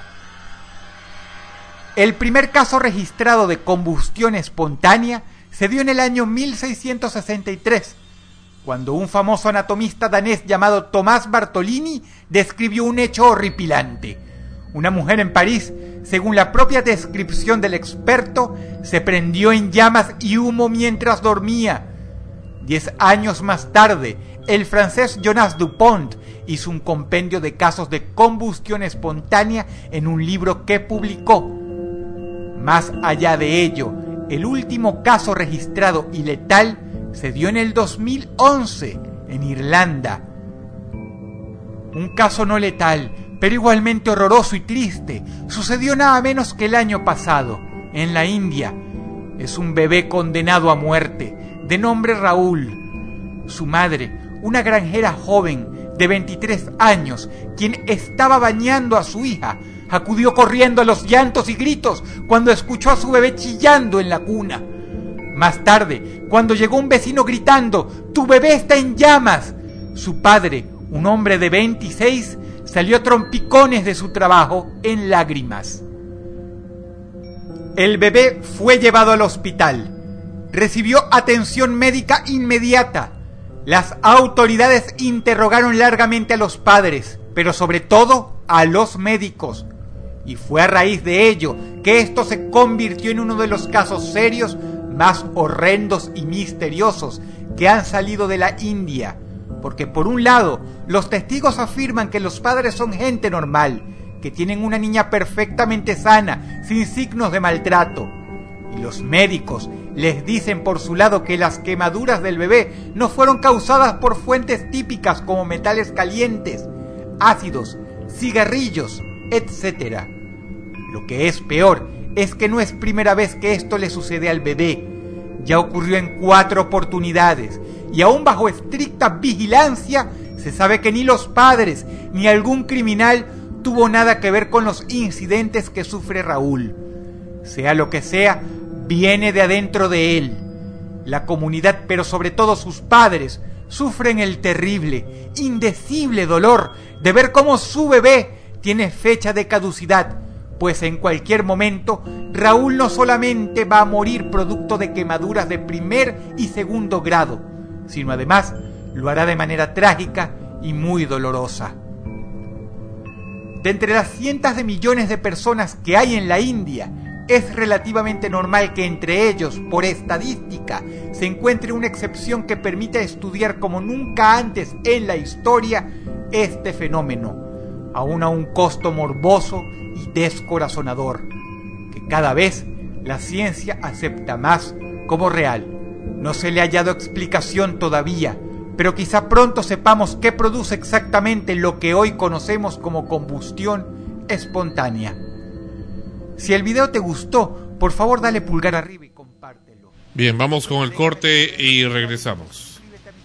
El primer caso registrado de combustión espontánea se dio en el año 1663, cuando un famoso anatomista danés llamado Tomás Bartolini describió un hecho horripilante. Una mujer en París, según la propia descripción del experto, se prendió en llamas y humo mientras dormía. 10 años más tarde, el francés Jonas Dupont hizo un compendio de casos de combustión espontánea en un libro que publicó. Más allá de ello, el último caso registrado y letal se dio en el 2011 en Irlanda. Un caso no letal, pero igualmente horroroso y triste, sucedió nada menos que el año pasado, en la India. Es un bebé condenado a muerte, de nombre Raúl. Su madre, una granjera joven de 23 años, quien estaba bañando a su hija, acudió corriendo a los llantos y gritos cuando escuchó a su bebé chillando en la cuna. Más tarde, cuando llegó un vecino gritando, «¡Tu bebé está en llamas!», su padre, un hombre de 26, salió a trompicones de su trabajo en lágrimas. El bebé fue llevado al hospital. Recibió atención médica inmediata. Las autoridades interrogaron largamente a los padres, pero sobre todo a los médicos. Y fue a raíz de ello que esto se convirtió en uno de los casos serios más horrendos y misteriosos que han salido de la India. Porque por un lado, los testigos afirman que los padres son gente normal, que tienen una niña perfectamente sana, sin signos de maltrato. Y los médicos les dicen por su lado que las quemaduras del bebé no fueron causadas por fuentes típicas como metales calientes, ácidos, cigarrillos, etc. Lo que es peor es que no es primera vez que esto le sucede al bebé. Ya ocurrió en 4 oportunidades y aún bajo estricta vigilancia se sabe que ni los padres ni algún criminal tuvo nada que ver con los incidentes que sufre Raúl. Sea lo que sea, viene de adentro de él. La comunidad, pero sobre todo sus padres, sufren el terrible, indecible dolor de ver cómo su bebé tiene fecha de caducidad, pues en cualquier momento Raúl no solamente va a morir producto de quemaduras de primer y segundo grado, sino además lo hará de manera trágica y muy dolorosa. De entre las cientos de millones de personas que hay en la India, es relativamente normal que entre ellos, por estadística, se encuentre una excepción que permita estudiar como nunca antes en la historia este fenómeno, aún a un costo morboso y descorazonador, que cada vez la ciencia acepta más como real. No se le ha hallado explicación todavía, pero quizá pronto sepamos qué produce exactamente lo que hoy conocemos como combustión espontánea. Si el video te gustó, por favor dale pulgar arriba y compártelo. Bien, vamos con el corte y regresamos.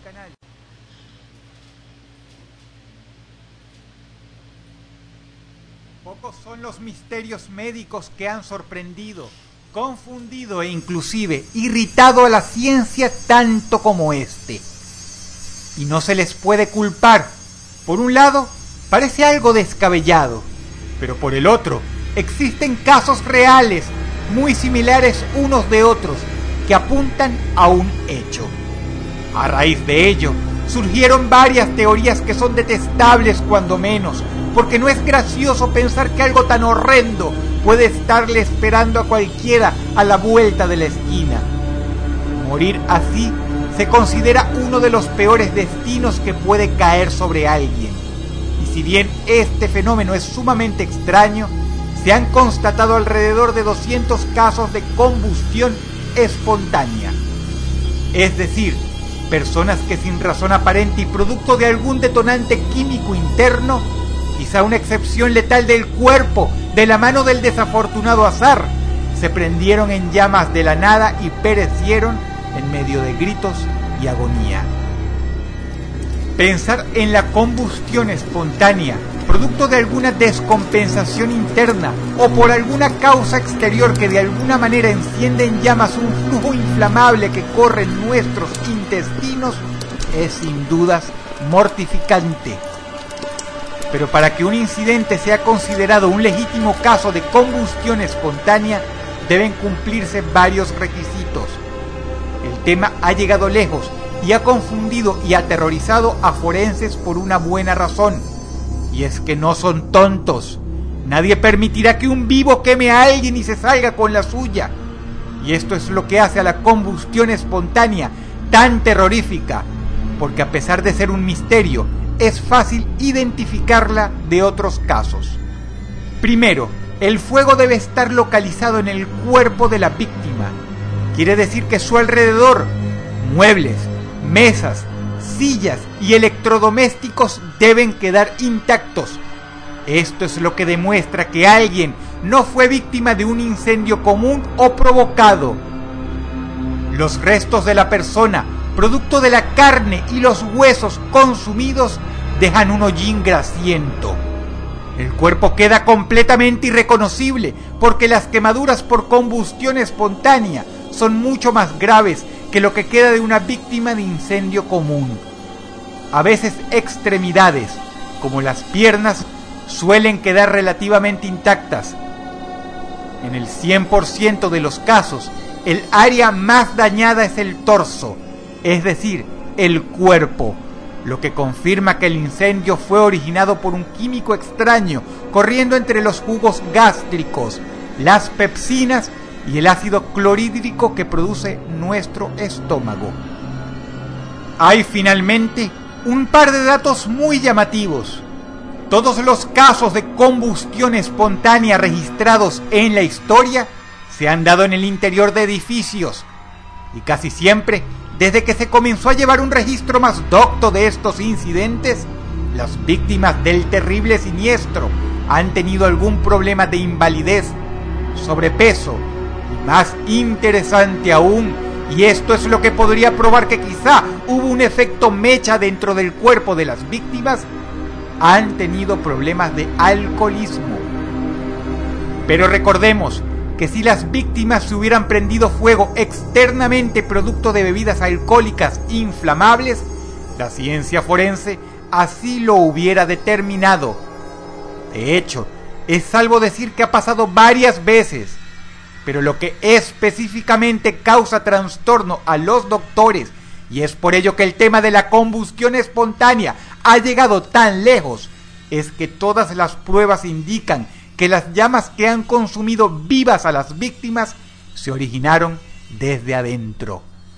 Pocos son los misterios médicos que han sorprendido, confundido e inclusive irritado a la ciencia tanto como este. Y no se les puede culpar. Por un lado, parece algo descabellado, pero por el otro, existen casos reales, muy similares unos de otros, que apuntan a un hecho. A raíz de ello, surgieron varias teorías que son detestables cuando menos, porque no es gracioso pensar que algo tan horrendo puede estarle esperando a cualquiera a la vuelta de la esquina. Morir así se considera uno de los peores destinos que puede caer sobre alguien. Y si bien este fenómeno es sumamente extraño, se han constatado alrededor de 200 casos de combustión espontánea. Es decir, personas que sin razón aparente y producto de algún detonante químico interno, quizá una excepción letal del cuerpo, de la mano del desafortunado azar, se prendieron en llamas de la nada y perecieron en medio de gritos y agonía. Pensar en la combustión espontánea, producto de alguna descompensación interna o por alguna causa exterior que de alguna manera enciende en llamas un flujo inflamable que corre en nuestros intestinos, es sin dudas mortificante. Pero para que un incidente sea considerado un legítimo caso de combustión espontánea, deben cumplirse varios requisitos. El tema ha llegado lejos y ha confundido y aterrorizado a forenses por una buena razón. Y es que no son tontos. Nadie permitirá que un vivo queme a alguien y se salga con la suya. Y esto es lo que hace a la combustión espontánea tan terrorífica, porque a pesar de ser un misterio, es fácil identificarla de otros casos. Primero, el fuego debe estar localizado en el cuerpo de la víctima. Quiere decir que su alrededor, muebles, mesas, sillas y electrodomésticos deben quedar intactos. Esto es lo que demuestra que alguien no fue víctima de un incendio común o provocado. Los restos de la persona, producto de la carne y los huesos consumidos, dejan un hollín grasiento. El cuerpo queda completamente irreconocible porque las quemaduras por combustión espontánea son mucho más graves que lo que queda de una víctima de incendio común. A veces extremidades, como las piernas, suelen quedar relativamente intactas. En el 100% de los casos, el área más dañada es el torso, es decir, el cuerpo, lo que confirma que el incendio fue originado por un químico extraño corriendo entre los jugos gástricos, las pepsinas y el ácido clorhídrico que produce nuestro estómago. Hay finalmente un par de datos muy llamativos. Todos los casos de combustión espontánea registrados en la historia se han dado en el interior de edificios, y casi siempre, desde que se comenzó a llevar un registro más docto de estos incidentes, las víctimas del terrible siniestro han tenido algún problema de invalidez, sobrepeso, y más interesante aún, y esto es lo que podría probar que quizá hubo un efecto mecha dentro del cuerpo de las víctimas, han tenido problemas de alcoholismo. Pero recordemos que si las víctimas se hubieran prendido fuego externamente producto de bebidas alcohólicas inflamables, la ciencia forense así lo hubiera determinado. De hecho, es salvo decir que ha pasado varias veces, pero lo que específicamente causa trastorno a los doctores, y es por ello que el tema de la combustión espontánea ha llegado tan lejos, es que todas las pruebas indican que las llamas que han consumido vivas a las víctimas se originaron desde adentro.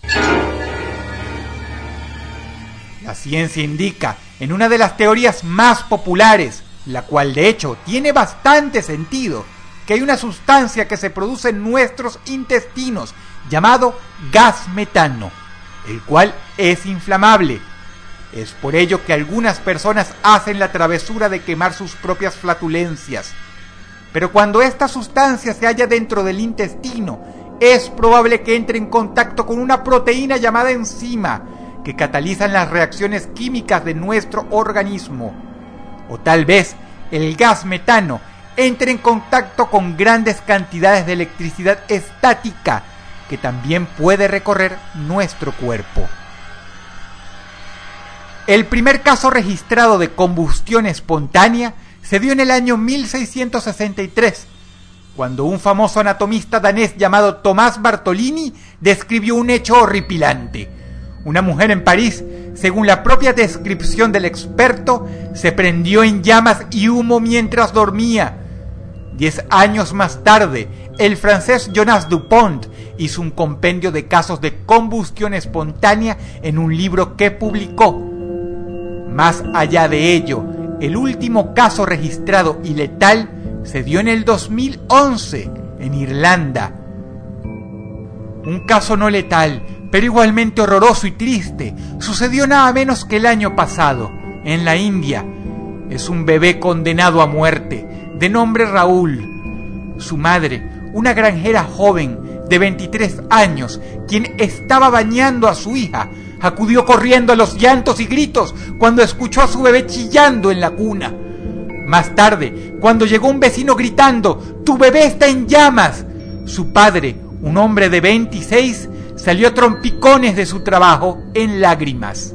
La ciencia indica, en una de las teorías más populares, la cual de hecho tiene bastante sentido, que hay una sustancia que se produce en nuestros intestinos llamado gas metano, el cual es inflamable. Es por ello que algunas personas hacen la travesura de quemar sus propias flatulencias. Pero cuando esta sustancia se halla dentro del intestino, es probable que entre en contacto con una proteína llamada enzima, que catalizan las reacciones químicas de nuestro organismo. O tal vez el gas metano entre en contacto con grandes cantidades de electricidad estática, que también puede recorrer nuestro cuerpo. El primer caso registrado de combustión espontánea se dio en el año 1663, cuando un famoso anatomista danés llamado Tomás Bartolini describió un hecho horripilante. Una mujer en París, según la propia descripción del experto, se prendió en llamas y humo mientras dormía. 10 años más tarde, el francés Jonas Dupont hizo un compendio de casos de combustión espontánea en un libro que publicó. Más allá de ello, el último caso registrado y letal se dio en el 2011 en Irlanda. Un caso no letal, pero igualmente horroroso y triste, sucedió nada menos que el año pasado, en la India. Es un bebé condenado a muerte, de nombre Raúl. Su madre, una granjera joven de 23 años, quien estaba bañando a su hija, acudió corriendo a los llantos y gritos cuando escuchó a su bebé chillando en la cuna. Más tarde, cuando llegó un vecino gritando, «¡Tu bebé está en llamas!», su padre, un hombre de 26, salió a trompicones de su trabajo en lágrimas.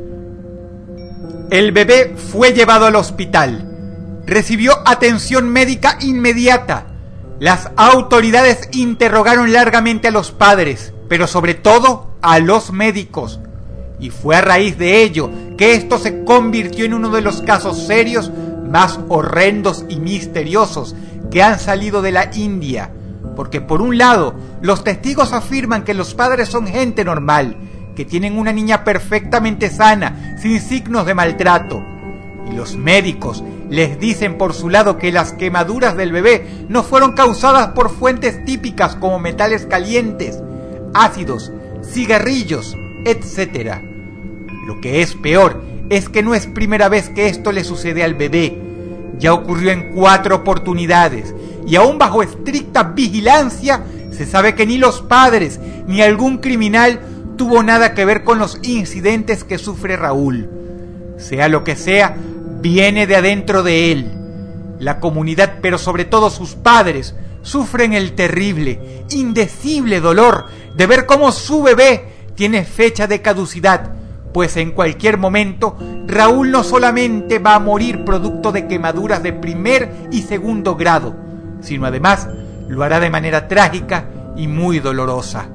El bebé fue llevado al hospital. Recibió atención médica inmediata. Las autoridades interrogaron largamente a los padres, pero sobre todo a los médicos. Y fue a raíz de ello que esto se convirtió en uno de los casos serios más horrendos y misteriosos que han salido de la India. Porque por un lado, los testigos afirman que los padres son gente normal, que tienen una niña perfectamente sana, sin signos de maltrato. Y los médicos les dicen por su lado que las quemaduras del bebé no fueron causadas por fuentes típicas como metales calientes, ácidos, cigarrillos, etc. Lo que es peor es que no es primera vez que esto le sucede al bebé. Ya ocurrió en 4 oportunidades y aún bajo estricta vigilancia se sabe que ni los padres ni algún criminal tuvo nada que ver con los incidentes que sufre Raúl. Sea lo que sea, viene de adentro de él. La comunidad, pero sobre todo sus padres, sufren el terrible, indecible dolor de ver cómo su bebé tiene fecha de caducidad, pues en cualquier momento Raúl no solamente va a morir producto de quemaduras de primer y segundo grado, sino además lo hará de manera trágica y muy dolorosa.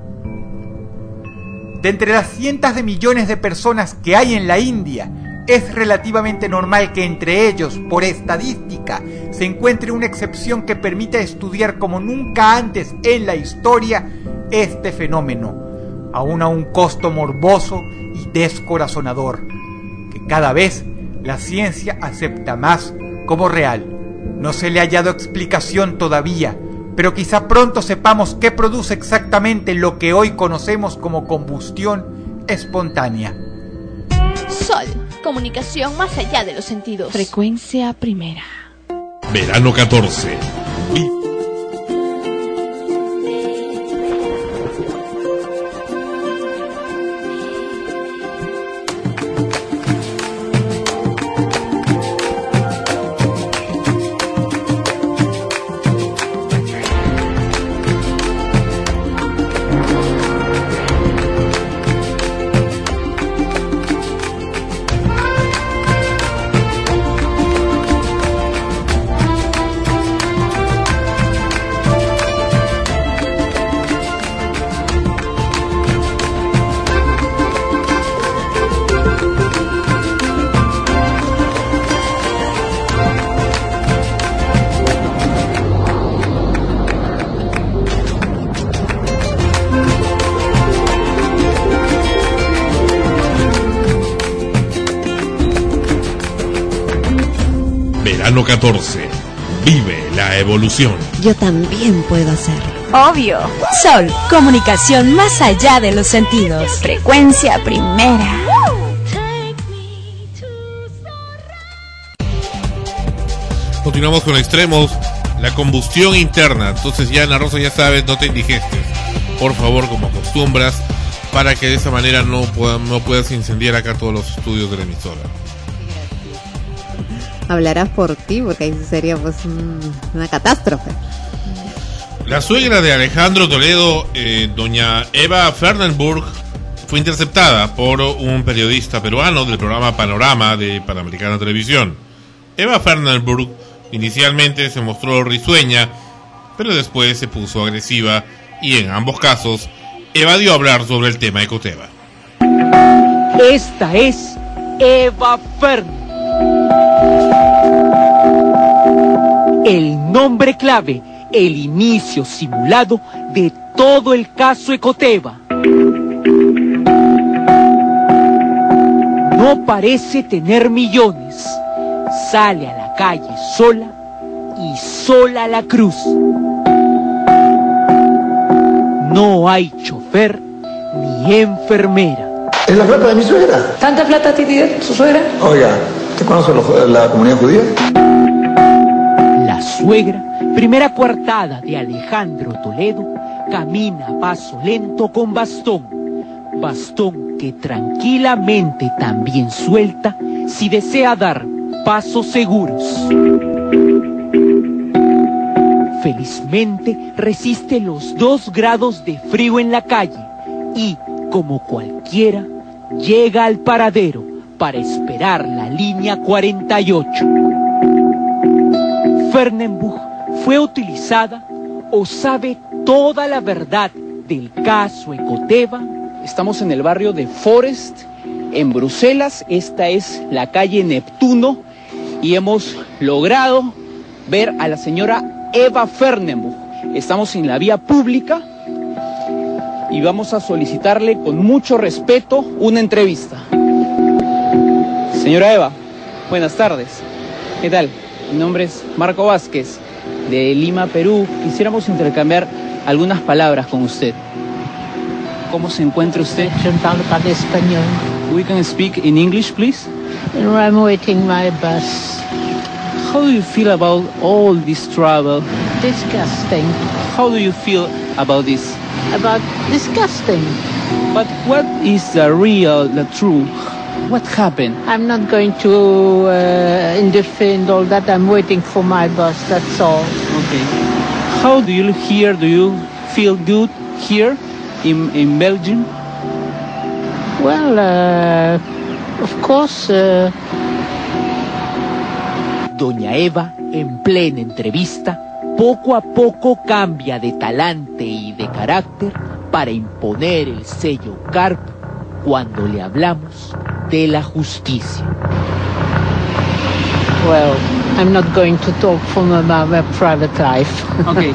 De entre las cientos de millones de personas que hay en la India, es relativamente normal que entre ellos, por estadística, se encuentre una excepción que permita estudiar como nunca antes en la historia este fenómeno, aún a un costo morboso y descorazonador, que cada vez la ciencia acepta más como real. No se le ha hallado explicación todavía, pero quizá pronto sepamos qué produce exactamente lo que hoy conocemos como combustión espontánea. Sol, comunicación más allá de los sentidos. Frecuencia primera. Verano 14. Verano 14. Vive la evolución. Yo también puedo hacerlo. Obvio. Sol, comunicación más allá de los sentidos. Frecuencia primera. Continuamos con extremos. La combustión interna. Entonces ya, Ana Rosa, ya sabes, no te indigestes. Por favor, como acostumbras, para que de esa manera no puedas incendiar acá todos los estudios de la emisora. Hablarás por ti, porque ahí sería pues una catástrofe. La suegra de Alejandro Toledo, doña Eva Fernenburg, fue interceptada por un periodista peruano del programa Panorama de Panamericana Televisión. Eva Fernenburg inicialmente se mostró risueña, pero después se puso agresiva y en ambos casos evadió hablar sobre el tema Ecoteva. Esta es Eva Fernenburg. El nombre clave, el inicio simulado de todo el caso Ecoteva. No parece tener millones. Sale a la calle sola y sola a la cruz. No hay chofer ni enfermera. ¿Es la plata de mi suegra? ¿Tanta plata tiene su suegra? Oiga, ¿usted conoce la comunidad judía? La suegra, primera coartada de Alejandro Toledo, camina a paso lento con bastón. Bastón que tranquilamente también suelta si desea dar pasos seguros. Felizmente resiste los 2 grados de frío en la calle y, como cualquiera, llega al paradero para esperar la línea 48. Fernenburg fue utilizada o sabe toda la verdad del caso Ecoteva. Estamos en el barrio de Forest, en Bruselas. Esta es la calle Neptuno y hemos logrado ver a la señora Eva Fernenburg. Estamos en la vía pública y vamos a solicitarle con mucho respeto una entrevista. Señora Eva, buenas tardes. ¿Qué tal? Mi nombre es Marco Vázquez, de Lima, Perú. Quisiéramos intercambiar algunas palabras con usted. ¿Cómo se encuentra usted? We can speak in English, please. I'm waiting my bus. How do you feel about all this travel? Disgusting. How do you feel about this? About disgusting. But what is the truth? What happened? I'm not going to interfere in all that. I'm waiting for my bus, that's all. Okay. How do you hear? Do you feel good here in Belgium? Well, of course. Doña Eva, en plena entrevista, poco a poco cambia de talante y de carácter para imponer el sello CARP cuando le hablamos de la justicia. Well, I'm not going to talk from my private life. Okay.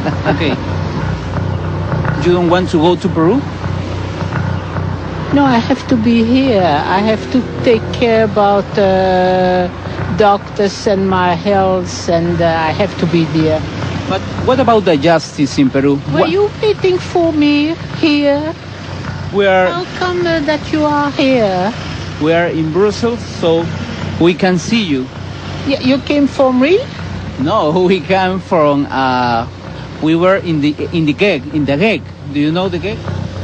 You don't want to go to Peru? No, I have to be here. I have to take care about doctors and my health, and I have to be there. But what about the justice in Peru? Were you waiting for me here? How come that you are here? We are in Brussels, so we can see you. You came from real? No, we came from. We were in the Hague. Do you know the Hague?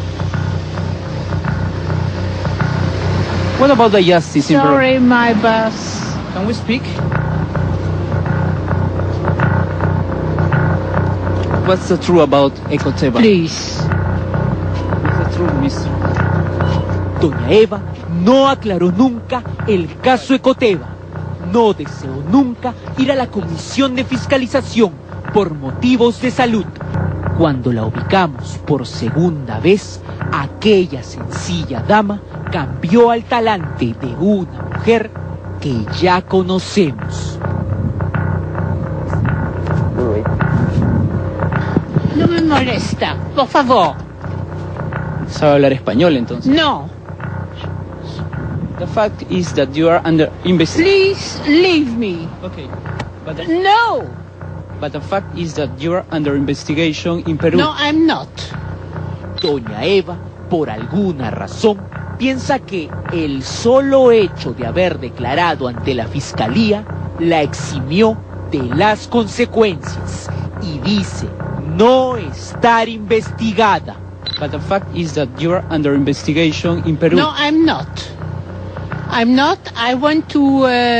What about the justice in Peru? Sorry, my bus. Can we speak? What's the truth about Ecoteva? Please. What's the truth, mister? Doña Eva no aclaró nunca el caso Ecoteva. No deseó nunca ir a la comisión de fiscalización por motivos de salud. Cuando la ubicamos por segunda vez, aquella sencilla dama cambió al talante de una mujer que ya conocemos. No me molesta, por favor. ¿Sabe hablar español entonces? No. The fact is that you are under investigation. Please leave me. Okay. No! But the fact is that you are under investigation in Peru. No, I'm not. Doña Eva, por alguna razón, piensa que el solo hecho de haber declarado ante la fiscalía la eximió de las consecuencias y dice no estar investigada. But the fact is that you are under investigation in Peru. No, I'm not. I'm not. I want to,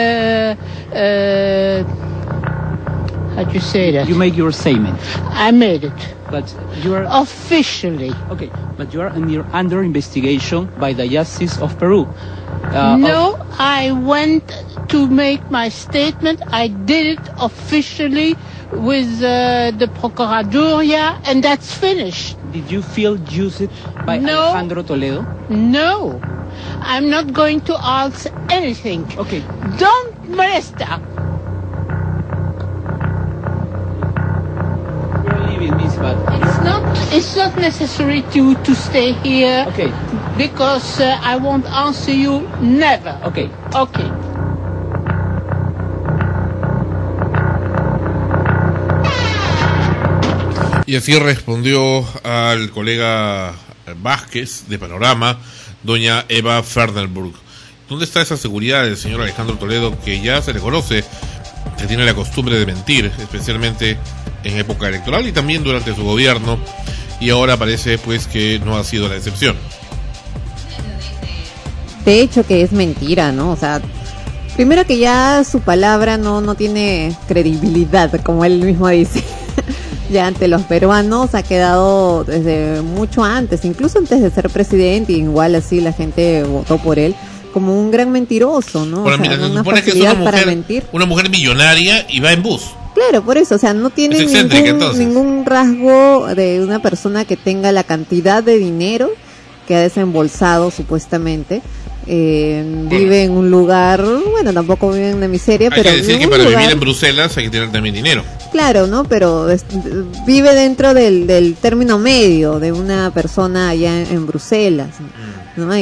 how do you say that? You make your statement. I made it. But you are... Officially. Okay, but you are under investigation by the Justice of Peru. No, I went to make my statement. I did it officially with the Procuraduría, and that's finished. Did you feel used by Alejandro Toledo? No. I'm not going to answer anything. Okay. Don't molesta. You're leaving, Miss Bad. It's not necessary to stay here. Okay. Because I won't answer you never. Okay. Okay. Y así respondió al colega Vázquez de Panorama, doña Eva Fernenburg. ¿Dónde está esa seguridad del señor Alejandro Toledo, que ya se le conoce que tiene la costumbre de mentir, especialmente en época electoral y también durante su gobierno, y ahora parece pues que no ha sido la excepción? De hecho que es mentira, ¿no? O sea, primero que ya su palabra no tiene credibilidad, como él mismo dice. Ya ante los peruanos ha quedado desde mucho antes, incluso antes de ser presidente, igual así la gente votó por él, como un gran mentiroso, ¿no? Bueno, o sea, mira, se una supone que es facilidad para mentir. una mujer millonaria y va en bus. Claro, por eso, o sea, no tiene ningún rasgo de una persona que tenga la cantidad de dinero que ha desembolsado supuestamente. Vive en un lugar, bueno, tampoco vive en una miseria, hay pero que decir que para vivir en Bruselas hay que tener también dinero. Claro, ¿no? Pero vive dentro del término medio de una persona allá en Bruselas, ¿no?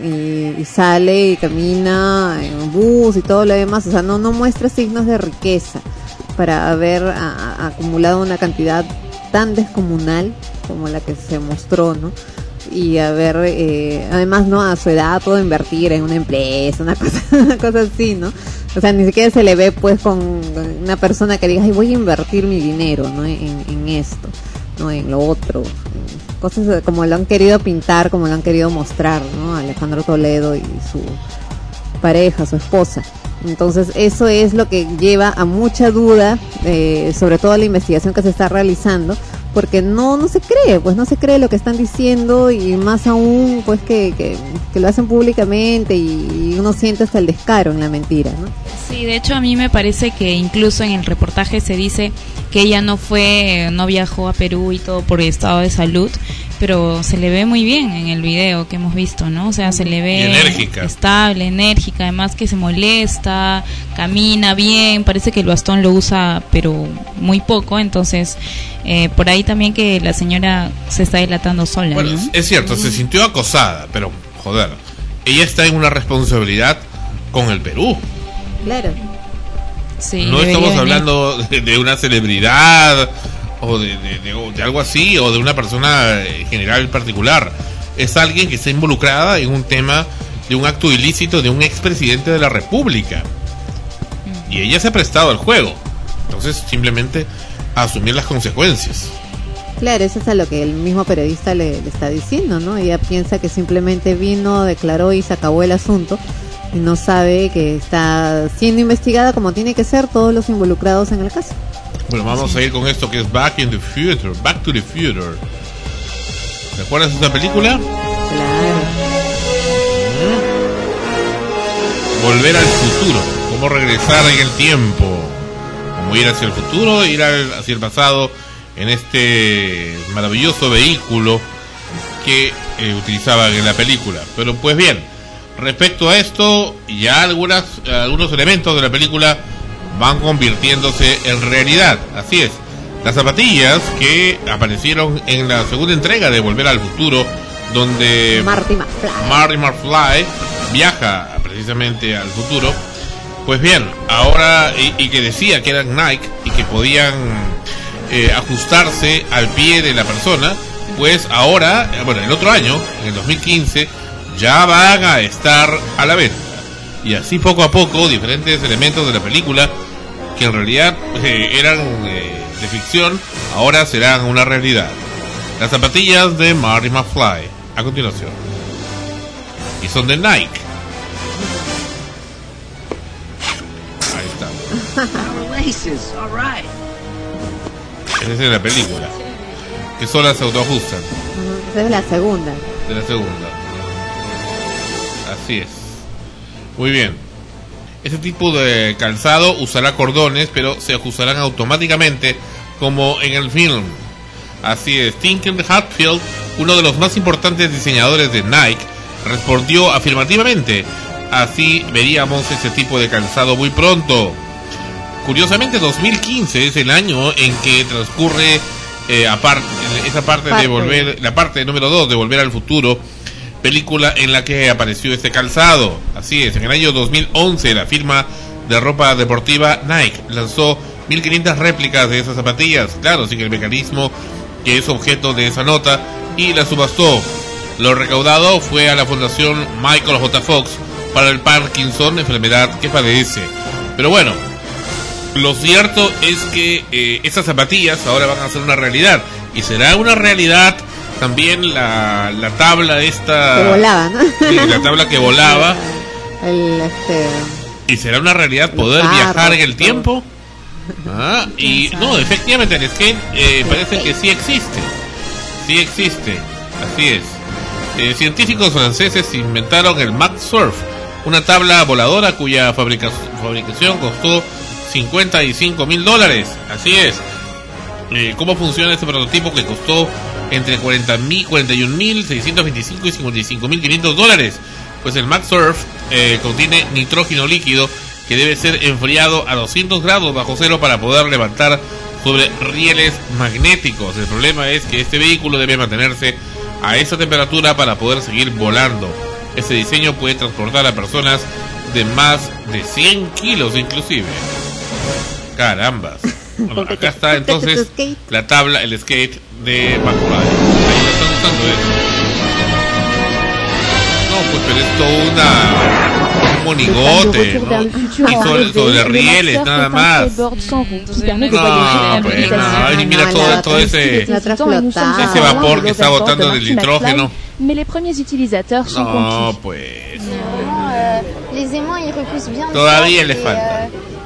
Y sale y camina en bus y todo lo demás, o sea, no muestra signos de riqueza para haber acumulado una cantidad tan descomunal como la que se mostró, ¿no? Y además, ¿no? A su edad puedo invertir en una empresa, una cosa así, ¿no? O sea, ni siquiera se le ve pues con una persona que diga, ay, voy a invertir mi dinero, ¿no? En esto, ¿no? En lo otro. Cosas como lo han querido pintar, como lo han querido mostrar, ¿no? Alejandro Toledo y su pareja, su esposa. Entonces eso es lo que lleva a mucha duda, sobre todo la investigación que se está realizando, porque no se cree, pues no se cree lo que están diciendo, y más aún pues que lo hacen públicamente, y uno siente hasta el descaro en la mentira, ¿no? Sí, de hecho a mí me parece que incluso en el reportaje se dice que ella no viajó a Perú y todo por estado de salud, pero se le ve muy bien en el video que hemos visto, ¿no? O sea, se le ve enérgica, estable, enérgica, además que se molesta, camina bien, parece que el bastón lo usa pero muy poco, entonces por ahí también que la señora se está delatando sola. Bueno, ¿no? Es cierto, se sintió acosada, pero joder, ella está en una responsabilidad con el Perú. Claro. Sí, no estamos hablando de una celebridad o de algo así, o de una persona general particular. Es alguien que está involucrada en un tema de un acto ilícito de un expresidente de la República, y ella se ha prestado al juego. Entonces simplemente asumir las consecuencias. Claro, eso es a lo que el mismo periodista le está diciendo, ¿no? Ella piensa que simplemente vino, declaró y se acabó el asunto, y no sabe que está siendo investigada como tiene que ser todos los involucrados en el caso. Bueno, vamos a ir con esto que es Back to the Future. ¿Recuerdas esta película? Claro. Volver al futuro, cómo regresar en el tiempo, cómo ir hacia el futuro, ir hacia el pasado en este maravilloso vehículo que utilizaban en la película. Pero pues bien, respecto a esto, ya algunos elementos de la película van convirtiéndose en realidad. Así es, las zapatillas que aparecieron en la segunda entrega de Volver al Futuro, donde Marty McFly viaja precisamente al futuro, Pues bien, ahora, y que decía que eran Nike y que podían ajustarse al pie de la persona, pues ahora, bueno, el otro año, en el 2015, ya van a estar a la venta. Y así poco a poco, diferentes elementos de la película, que en realidad eran de ficción, ahora serán una realidad. Las zapatillas de Marty McFly, a continuación. Y son de Nike. Ahí está. Esa es de la película. Que solas se autoajustan. Esa es la segunda. De la segunda. Así es. Muy bien. Este tipo de calzado usará cordones, pero se ajustarán automáticamente como en el film. Así es. Tinker Hatfield, uno de los más importantes diseñadores de Nike, respondió afirmativamente. Así veríamos ese tipo de calzado muy pronto. Curiosamente, 2015 es el año en que transcurre esa parte de volver, la parte número 2 de Volver al Futuro, película en la que apareció este calzado. Así es, en el año 2011 la firma de ropa deportiva Nike lanzó 1500 réplicas de esas zapatillas, claro, sin el mecanismo que es objeto de esa nota, y la subastó. Lo recaudado fue a la fundación Michael J. Fox para el Parkinson, enfermedad que padece. Pero bueno, lo cierto es que estas zapatillas ahora van a ser una realidad, y será una realidad también la tabla esta que volaba, ¿no? Sí, la tabla que volaba. Y será una realidad poder viajar en el tiempo. Y no, efectivamente el skate parece que sí existe. Sí existe, así es. Científicos franceses inventaron el Max Surf, una tabla voladora cuya fabricación costó $55,000. Así es. ¿Cómo funciona este prototipo que costó entre $41,625 y $55,500? Pues el Max Surf contiene nitrógeno líquido que debe ser enfriado a 200 grados bajo cero para poder levantar sobre rieles magnéticos. El problema es que este vehículo debe mantenerse a esa temperatura para poder seguir volando. Este diseño puede transportar a personas de más de 100 kilos inclusive. Carambas. Bueno, acá está entonces la tabla, el skate de McFly. Ahí lo están usando eso. No, pues pero es todo un monigote, ¿no? Y sobre rieles, nada más. No, pues no, y mira todo ese vapor que está botando del nitrógeno. No, pues. Todavía le falta.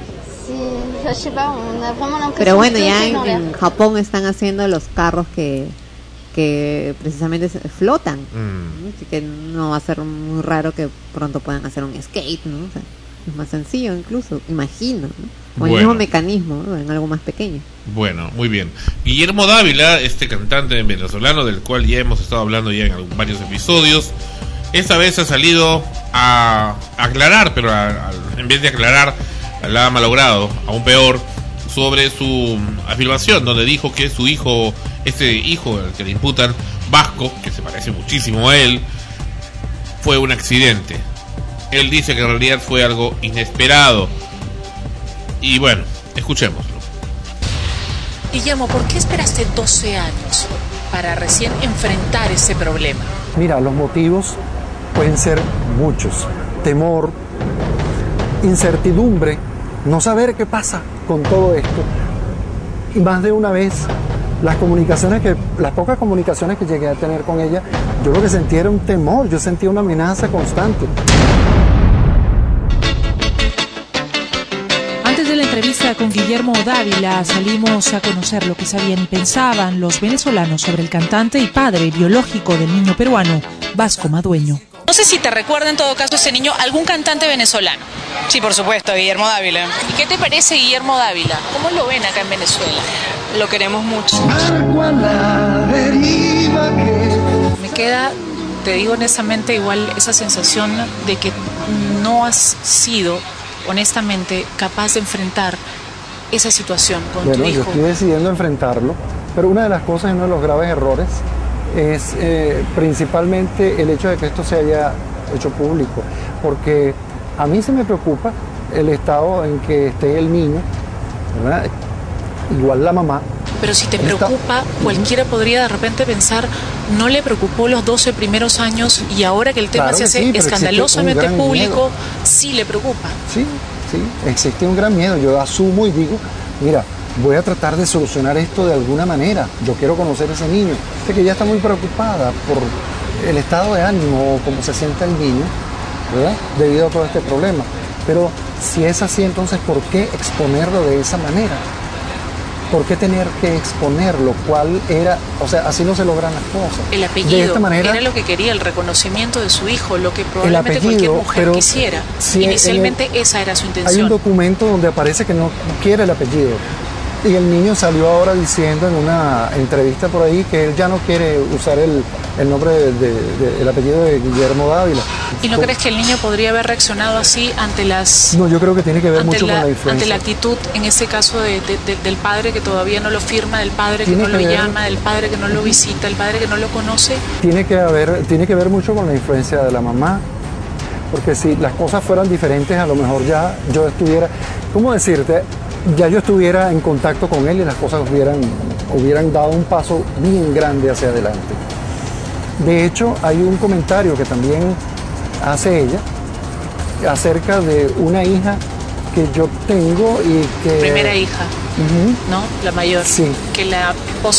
Pero bueno, ya en Japón están haciendo los carros que precisamente flotan, ¿no? Así que no va a ser muy raro que pronto puedan hacer un skate, ¿no? O sea, es más sencillo incluso, imagino, ¿no? O el mismo mecanismo, ¿no? En algo más pequeño. Bueno, muy bien. Guillermo Dávila, este cantante venezolano del cual ya hemos estado hablando ya en varios episodios, esta vez ha salido a aclarar, pero en vez de aclarar, la ha malogrado, aún peor, sobre su afirmación, donde dijo que su hijo, este hijo al que le imputan, vasco, que se parece muchísimo a él, fue un accidente. Él dice que en realidad fue algo inesperado. Y bueno, escuchémoslo. Guillermo, ¿por qué esperaste 12 años para recién enfrentar ese problema? Mira, los motivos pueden ser muchos. Temor, incertidumbre, no saber qué pasa con todo esto. Y más de una vez, las pocas comunicaciones que llegué a tener con ella, yo lo que sentía era un temor, yo sentía una amenaza constante. Antes de la entrevista con Guillermo Dávila, salimos a conocer lo que sabían y pensaban los venezolanos sobre el cantante y padre biológico del niño peruano, Vasco Madueño. No sé si te recuerda en todo caso ese niño algún cantante venezolano. Sí, por supuesto, Guillermo Dávila. ¿Y qué te parece Guillermo Dávila? ¿Cómo lo ven acá en Venezuela? Lo queremos mucho. Me queda, te digo honestamente, igual esa sensación de que no has sido, honestamente, capaz de enfrentar esa situación con tu hijo. Bueno, yo estoy decidiendo enfrentarlo, pero una de las cosas y uno de los graves errores es principalmente el hecho de que esto se haya hecho público, porque a mí se me preocupa el estado en que esté el niño, ¿verdad? Igual la mamá. Pero si te preocupa, cualquiera podría de repente pensar, no le preocupó los 12 primeros años y ahora que el tema Claro se que hace sí, pero escandalosamente existe un gran público, miedo. sí le preocupa. Sí, existe un gran miedo. Yo asumo y digo, mira, voy a tratar de solucionar esto de alguna manera. Yo quiero conocer a ese niño. Sé que ella está muy preocupada por el estado de ánimo o cómo se siente el niño, ¿verdad? Debido a todo este problema. Pero si es así, entonces, ¿por qué exponerlo de esa manera? ¿Por qué tener que exponerlo? ¿Cuál era? O sea, así no se logran las cosas. El apellido De esta manera, era lo que quería, el reconocimiento de su hijo, lo que el probablemente apellido, cualquier mujer pero quisiera. si Inicialmente esa era su hay un intención. documento donde aparece que no quiere el apellido. Y el niño salió ahora diciendo en una entrevista por ahí que él ya no quiere usar el nombre el apellido de Guillermo Dávila. ¿Y no crees que el niño podría haber reaccionado así ante las... No, yo creo que tiene que ver mucho con la ante influencia. la actitud, en este caso, del padre que todavía no lo firma, del padre que Tiene no lo que ver- llama, del padre que no lo visita, del padre que no lo conoce? Tiene que ver mucho con la influencia de la mamá. Porque si las cosas fueran diferentes, a lo mejor ya yo estuviera, ¿cómo decirte? Ya yo estuviera en contacto con él y las cosas hubieran dado un paso bien grande hacia adelante. De hecho, hay un comentario que también hace ella acerca de una hija que yo tengo y que... Primera hija, ¿no? La mayor. Sí. Que la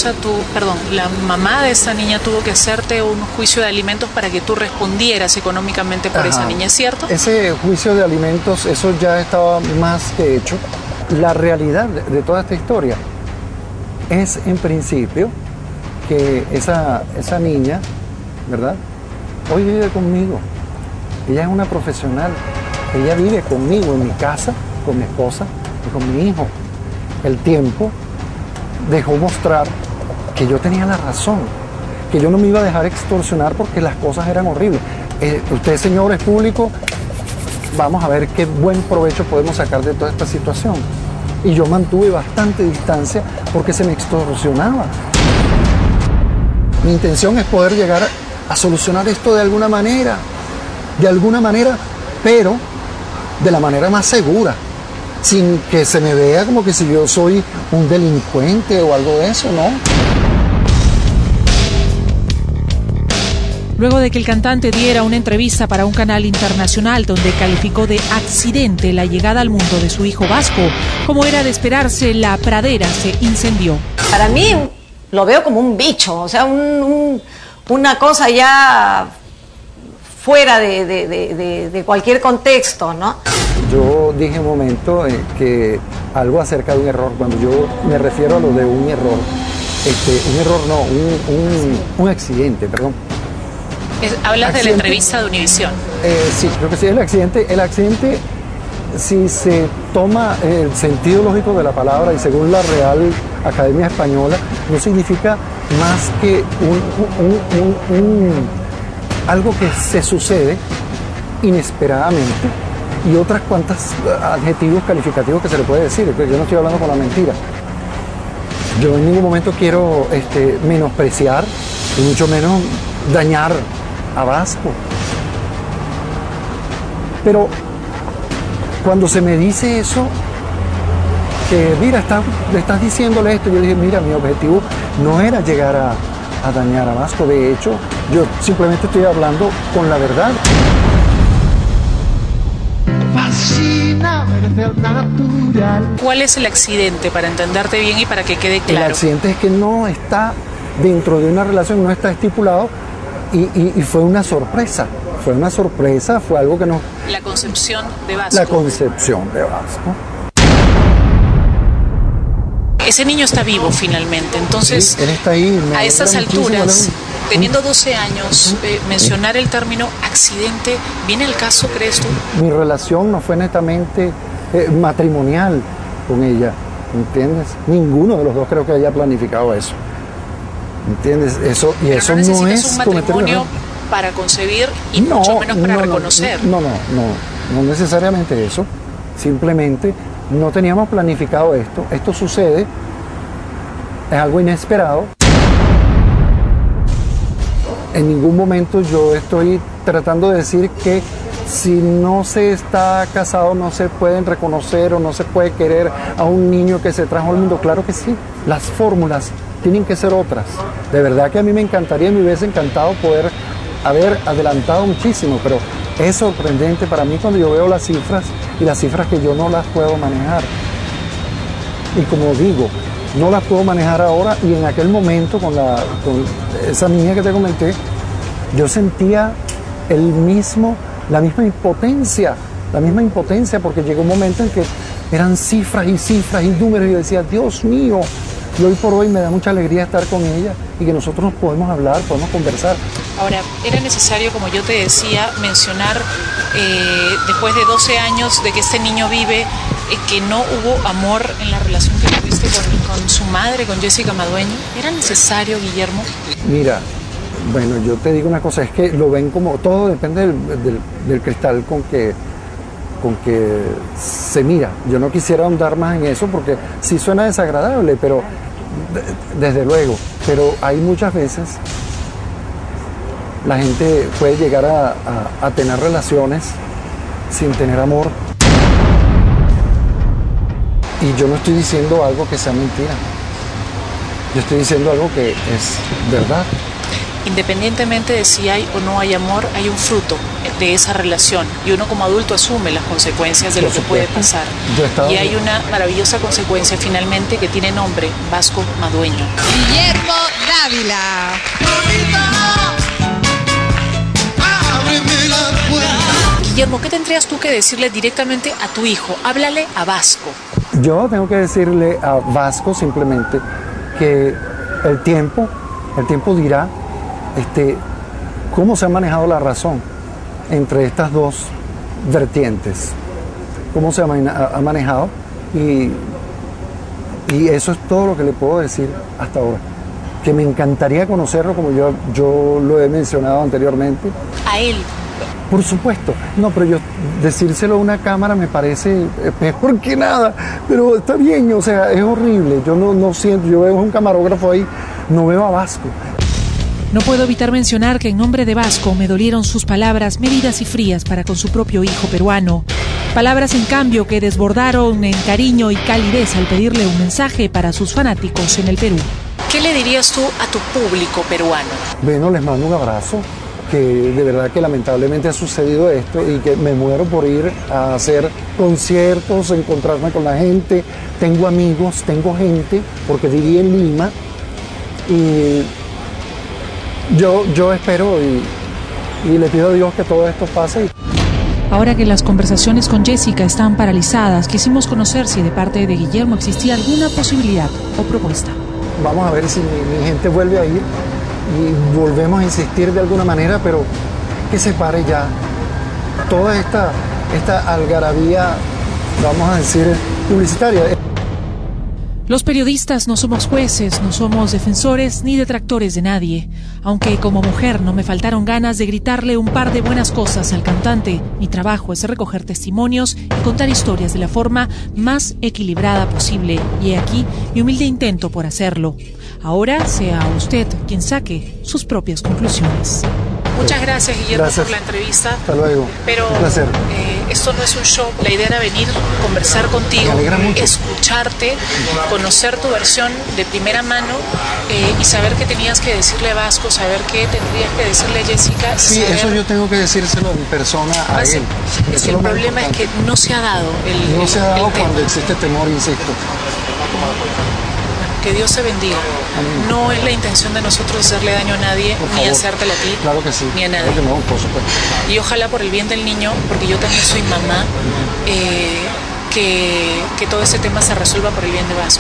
mamá de esa niña tuvo que hacerte un juicio de alimentos para que tú respondieras económicamente por esa Ajá. niña, ¿es cierto? Ese juicio de alimentos, eso ya estaba más que hecho. La realidad de toda esta historia es, en principio, que esa niña, ¿verdad? Hoy vive conmigo. Ella es una profesional. Ella vive conmigo en mi casa, con mi esposa y con mi hijo. El tiempo dejó mostrar que yo tenía la razón, que yo no me iba a dejar extorsionar porque las cosas eran horribles. Usted, señor, es público, vamos a ver qué buen provecho podemos sacar de toda esta situación. Y yo mantuve bastante distancia porque se me extorsionaba. Mi intención es poder llegar a solucionar esto de alguna manera, pero de la manera más segura, sin que se me vea como que si yo soy un delincuente o algo de eso, ¿no? Luego de que el cantante diera una entrevista para un canal internacional donde calificó de accidente la llegada al mundo de su hijo Vasco, como era de esperarse, la pradera se incendió. Para mí lo veo como un bicho, o sea, una cosa ya fuera de cualquier contexto, ¿no? Yo dije un momento que algo acerca de un error, cuando yo me refiero a lo de un error, un accidente, perdón. Hablas de la Accidente. entrevista de Univisión. Sí, creo que sí, el accidente, si se toma el sentido lógico de la palabra y según la Real Academia Española, no significa más que algo que se sucede inesperadamente y otras cuantas adjetivos calificativos que se le puede decir. Yo no estoy hablando con la mentira. Yo en ningún momento quiero menospreciar y mucho menos dañar a Vasco. Pero cuando se me dice eso, que mira, estás diciéndole esto, yo dije, mira, mi objetivo no era llegar a dañar a Vasco. De hecho, yo simplemente estoy hablando con la verdad. ¿Cuál es el accidente para entenderte bien y para que quede El claro? accidente es que no está dentro de una relación, no está estipulado y fue una sorpresa. Fue una sorpresa, fue algo que no... La concepción de Vasco. La concepción de Vasco. Ese niño está vivo finalmente, entonces Sí, él está ahí. me a estas alegra muchísimo, alturas, él es teniendo 12 años, mencionar el término accidente, ¿viene el caso, crees tú? Mi relación no fue netamente matrimonial con ella, ¿entiendes? Ninguno de los dos creo que haya planificado eso, ¿entiendes? Eso, y Pero eso no no necesitas es un cometer un matrimonio error. para concebir y mucho menos para reconocer. No necesariamente eso. Simplemente no teníamos planificado esto. Esto sucede, es algo inesperado. En ningún momento yo estoy tratando de decir que si no se está casado no se pueden reconocer o no se puede querer a un niño que se trajo al mundo. Claro que sí, las fórmulas tienen que ser otras. De verdad que a mí me encantaría, me hubiese encantado poder haber adelantado muchísimo, pero es sorprendente para mí cuando yo veo las cifras y las cifras que yo no las puedo manejar. Y como digo, no las puedo manejar ahora, y en aquel momento con esa niña que te comenté, yo sentía la misma impotencia porque llegó un momento en que eran cifras y números y yo decía, Dios mío, y hoy por hoy me da mucha alegría estar con ella y que nosotros nos podemos hablar, podemos conversar. Ahora, era necesario, como yo te decía, mencionar después de 12 años de que este niño vive, que no hubo amor en la relación que tuviste con su madre, con Jessica Madueño. ¿Era necesario, Guillermo? Mira, bueno, yo te digo una cosa, es que lo ven como, todo depende del cristal con que se mira. Yo no quisiera ahondar más en eso porque sí suena desagradable, pero desde luego, pero hay muchas veces la gente puede llegar a tener relaciones sin tener amor. Y yo no estoy diciendo algo que sea mentira. Yo estoy diciendo algo que es verdad. Independientemente de si hay o no hay amor, hay un fruto de esa relación y uno como adulto asume las consecuencias de lo que puede pasar. Y hay una maravillosa consecuencia finalmente que tiene nombre, Vasco Madueño. Guillermo Dávila. Guillermo, ¿qué tendrías tú que decirle directamente a tu hijo? Háblale a Vasco. Yo tengo que decirle a Vasco simplemente que el tiempo dirá cómo se ha manejado la razón entre estas dos vertientes, cómo se ha manejado, y eso es todo lo que le puedo decir hasta ahora. Que me encantaría conocerlo, como yo lo he mencionado anteriormente. A él. Por supuesto. No, pero yo decírselo a una cámara me parece peor que nada, pero está bien, o sea, es horrible. Yo no siento, yo veo un camarógrafo ahí, no veo a Vasco. No puedo evitar mencionar que en nombre de Vasco me dolieron sus palabras medidas y frías para con su propio hijo peruano. Palabras, en cambio, que desbordaron en cariño y calidez al pedirle un mensaje para sus fanáticos en el Perú. ¿Qué le dirías tú a tu público peruano? Bueno, les mando un abrazo, que de verdad que lamentablemente ha sucedido esto y que me muero por ir a hacer conciertos, encontrarme con la gente. Tengo amigos, tengo gente, porque viví en Lima, y yo espero y le pido a Dios que todo esto pase. Ahora que las conversaciones con Jessica están paralizadas, quisimos conocer si de parte de Guillermo existía alguna posibilidad o propuesta. Vamos a ver si mi gente vuelve a ir y volvemos a insistir de alguna manera, pero que se pare ya toda esta algarabía, vamos a decir, publicitaria. Los periodistas no somos jueces, no somos defensores ni detractores de nadie. Aunque como mujer no me faltaron ganas de gritarle un par de buenas cosas al cantante, mi trabajo es recoger testimonios y contar historias de la forma más equilibrada posible. Y he aquí mi humilde intento por hacerlo. Ahora sea usted quien saque sus propias conclusiones. Muchas gracias, Guillermo, por la entrevista. Hasta luego. Pero un placer. Esto no es un show. La idea era venir, conversar contigo, escucharte, conocer tu versión de primera mano y saber qué tenías que decirle a Vasco, saber qué tendrías que decirle a Jessica. Sí, eso yo tengo que decírselo en persona a él. Es que el problema es que no se ha dado el No se ha dado el cuando tema. existe temor, insisto. Que Dios te bendiga. Amén. No es la intención de nosotros hacerle daño a nadie, ni hacértela a ti, claro que sí, ni a nadie. Claro que no, por supuesto. Y ojalá por el bien del niño, porque yo también soy mamá, que todo ese tema se resuelva por el bien de Vasco.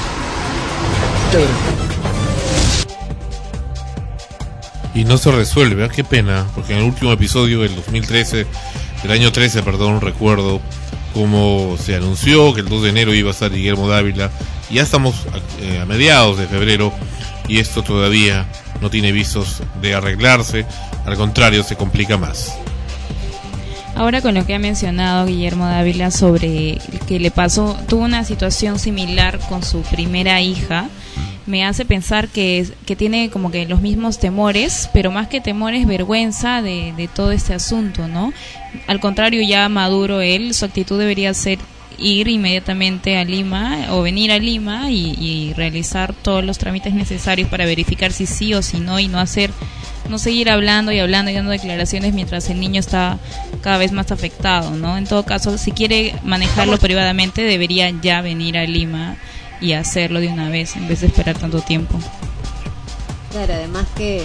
Y no se resuelve, qué pena, porque en el último episodio del año 13, recuerdo cómo se anunció que el 2 de enero iba a estar Guillermo Dávila. Ya estamos a mediados de febrero y esto todavía no tiene visos de arreglarse, al contrario, se complica más. Ahora, con lo que ha mencionado Guillermo Dávila sobre que le pasó, tuvo una situación similar con su primera hija, me hace pensar que tiene como que los mismos temores, pero más que temores, vergüenza de todo este asunto, ¿no? Al contrario, ya maduro él, su actitud debería ser ir inmediatamente a Lima o venir a Lima y realizar todos los trámites necesarios para verificar si sí o si no, y no seguir hablando y dando declaraciones mientras el niño está cada vez más afectado, ¿no? En todo caso, si quiere manejarlo privadamente, debería ya venir a Lima y hacerlo de una vez en vez de esperar tanto tiempo. Claro, además que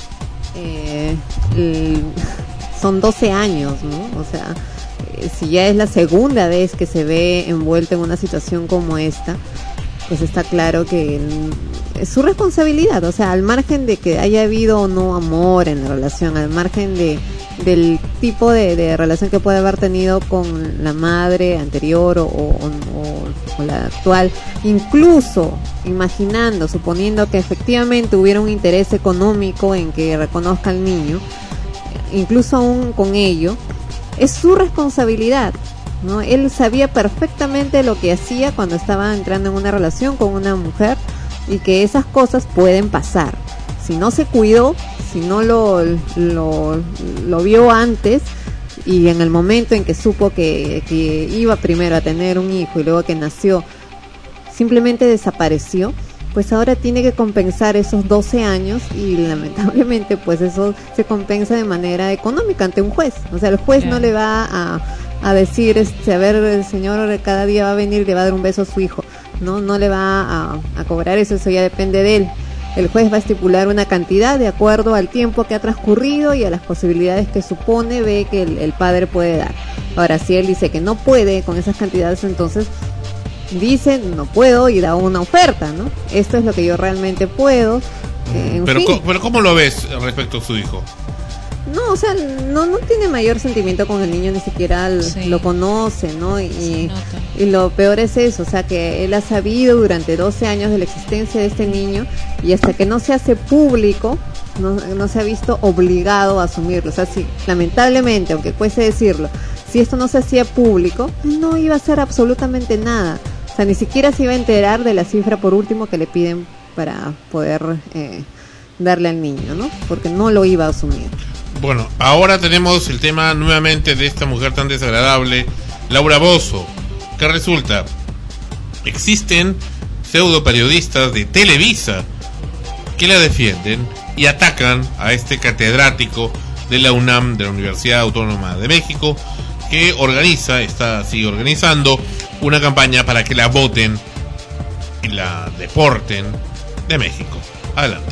son 12 años, ¿no? O sea, si ya es la segunda vez que se ve envuelto en una situación como esta, pues está claro que es su responsabilidad. O sea, al margen de que haya habido o no amor en la relación, al margen del tipo de relación que puede haber tenido con la madre anterior o la actual, incluso suponiendo que efectivamente hubiera un interés económico en que reconozca al niño, incluso aún con ello, es su responsabilidad, ¿no? Él sabía perfectamente lo que hacía cuando estaba entrando en una relación con una mujer, y que esas cosas pueden pasar. Si no se cuidó, si no lo vio antes, y en el momento en que supo que iba primero a tener un hijo y luego que nació, simplemente desapareció, pues ahora tiene que compensar esos 12 años, y lamentablemente pues eso se compensa de manera económica ante un juez. O sea, el juez no le va a decir, a ver, el señor cada día va a venir y le va a dar un beso a su hijo. No le va a cobrar eso ya depende de él. El juez va a estipular una cantidad de acuerdo al tiempo que ha transcurrido y a las posibilidades que ve que el padre puede dar. Ahora, si él dice que no puede con esas cantidades, entonces dice no puedo y da una oferta, ¿no? Esto es lo que yo realmente puedo. Pero ¿cómo lo ves respecto a su hijo? No, o sea, no tiene mayor sentimiento con el niño, ni siquiera lo conoce, ¿no? Y lo peor es eso, o sea, que él ha sabido durante 12 años de la existencia de este niño, y hasta que no se hace público, no se ha visto obligado a asumirlo. O sea, si, lamentablemente, aunque cueste decirlo, si esto no se hacía público, no iba a hacer absolutamente nada. O sea, ni siquiera se iba a enterar de la cifra por último que le piden para poder darle al niño, ¿no? Porque no lo iba a asumir. Bueno, ahora tenemos el tema nuevamente de esta mujer tan desagradable, Laura Bozzo, que resulta, existen pseudo periodistas de Televisa que la defienden y atacan a este catedrático de la UNAM, de la Universidad Autónoma de México, que sigue organizando una campaña para que la voten y la deporten de México. Adelante.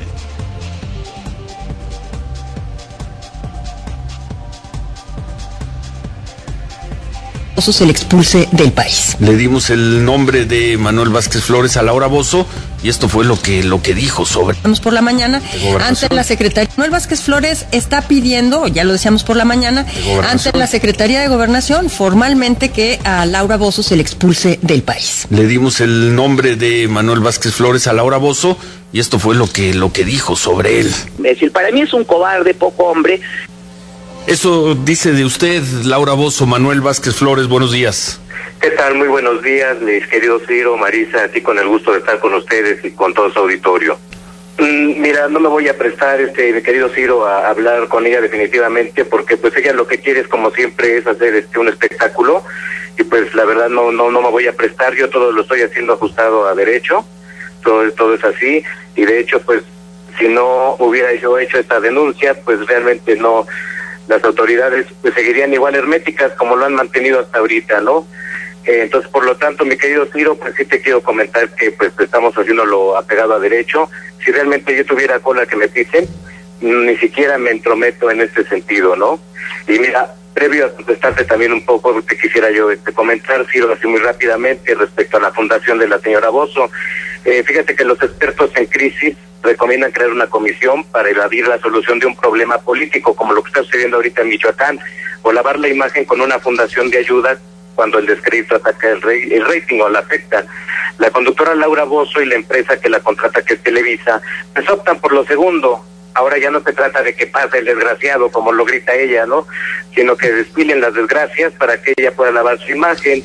Se le expulse del país. Le dimos el nombre de Manuel Vázquez Flores a Laura Bozzo, y esto fue lo que dijo sobre. Por la mañana, ante la Secretaría, Manuel Vázquez Flores está pidiendo, ya lo decíamos por la mañana, ante la Secretaría de Gobernación, formalmente que a Laura Bozzo se le expulse del país. Le dimos el nombre de Manuel Vázquez Flores a Laura Bozzo, y esto fue lo que dijo sobre él. Es decir, para mí es un cobarde, poco hombre. Eso dice de usted, Laura Bozzo. Manuel Vázquez Flores, buenos días. ¿Qué tal? Muy buenos días, mis queridos Ciro, Marisa, así con el gusto de estar con ustedes y con todo su auditorio. Mira, no me voy a prestar, mi querido Ciro, a hablar con ella definitivamente, porque pues ella lo que quiere es, como siempre, es hacer un espectáculo, y pues la verdad no me voy a prestar. Yo todo lo estoy haciendo ajustado a derecho, todo es así, y de hecho pues si no hubiera yo hecho esta denuncia, pues realmente no, las autoridades pues seguirían igual herméticas como lo han mantenido hasta ahorita, ¿no? Entonces, por lo tanto, mi querido Ciro, pues sí te quiero comentar que pues estamos haciéndolo apegado a derecho. Si realmente yo tuviera cola que me pisen, ni siquiera me entrometo en este sentido, ¿no? Y mira, previo a contestarte también un poco, te quisiera yo comentar, Ciro, así muy rápidamente respecto a la fundación de la señora Bozzo. Fíjate que los expertos en crisis recomiendan crear una comisión para evadir la solución de un problema político, como lo que está sucediendo ahorita en Michoacán, o lavar la imagen con una fundación de ayuda cuando el descrédito ataca el rating o la afecta. La conductora Laura Bozzo y la empresa que la contrata, que es Televisa, pues optan por lo segundo. Ahora ya no se trata de que pase el desgraciado, como lo grita ella, ¿no? Sino que despilen las desgracias para que ella pueda lavar su imagen.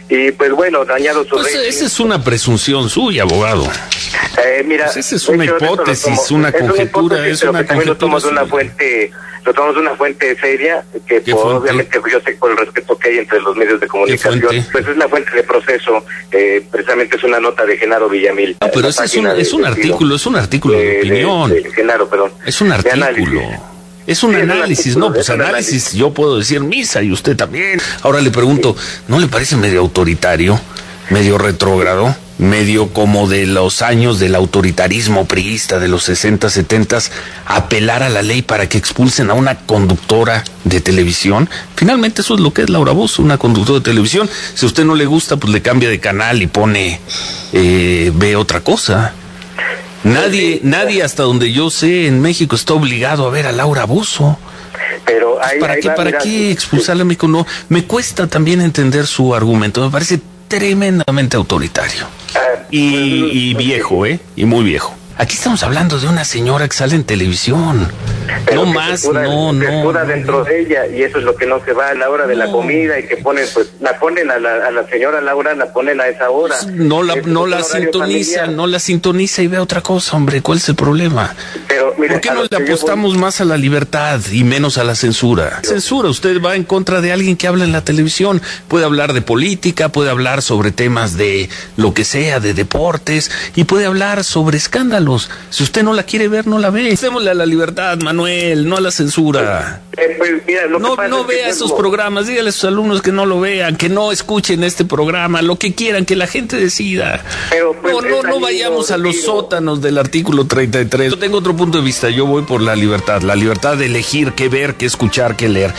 y pues bueno, dañado su pues esa es una presunción suya, abogado. Mira, pues esa es una hipótesis, una conjetura, es una también conjetura. Lo tomamos de una fuente seria, que obviamente yo sé por el respeto que hay entre los medios de comunicación, pues es la fuente de Proceso, precisamente es una nota de Genaro Villamil. No, pero ese es un artículo de opinión. De Genaro, perdón. Es un artículo. Es un análisis, ¿no? Pues análisis, yo puedo decir misa y usted también. Ahora le pregunto, ¿no le parece medio autoritario, medio retrógrado, medio como de los años del autoritarismo priista de los 60, 70, apelar a la ley para que expulsen a una conductora de televisión? Finalmente eso es lo que es Laura Bozzo, una conductora de televisión. Si a usted no le gusta, pues le cambia de canal y pone, ve otra cosa. Nadie hasta donde yo sé en México está obligado a ver a Laura Bozzo. Pero ¿Para qué expulsarla a México? No, me cuesta también entender su argumento, me parece tremendamente autoritario. Y viejo, y muy viejo. Aquí estamos hablando de una señora que sale en televisión. Pero no más, no. Dentro de ella, y eso es lo que no se va a la hora de la comida, y que ponen, pues, la ponen a la señora Laura, la ponen a esa hora. No la sintoniza y ve otra cosa, hombre. ¿Cuál es el problema? Pero, mire, ¿por qué no le apostamos más a la libertad y menos a la censura? Censura, usted va en contra de alguien que habla en la televisión. Puede hablar de política, puede hablar sobre temas de lo que sea, de deportes, y puede hablar sobre escándalos. Si usted no la quiere ver, no la ve. Démosle a la libertad, Manuel, no a la censura. Pues mira, no vea esos programas, dígale a sus alumnos que no lo vean, que no escuchen este programa, lo que quieran, que la gente decida. Pero, pues, no vayamos a los sótanos del artículo 33. Yo tengo otro punto de vista, yo voy por la libertad de elegir qué ver, qué escuchar, qué leer.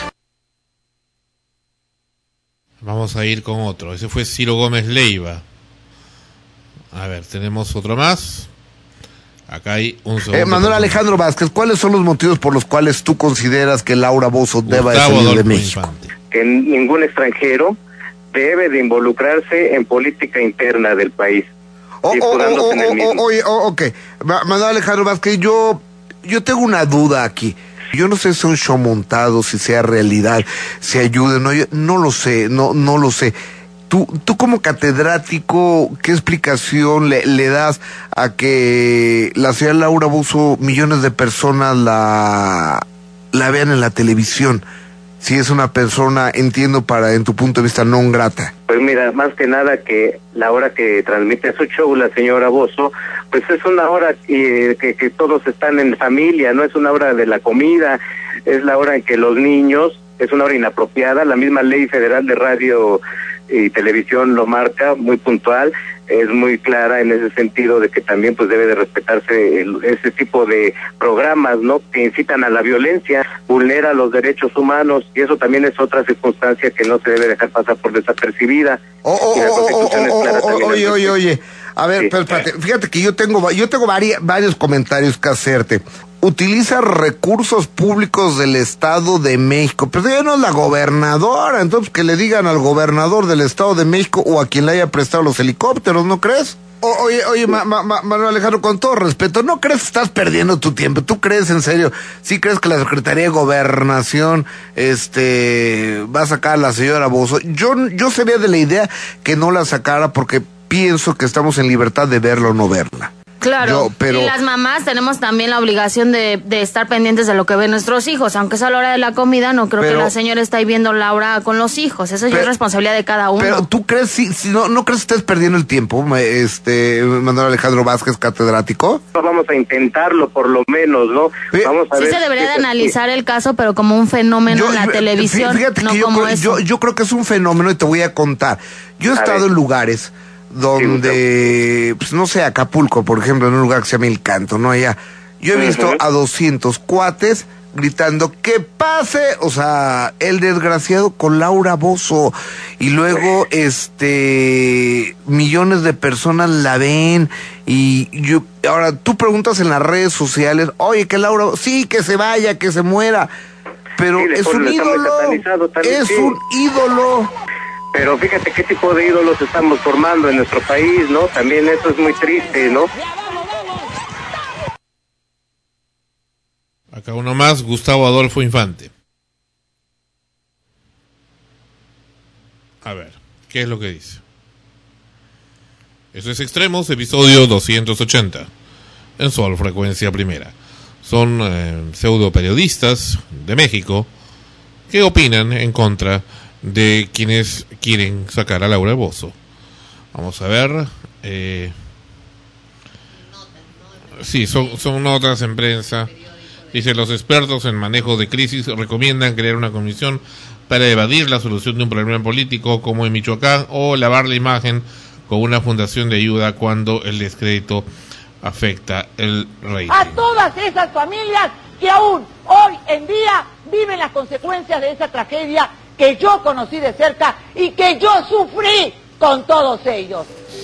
Vamos a ir con otro, ese fue Ciro Gómez Leiva. A ver, tenemos otro más. Acá hay un segundo. Manuel Alejandro Vázquez, ¿cuáles son los motivos por los cuales tú consideras que Laura Bozzo deba de salir de México? Infante. Que ningún extranjero debe de involucrarse en política interna del país. Ok, Manuel Alejandro Vázquez, yo tengo una duda aquí. Yo no sé si es un show montado, si sea realidad, si ayude, no lo sé, no lo sé. Tú como catedrático, ¿qué explicación le das a que la señora Laura Bozzo, millones de personas la vean en la televisión? Si es una persona, entiendo, en tu punto de vista, non grata. Pues mira, más que nada que la hora que transmite su show la señora Bozzo, pues es una hora que todos están en familia, no es una hora de la comida, es la hora en que los niños, es una hora inapropiada, la misma ley federal de radio y televisión lo marca, muy puntual, es muy clara en ese sentido de que también pues debe de respetarse ese tipo de programas, ¿no? Que incitan a la violencia, vulnera los derechos humanos, y eso también es otra circunstancia que no se debe dejar pasar por desapercibida. Oye, a ver, pero espérate, fíjate que yo tengo varios comentarios que hacerte. Utiliza recursos públicos del Estado de México, pero ella no es la gobernadora, entonces que le digan al gobernador del Estado de México o a quien le haya prestado los helicópteros, ¿no crees? Oye, Manuel Alejandro, con todo respeto, ¿no crees que estás perdiendo tu tiempo? ¿Tú crees en serio? ¿Sí crees que la Secretaría de Gobernación va a sacar a la señora Bozzo? Yo sería de la idea que no la sacara porque pienso que estamos en libertad de verla o no verla. Claro, y las mamás tenemos también la obligación de estar pendientes de lo que ven nuestros hijos, aunque sea a la hora de la comida, no creo que la señora esté ahí viendo Laura con los hijos, eso ya es responsabilidad de cada uno. Pero tú crees, no crees que estés perdiendo el tiempo, Manuel Alejandro Vázquez, catedrático. Vamos a intentarlo por lo menos, ¿no? Vamos a ver. Sí se debería de analizar el caso, pero como un fenómeno en la televisión, fíjate no que como eso. Yo creo que es un fenómeno y te voy a contar. Yo he estado en lugares donde, pues no sé, Acapulco, por ejemplo, en un lugar que se llama El Canto, ¿no? Allá, yo he visto a 200 cuates gritando, ¡que pase! O sea, el desgraciado con Laura Bozzo. Y luego, millones de personas la ven. Ahora, tú preguntas en las redes sociales, oye, que Laura, sí, que se vaya, que se muera. Pero es un ídolo, un ídolo. Pero fíjate qué tipo de ídolos estamos formando en nuestro país, ¿no? También eso es muy triste, ¿no? Acá uno más, Gustavo Adolfo Infante. A ver. ¿Qué es lo que dice? Eso es Extremos, episodio 280, en Sol Frecuencia Primera. Son pseudo periodistas de México que opinan en contra de quienes quieren sacar a Laura Bozzo. Vamos a ver. Sí, son notas en prensa. Dice: los expertos en manejo de crisis recomiendan crear una comisión para evadir la solución de un problema político como en Michoacán, o lavar la imagen con una fundación de ayuda cuando el descrédito afecta el rating. A todas esas familias que aún hoy en día viven las consecuencias de esa tragedia que yo conocí de cerca y que yo sufrí con todos ellos.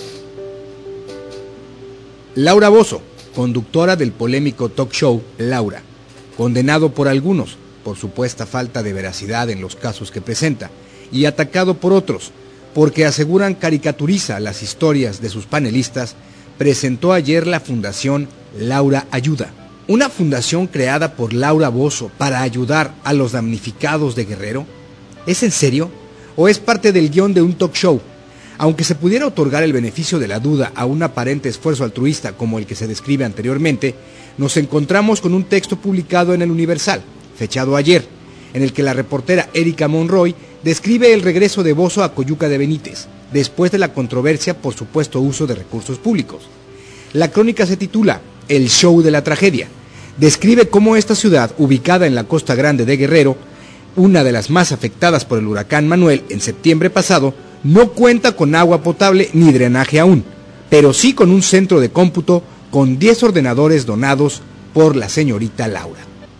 Laura Bozzo, conductora del polémico talk show Laura, condenado por algunos por supuesta falta de veracidad en los casos que presenta y atacado por otros porque aseguran caricaturiza las historias de sus panelistas, presentó ayer la Fundación Laura Ayuda, una fundación creada por Laura Bozzo para ayudar a los damnificados de Guerrero. ¿Es en serio? ¿O es parte del guión de un talk show? Aunque se pudiera otorgar el beneficio de la duda a un aparente esfuerzo altruista como el que se describe anteriormente, nos encontramos con un texto publicado en el Universal, fechado ayer, en el que la reportera Erika Monroy describe el regreso de Bozzo a Coyuca de Benítez, después de la controversia por supuesto uso de recursos públicos. La crónica se titula El show de la tragedia. Describe cómo esta ciudad, ubicada en la Costa Grande de Guerrero, una de las más afectadas por el huracán Manuel en septiembre pasado, no cuenta con agua potable ni drenaje aún, pero sí con un centro de cómputo con 10 ordenadores donados por la señorita Laura.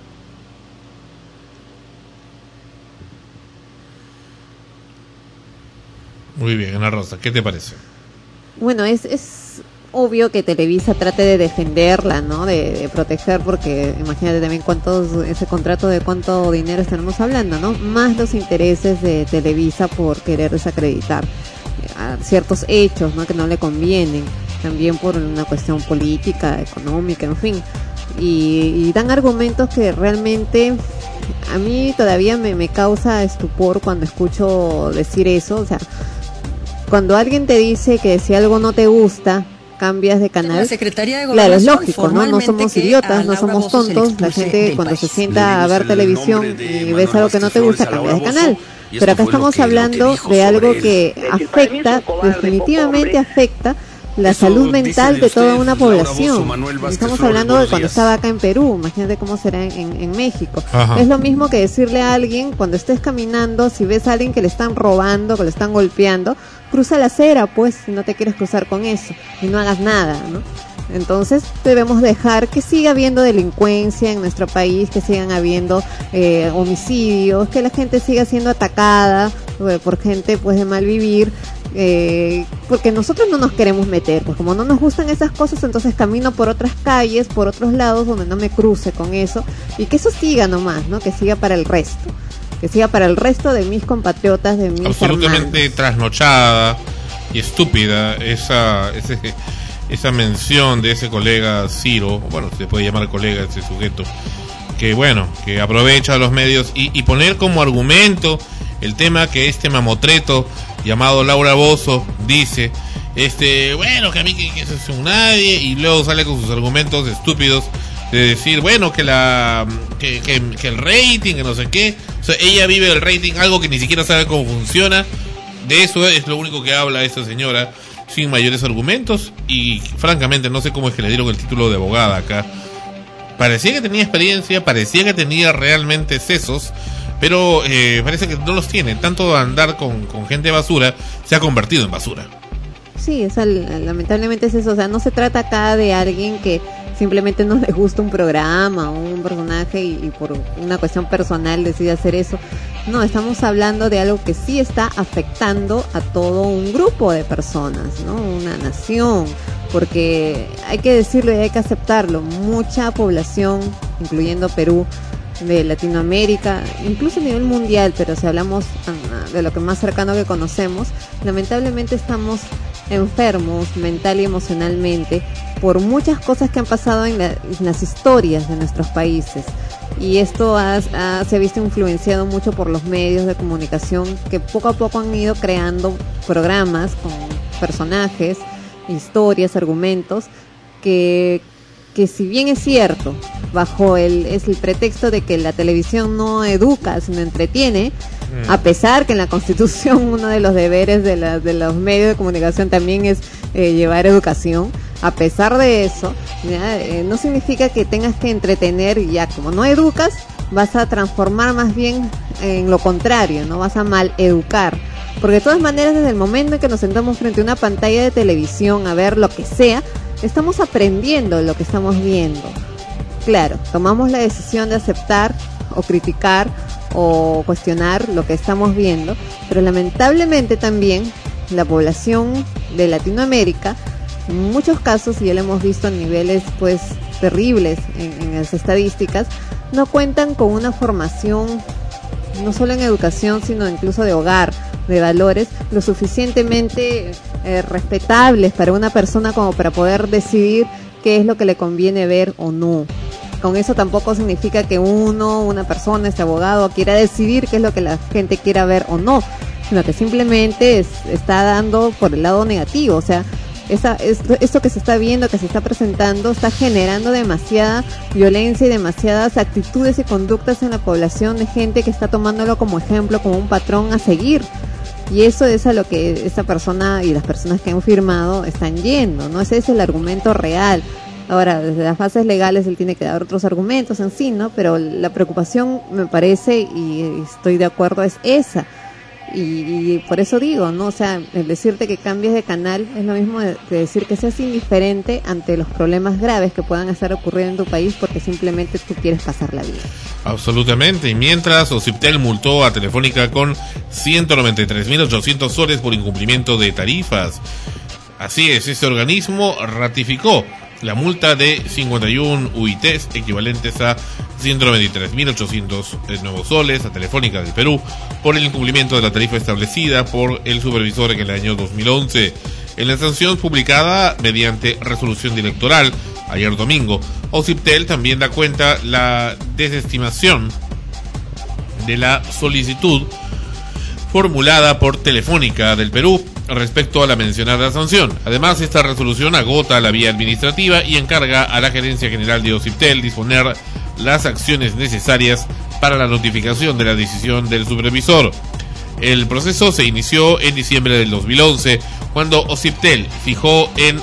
Muy bien, Ana Rosa, ¿qué te parece? Bueno, es obvio que Televisa trate de defenderla, ¿no? De proteger, porque imagínate también ese contrato de cuánto dinero estaremos hablando, ¿no? Más los intereses de Televisa por querer desacreditar a ciertos hechos, ¿no? Que no le convienen, también por una cuestión política, económica, en fin. Y dan argumentos que realmente a mí todavía me causa estupor cuando escucho decir eso. O sea, cuando alguien te dice que si algo no te gusta, cambias de canal. La Secretaría de Claro, es Gobernación, lógico, ¿no? No somos idiotas, no somos tontos. La gente cuando se sienta a ver televisión y ves algo que no te gusta, cambias de canal. Pero acá estamos hablando de algo que afecta, definitivamente afecta la salud mental de toda una población. Estamos hablando de cuando estaba acá en Perú, imagínate cómo será en México. Ajá. Es lo mismo que decirle a alguien, cuando estés caminando, si ves a alguien que le están robando, que le están golpeando, cruza la acera, pues, si no te quieres cruzar con eso, y no hagas nada, ¿no? Entonces debemos dejar que siga habiendo delincuencia en nuestro país, que sigan habiendo homicidios, que la gente siga siendo atacada por gente pues de mal vivir, porque nosotros no nos queremos meter, pues como no nos gustan esas cosas, entonces camino por otras calles, por otros lados donde no me cruce con eso, y que eso siga nomás, ¿no? Que siga para el resto, de mis compatriotas, de mis absolutamente hermanos. Trasnochada y estúpida esa mención de ese colega Ciro, bueno, se puede llamar colega ese sujeto, que bueno, que aprovecha los medios y poner como argumento el tema que este mamotreto llamado Laura Bozzo dice, bueno, que a mí que eso es un nadie, y luego sale con sus argumentos estúpidos de decir, bueno, que el rating, que no sé qué, o sea, ella vive el rating, algo que ni siquiera sabe cómo funciona. De eso es lo único que habla esta señora, sin mayores argumentos, y francamente no sé cómo es que le dieron el título de abogada acá. Parecía que tenía experiencia, parecía que tenía realmente sesos, pero parece que no los tiene. Tanto andar con gente basura se ha convertido en basura. Sí, lamentablemente es eso. O sea, no se trata acá de alguien que simplemente no le gusta un programa o un personaje y por una cuestión personal decide hacer eso. No, estamos hablando de algo que sí está afectando a todo un grupo de personas, ¿no? Una nación, porque hay que decirlo y hay que aceptarlo. Mucha población, incluyendo Perú, de Latinoamérica, incluso a nivel mundial, pero si hablamos de lo que más cercano que conocemos, lamentablemente estamos enfermos mental y emocionalmente por muchas cosas que han pasado en las historias de nuestros países, y esto se ha visto influenciado mucho por los medios de comunicación que poco a poco han ido creando programas con personajes, historias, argumentos que si bien es cierto, bajo el pretexto de que la televisión no educa, sino entretiene, a pesar que en la Constitución uno de los deberes de los medios de comunicación también es llevar educación, a pesar de eso, no significa que tengas que entretener, y ya como no educas, vas a transformar más bien en lo contrario, no vas a mal educar. Porque de todas maneras, desde el momento en que nos sentamos frente a una pantalla de televisión a ver lo que sea, estamos aprendiendo lo que estamos viendo. Claro, tomamos la decisión de aceptar o criticar o cuestionar lo que estamos viendo, pero lamentablemente también la población de Latinoamérica, en muchos casos, y ya lo hemos visto a niveles pues terribles en las estadísticas, no cuentan con una formación no solo en educación, sino incluso de hogar, de valores lo suficientemente respetables para una persona como para poder decidir qué es lo que le conviene ver o no. Con eso tampoco significa que una persona, este abogado, quiera decidir qué es lo que la gente quiera ver o no, sino que simplemente está dando por el lado negativo. O sea, esto que se está viendo, que se está presentando, está generando demasiada violencia y demasiadas actitudes y conductas en la población de gente que está tomándolo como ejemplo, como un patrón a seguir. Y eso es a lo que esa persona y las personas que han firmado están yendo, ¿no? Ese es el argumento real. Ahora, desde las fases legales él tiene que dar otros argumentos en sí, ¿no? Pero la preocupación, me parece, y estoy de acuerdo, es esa. Y por eso digo, ¿no? O sea, el decirte que cambies de canal es lo mismo de decir que seas indiferente ante los problemas graves que puedan estar ocurriendo en tu país porque simplemente tú quieres pasarla bien. Absolutamente. Y mientras, Ociptel multó a Telefónica con 193.800 soles por incumplimiento de tarifas. Así es, este organismo ratificó la multa de 51 UITs equivalentes a 193.800 nuevos soles a Telefónica del Perú por el incumplimiento de la tarifa establecida por el supervisor en el año 2011. En la sanción publicada mediante resolución directoral ayer domingo, Ociptel también da cuenta la desestimación de la solicitud formulada por Telefónica del Perú respecto a la mencionada sanción. Además, esta resolución agota la vía administrativa y encarga a la Gerencia General de Ociptel disponer las acciones necesarias para la notificación de la decisión del supervisor. El proceso se inició en diciembre del 2011, cuando Ociptel fijó en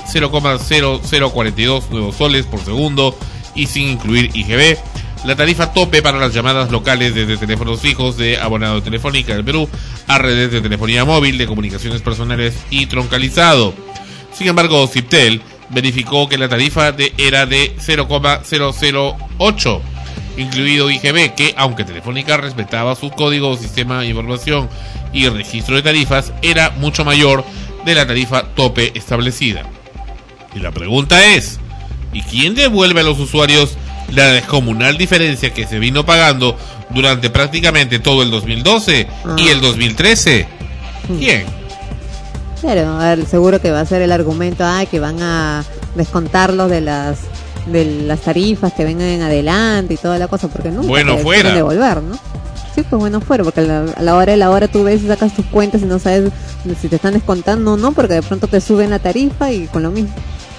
0,0042 nuevos soles por segundo y sin incluir IGB la tarifa tope para las llamadas locales desde teléfonos fijos de abonado Telefónica del Perú a redes de telefonía móvil, de comunicaciones personales y troncalizado. Sin embargo, Ociptel verificó que la tarifa era de 0,008, incluido IGB, que aunque Telefónica respetaba su código, sistema de información y registro de tarifas, era mucho mayor de la tarifa tope establecida. Y la pregunta es, ¿y quién devuelve a los usuarios la descomunal diferencia que se vino pagando durante prácticamente todo el 2012 y el 2013? ¿Quién? Claro, a ver, seguro que va a ser el argumento que van a descontarlos de las tarifas que vengan en adelante y toda la cosa, porque nunca bueno, te fuera devolver, ¿no? Sí, pues bueno fuera, porque a la hora de la hora tú ves y sacas tus cuentas y no sabes si te están descontando o no, porque de pronto te suben la tarifa y con lo mismo.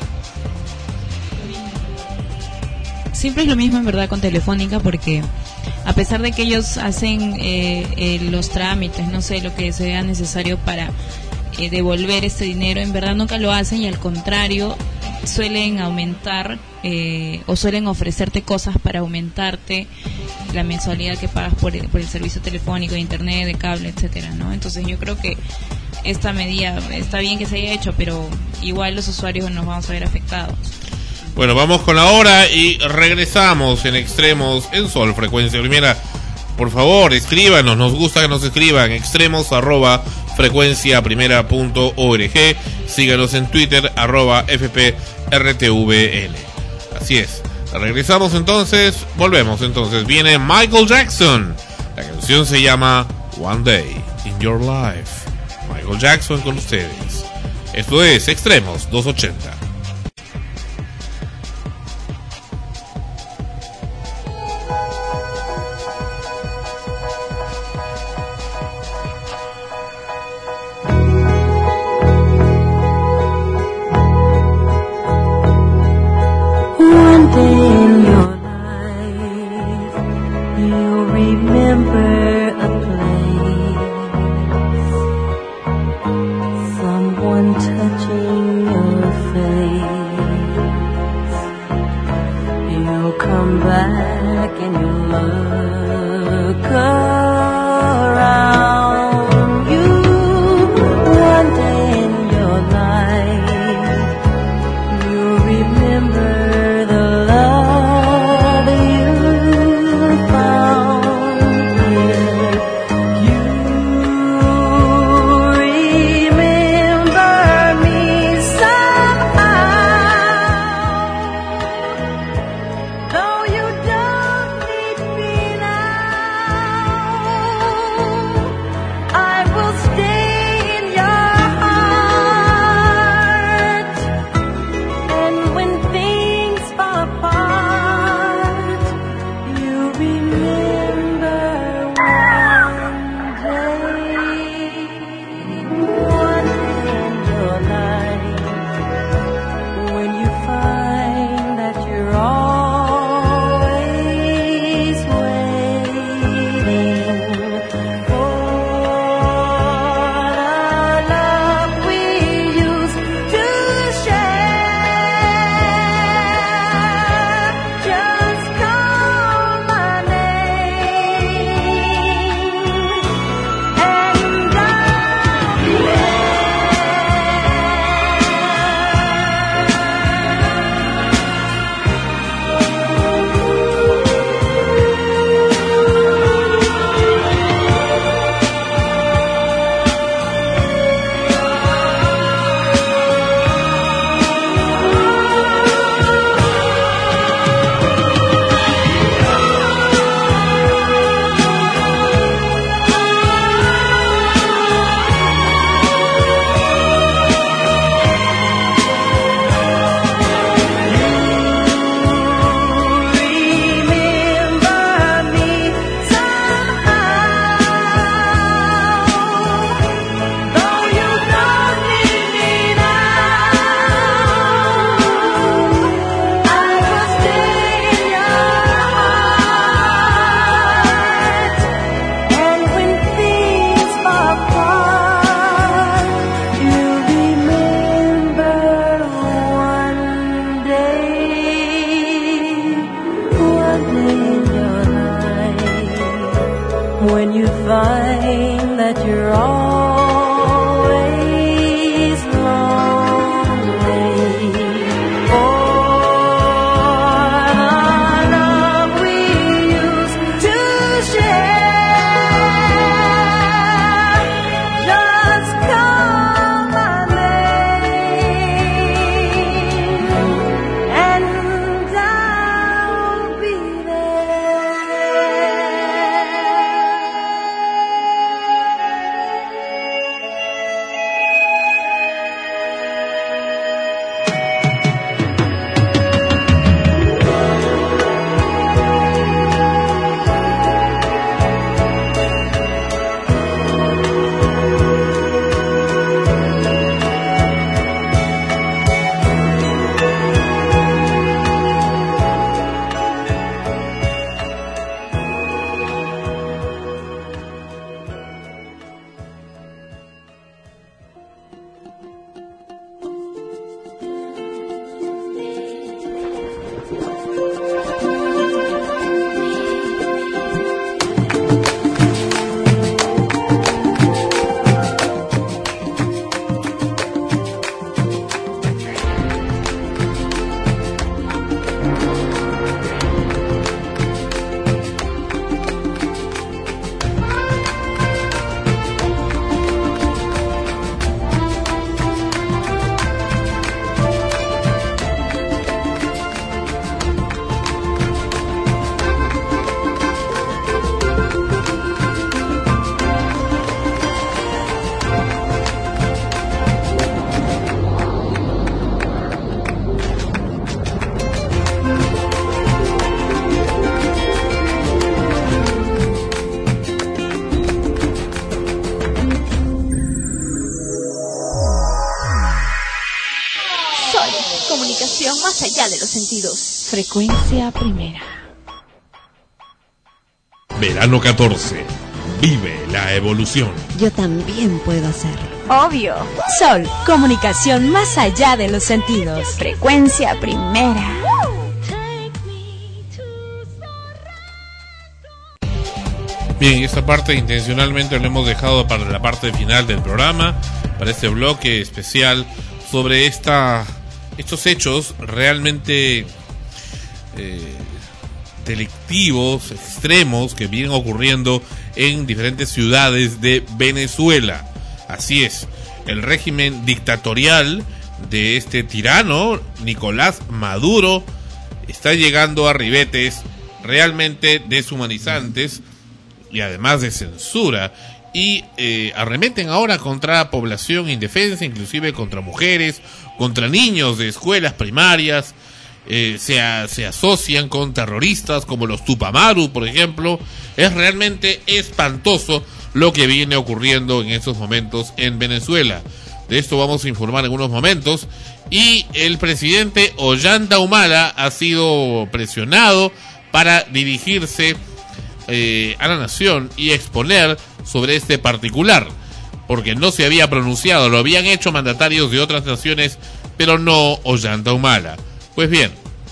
Siempre es lo mismo en verdad con Telefónica, porque a pesar de que ellos hacen los trámites, no sé, lo que sea necesario para devolver este dinero, en verdad nunca lo hacen, y al contrario suelen aumentar o suelen ofrecerte cosas para aumentarte la mensualidad que pagas por el servicio telefónico, de internet, de cable, etcétera, ¿no? Entonces yo creo que esta medida está bien que se haya hecho, pero igual los usuarios nos vamos a ver afectados. Bueno, vamos con la hora y regresamos en Extremos en Sol Frecuencia Primera. Por favor, escríbanos, nos gusta que nos escriban, extremos@frecuenciaprimera.org. Síganos en Twitter, @FPRTVN. Así es, regresamos entonces, volvemos entonces. Viene Michael Jackson, la canción se llama One Day in Your Life. Michael Jackson con ustedes. Esto es Extremos 280. Comunicación más allá de los sentidos. Frecuencia primera. Verano 14. Vive la evolución. Yo también puedo hacerlo. Obvio. Sol, comunicación más allá de los sentidos. Frecuencia primera. Bien, esta parte intencionalmente lo hemos dejado para la parte final del programa, para este bloque especial sobre estos hechos realmente delictivos, extremos, que vienen ocurriendo en diferentes ciudades de Venezuela. Así es, el régimen dictatorial de este tirano, Nicolás Maduro, está llegando a ribetes realmente deshumanizantes y además de censura, y arremeten ahora contra población indefensa, inclusive contra mujeres, contra niños de escuelas primarias. Se asocian con terroristas como los Tupamaru, por ejemplo. Es realmente espantoso lo que viene ocurriendo en estos momentos en Venezuela. De esto vamos a informar en unos momentos. Y el presidente Ollanta Humala ha sido presionado para dirigirse a la nación y exponer sobre este particular, porque no se había pronunciado. Lo habían hecho mandatarios de otras naciones, pero no Ollanta Humala. Pues bien,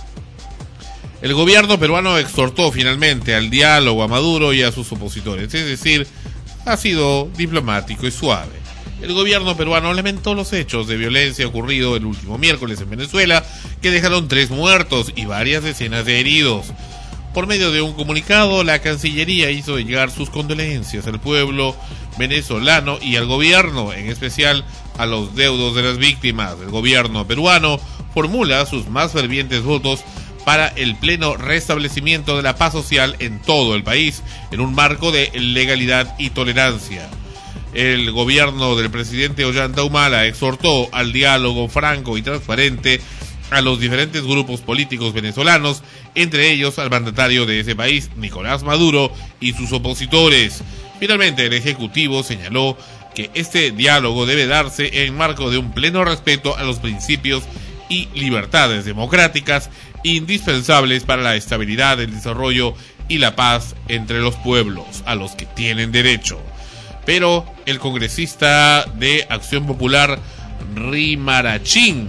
el gobierno peruano exhortó finalmente al diálogo a Maduro y a sus opositores, es decir, ha sido diplomático y suave. El gobierno peruano lamentó los hechos de violencia ocurridos el último miércoles en Venezuela, que dejaron 3 muertos y varias decenas de heridos. Por medio de un comunicado, la Cancillería hizo llegar sus condolencias al pueblo venezolano y al gobierno, en especial a los deudos de las víctimas. El gobierno peruano formula sus más fervientes votos para el pleno restablecimiento de la paz social en todo el país, en un marco de legalidad y tolerancia. El gobierno del presidente Ollanta Humala exhortó al diálogo franco y transparente a los diferentes grupos políticos venezolanos, entre ellos al mandatario de ese país, Nicolás Maduro, y sus opositores. Finalmente, el Ejecutivo señaló que este diálogo debe darse en marco de un pleno respeto a los principios y libertades democráticas indispensables para la estabilidad, el desarrollo y la paz entre los pueblos, a los que tienen derecho. Pero el congresista de Acción Popular, Rimarachín,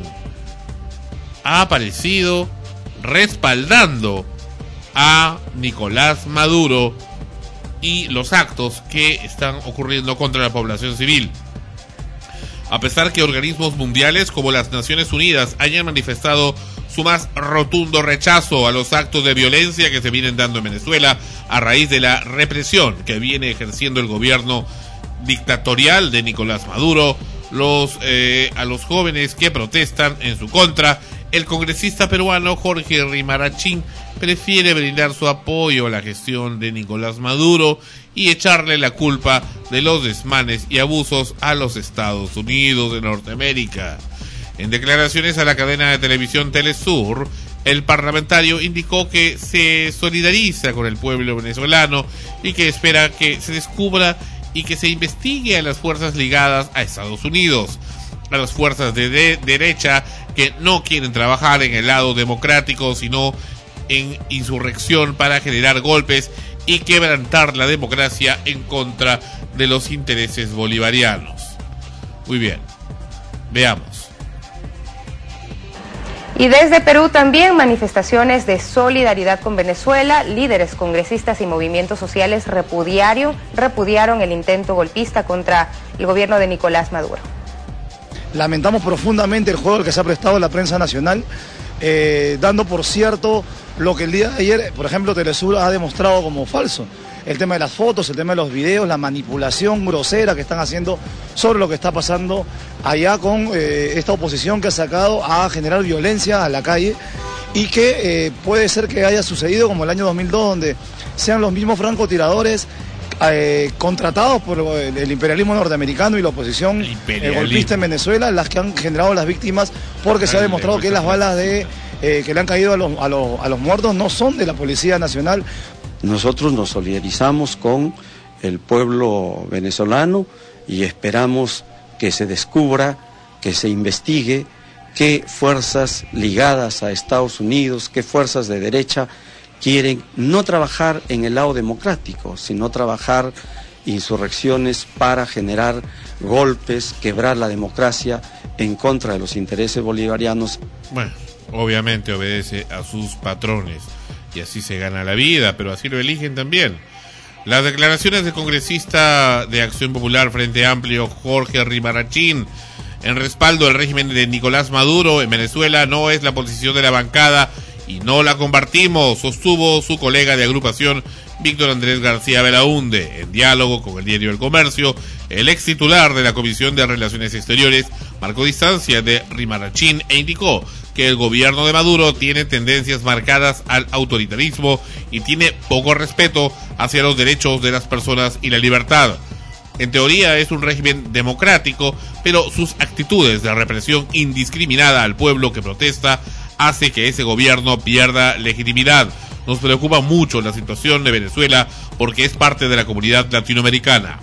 ha aparecido respaldando a Nicolás Maduro y los actos que están ocurriendo contra la población civil. A pesar que organismos mundiales como las Naciones Unidas hayan manifestado su más rotundo rechazo a los actos de violencia que se vienen dando en Venezuela a raíz de la represión que viene ejerciendo el gobierno dictatorial de Nicolás Maduro, a los jóvenes que protestan en su contra, el congresista peruano Jorge Rimarachín prefiere brindar su apoyo a la gestión de Nicolás Maduro y echarle la culpa de los desmanes y abusos a los Estados Unidos de Norteamérica. En declaraciones a la cadena de televisión Telesur, el parlamentario indicó que se solidariza con el pueblo venezolano y que espera que se descubra y que se investigue a las fuerzas ligadas a Estados Unidos, a las fuerzas de derecha que no quieren trabajar en el lado democrático, sino en insurrección para generar golpes y quebrantar la democracia en contra de los intereses bolivarianos. Muy bien, veamos. Y desde Perú también manifestaciones de solidaridad con Venezuela. Líderes, congresistas y movimientos sociales repudiaron el intento golpista contra el gobierno de Nicolás Maduro. Lamentamos profundamente el juego al que se ha prestado la prensa nacional, dando por cierto lo que el día de ayer, por ejemplo, Telesur ha demostrado como falso. El tema de las fotos, el tema de los videos, la manipulación grosera que están haciendo sobre lo que está pasando allá con esta oposición que ha sacado a generar violencia a la calle y que puede ser que haya sucedido como el año 2002, donde sean los mismos francotiradores contratados por el imperialismo norteamericano y la oposición golpista en Venezuela, las que han generado las víctimas, porque se ha demostrado que las balas que le han caído a los muertos no son de la Policía Nacional. Nosotros nos solidarizamos con el pueblo venezolano y esperamos que se descubra, que se investigue qué fuerzas ligadas a Estados Unidos, qué fuerzas de derecha quieren no trabajar en el lado democrático, sino trabajar insurrecciones para generar golpes, quebrar la democracia en contra de los intereses bolivarianos. Bueno, obviamente obedece a sus patrones y así se gana la vida, pero así lo eligen también. Las declaraciones del congresista de Acción Popular Frente Amplio, Jorge Rimarachín, en respaldo del régimen de Nicolás Maduro en Venezuela, no es la posición de la bancada y no la compartimos, sostuvo su colega de agrupación Víctor Andrés García Belaúnde. En diálogo con el diario El Comercio, el ex titular de la Comisión de Relaciones Exteriores marcó distancia de Rimarachín e indicó que el gobierno de Maduro tiene tendencias marcadas al autoritarismo y tiene poco respeto hacia los derechos de las personas y la libertad. En teoría es un régimen democrático, pero sus actitudes de represión indiscriminada al pueblo que protesta hace que ese gobierno pierda legitimidad. Nos preocupa mucho la situación de Venezuela porque es parte de la comunidad latinoamericana.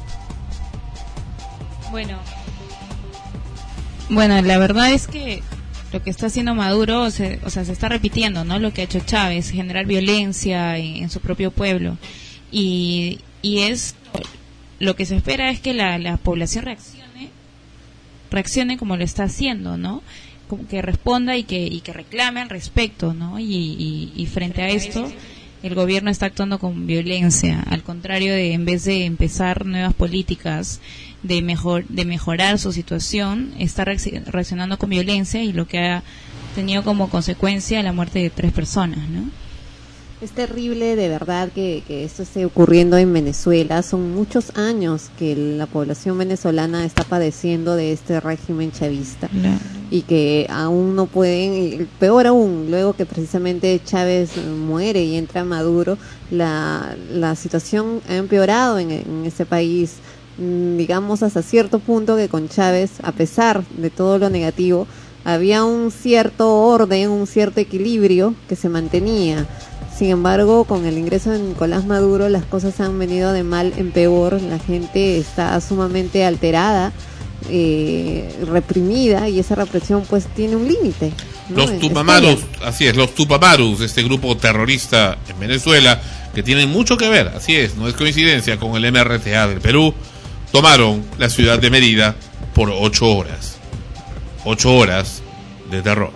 Bueno, la verdad es que lo que está haciendo Maduro, se está repitiendo, ¿no? Lo que ha hecho Chávez, generar violencia en su propio pueblo. Y es lo que se espera es que la población reaccione como lo está haciendo, ¿no? Como que responda y que reclame al respecto, ¿no? Y frente a esto, el gobierno está actuando con violencia, al contrario de, en vez de empezar nuevas políticas de mejorar su situación, está reaccionando con violencia y lo que ha tenido como consecuencia la muerte de 3 personas, ¿no? Es terrible de verdad que esto esté ocurriendo en Venezuela. Son muchos años que la población venezolana está padeciendo de este régimen chavista. Claro. Y que aún no pueden, peor aún, luego que precisamente Chávez muere y entra Maduro, la situación ha empeorado en ese país, digamos hasta cierto punto que con Chávez, a pesar de todo lo negativo, había un cierto orden, un cierto equilibrio que se mantenía. Sin embargo, con el ingreso de Nicolás Maduro, las cosas han venido de mal en peor. La gente está sumamente alterada, reprimida, y esa represión pues tiene un límite, ¿no? Los Tupamaros, así es, los Tupamaros, este grupo terrorista en Venezuela, que tienen mucho que ver, así es, no es coincidencia, con el MRTA del Perú, tomaron la ciudad de Mérida por 8 horas. 8 horas de terror.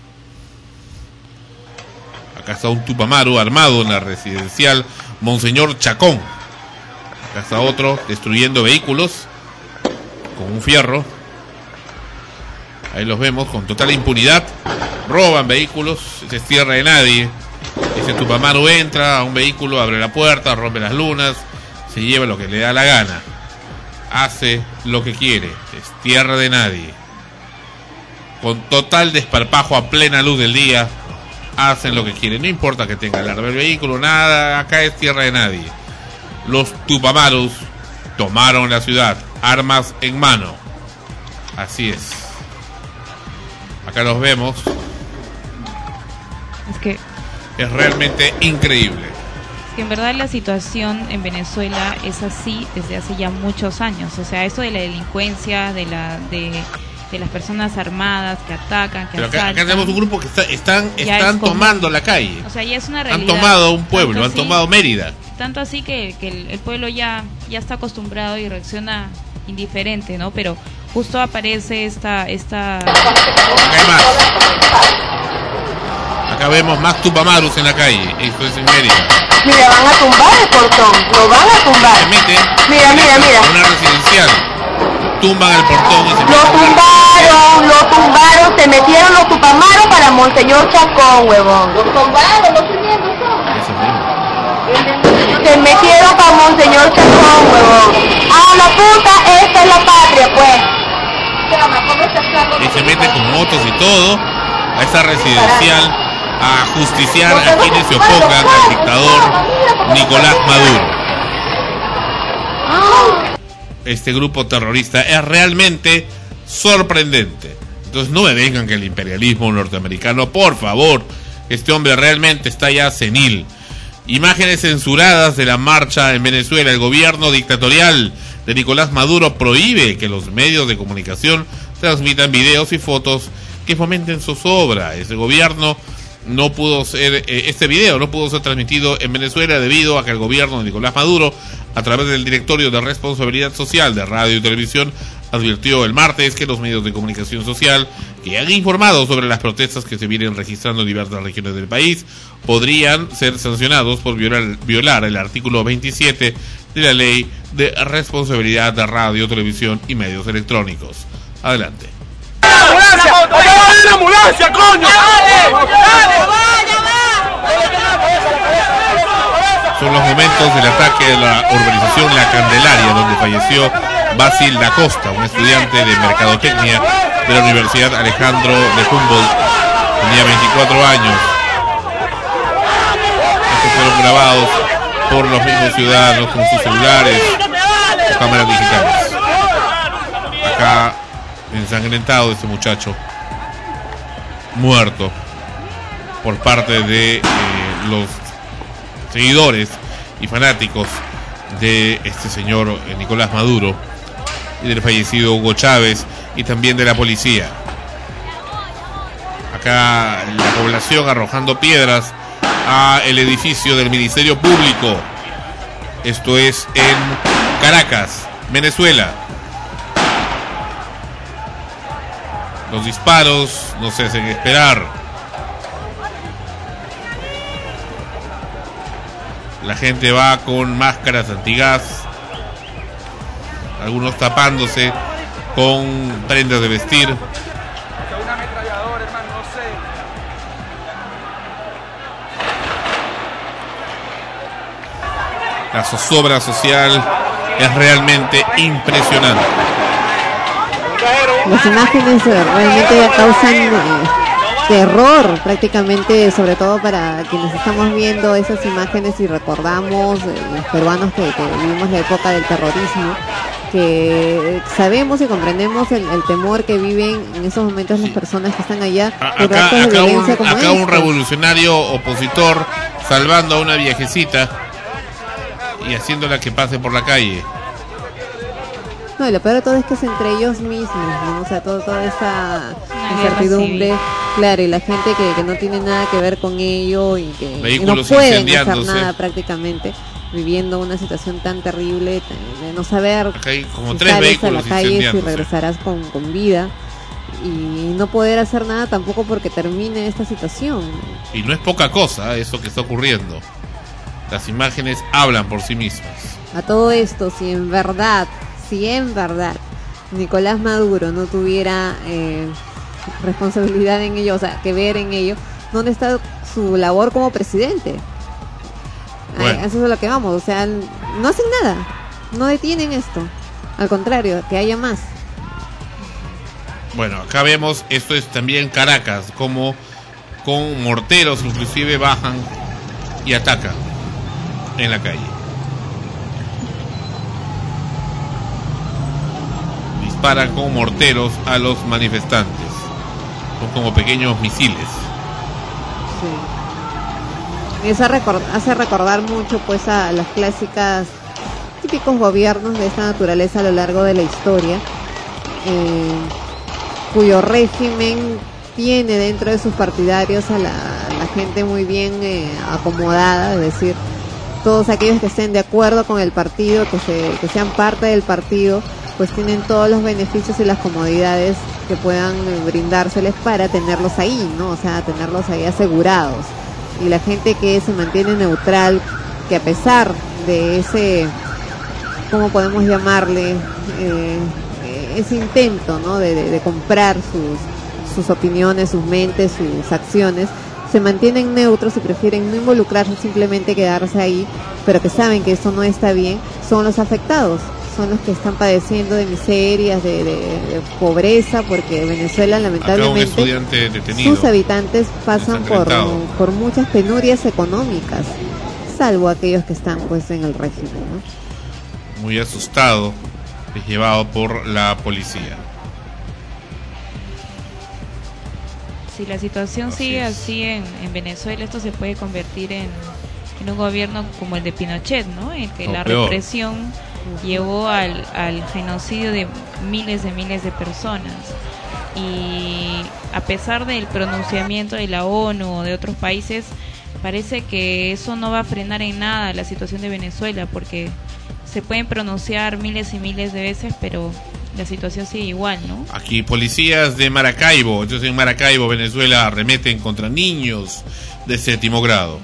Acá está un Tupamaru armado en la residencial Monseñor Chacón. Acá está otro destruyendo vehículos con un fierro. Ahí los vemos con total impunidad. Roban vehículos, es tierra de nadie. Ese Tupamaru entra a un vehículo, abre la puerta, rompe las lunas, se lleva lo que le da la gana. Hace lo que quiere, es tierra de nadie. Con total desparpajo a plena luz del día, hacen lo que quieren, no importa que tenga el arma del vehículo, nada, acá es tierra de nadie. Los Tupamarus tomaron la ciudad, armas en mano. Así es. Acá los vemos. Es realmente increíble. Es que en verdad la situación en Venezuela es así desde hace ya muchos años. O sea, eso de la delincuencia, de las personas armadas que atacan, que pero acá tenemos un grupo que están tomando la calle. O sea, ya es una realidad. Han tomado un pueblo, han tomado Mérida. Tanto así que el pueblo ya está acostumbrado y reacciona indiferente, ¿no? Pero justo aparece esta... Acá hay más. Acá vemos más Tupamarus en la calle. Esto es en Mérida. Mira, van a tumbar el portón. Lo van a tumbar. Se meten. Mira. Una residencial. Tumban el portón y se lo tumbaron, se metieron los Tupamaros para Monseñor Chacón, huevón. Los tumbaron, los teniendo se metieron para Monseñor Chacón, huevón. A la puta, esta es la patria, pues. Y se mete con motos y todo a esa residencial a justiciar a quienes se opongan al dictador Nicolás Maduro. Este grupo terrorista es realmente sorprendente. Entonces no me vengan que el imperialismo norteamericano, por favor, este hombre realmente está ya senil. Imágenes censuradas de la marcha en Venezuela. El gobierno dictatorial de Nicolás Maduro prohíbe que los medios de comunicación transmitan videos y fotos que fomenten zozobra. Ese gobierno no pudo ser, este video no pudo ser transmitido en Venezuela debido a que el gobierno de Nicolás Maduro, a través del Directorio de Responsabilidad Social de Radio y Televisión, advirtió el martes que los medios de comunicación social que han informado sobre las protestas que se vienen registrando en diversas regiones del país podrían ser sancionados por violar el artículo 27 de la Ley de Responsabilidad de Radio, Televisión y Medios Electrónicos. Adelante. ¡La ambulancia, coño! Son los momentos del ataque de la urbanización La Candelaria, donde falleció Basil da Costa, un estudiante de Mercadotecnia de la Universidad Alejandro de Humboldt. Tenía 24 años. Estos fueron grabados por los mismos ciudadanos con sus celulares o cámaras digitales. Acá, ensangrentado este muchacho, muerto por parte de los seguidores y fanáticos de este señor Nicolás Maduro y del fallecido Hugo Chávez y también de la policía. Acá la población arrojando piedras a el edificio del Ministerio Público. Esto es en Caracas, Venezuela. Los disparos no se hacen esperar. La gente va con máscaras antigás, algunos tapándose con prendas de vestir. La zozobra social es realmente impresionante. Las imágenes realmente causan terror prácticamente, sobre todo para quienes estamos viendo esas imágenes y recordamos los peruanos que vivimos la época del terrorismo, que sabemos y comprendemos el temor que viven en esos momentos las personas que están allá por actos de violencia como acá un revolucionario opositor salvando a una viejecita y haciéndola que pase por la calle. No, y lo peor de todo es que es entre ellos mismos, ¿no? O sea, toda esa incertidumbre, claro, y la gente que no tiene nada que ver con ello y que no pueden hacer nada prácticamente, viviendo una situación tan terrible, de no saber como si 3 sales a la vehículos calle, si regresarás con vida, y no poder hacer nada tampoco porque termine esta situación. Y no es poca cosa eso que está ocurriendo. Las imágenes hablan por sí mismas. A todo esto, si en verdad Nicolás Maduro no tuviera responsabilidad en ello, o sea, que ver en ello, ¿dónde está su labor como presidente? Bueno. Eso es a lo que vamos, o sea, no hacen nada, no detienen esto, al contrario, que haya más. Bueno, acá vemos, esto es también Caracas, como con morteros inclusive bajan y atacan en la calle. Disparan con morteros a los manifestantes. Son como pequeños misiles. Sí. Y eso hace recordar mucho pues a las clásicas, típicos gobiernos de esta naturaleza a lo largo de la historia, cuyo régimen tiene dentro de sus partidarios a la gente muy bien acomodada, es decir, todos aquellos que estén de acuerdo con el partido, que sean parte del partido, pues tienen todos los beneficios y las comodidades que puedan brindárseles para tenerlos ahí, ¿no? O sea, tenerlos ahí asegurados. Y la gente que se mantiene neutral, que a pesar de ese, ¿cómo podemos llamarle? Ese intento, ¿no? De comprar sus opiniones, sus mentes, sus acciones, se mantienen neutros y prefieren no involucrarse, simplemente quedarse ahí, pero que saben que eso no está bien, son los afectados, son los que están padeciendo de miserias, de pobreza, porque Venezuela lamentablemente sus habitantes pasan por muchas penurias económicas, salvo aquellos que están pues en el régimen, ¿no? Muy asustado, es llevado por la policía. Si la situación sigue así en Venezuela, esto se puede convertir en un gobierno como el de Pinochet, ¿no? En que la represión llevó al genocidio de miles de personas. y a pesar del pronunciamiento de la ONU o de otros países, parece que eso no va a frenar en nada la situación de Venezuela, porque se pueden pronunciar miles y miles de veces, pero la situación sigue igual, ¿no? Aquí policías de Maracaibo, entonces en Maracaibo, Venezuela, arremeten contra niños de 7º grado.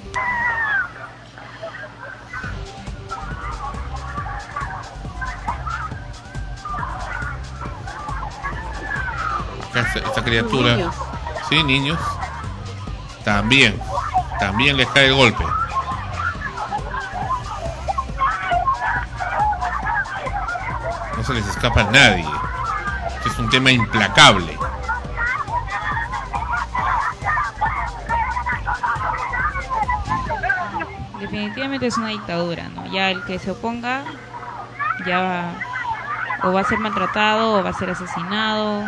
Esta criatura, niños. Sí, niños, también les cae el golpe. No se les escapa a nadie. Este es un tema implacable. Definitivamente es una dictadura, ¿no? Ya el que se oponga ya o va a ser maltratado o va a ser asesinado.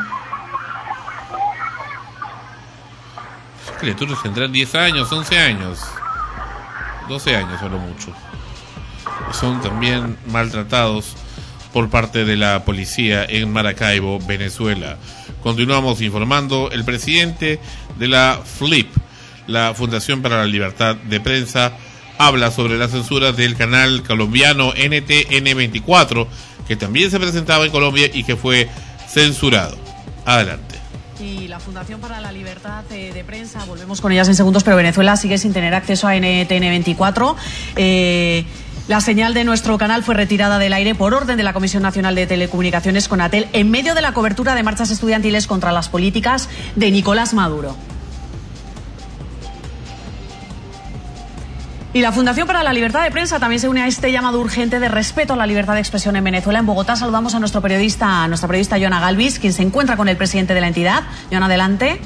Esas criaturas tendrán 10 años, 11 años, 12 años a lo mucho. Son también maltratados por parte de la policía en Maracaibo, Venezuela. Continuamos informando. El presidente de la FLIP, la Fundación para la Libertad de Prensa, habla sobre la censura del canal colombiano NTN24, que también se presentaba en Colombia y que fue censurado. Adelante. Y la Fundación para la Libertad de Prensa, volvemos con ellas en segundos, pero Venezuela sigue sin tener acceso a NTN24. La señal de nuestro canal fue retirada del aire por orden de la Comisión Nacional de Telecomunicaciones, Conatel, en medio de la cobertura de marchas estudiantiles contra las políticas de Nicolás Maduro. Y la Fundación para la Libertad de Prensa también se une a este llamado urgente de respeto a la libertad de expresión en Venezuela. En Bogotá saludamos a nuestra periodista Joana Galvis, quien se encuentra con el presidente de la entidad. Joana, adelante.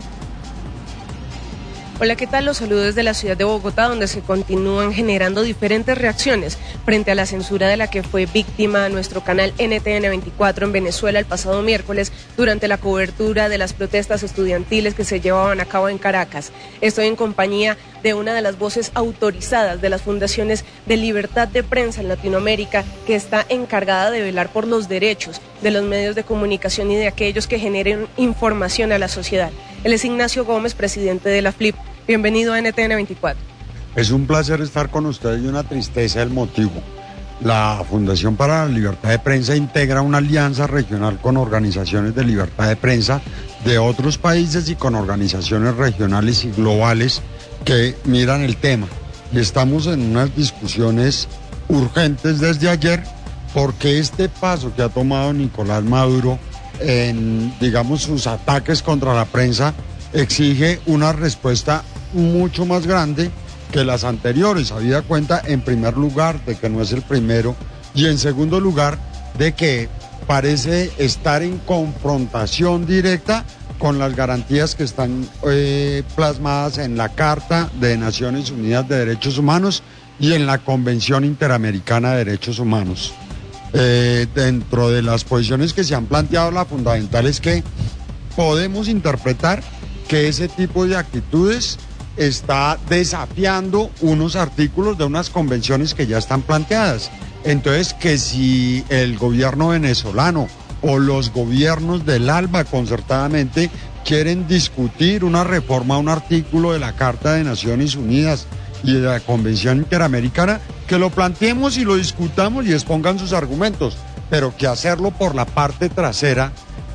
Hola, ¿qué tal? Los saludos desde la ciudad de Bogotá, donde se continúan generando diferentes reacciones frente a la censura de la que fue víctima nuestro canal NTN24 en Venezuela el pasado miércoles durante la cobertura de las protestas estudiantiles que se llevaban a cabo en Caracas. Estoy en compañía de una de las voces autorizadas de las fundaciones de libertad de prensa en Latinoamérica, que está encargada de velar por los derechos de los medios de comunicación y de aquellos que generen información a la sociedad. Él es Ignacio Gómez, presidente de la FLIP. Bienvenido a NTN24. Es un placer estar con ustedes y una tristeza el motivo. La Fundación para la Libertad de Prensa integra una alianza regional con organizaciones de libertad de prensa de otros países y con organizaciones regionales y globales que miran el tema. Y estamos en unas discusiones urgentes desde ayer porque este paso que ha tomado Nicolás Maduro en, digamos, sus ataques contra la prensa exige una respuesta mucho más grande que las anteriores, habida cuenta en primer lugar de que no es el primero y en segundo lugar de que parece estar en confrontación directa con las garantías que están plasmadas en la Carta de Naciones Unidas de Derechos Humanos y en la Convención Interamericana de Derechos Humanos. Dentro de las posiciones que se han planteado, la fundamental es que podemos interpretar que ese tipo de actitudes está desafiando unos artículos de unas convenciones que ya están planteadas. Entonces, que si el gobierno venezolano o los gobiernos del ALBA concertadamente quieren discutir una reforma a un artículo de la Carta de Naciones Unidas y de la Convención Interamericana, que lo planteemos y lo discutamos y expongan sus argumentos, pero que hacerlo por la parte trasera,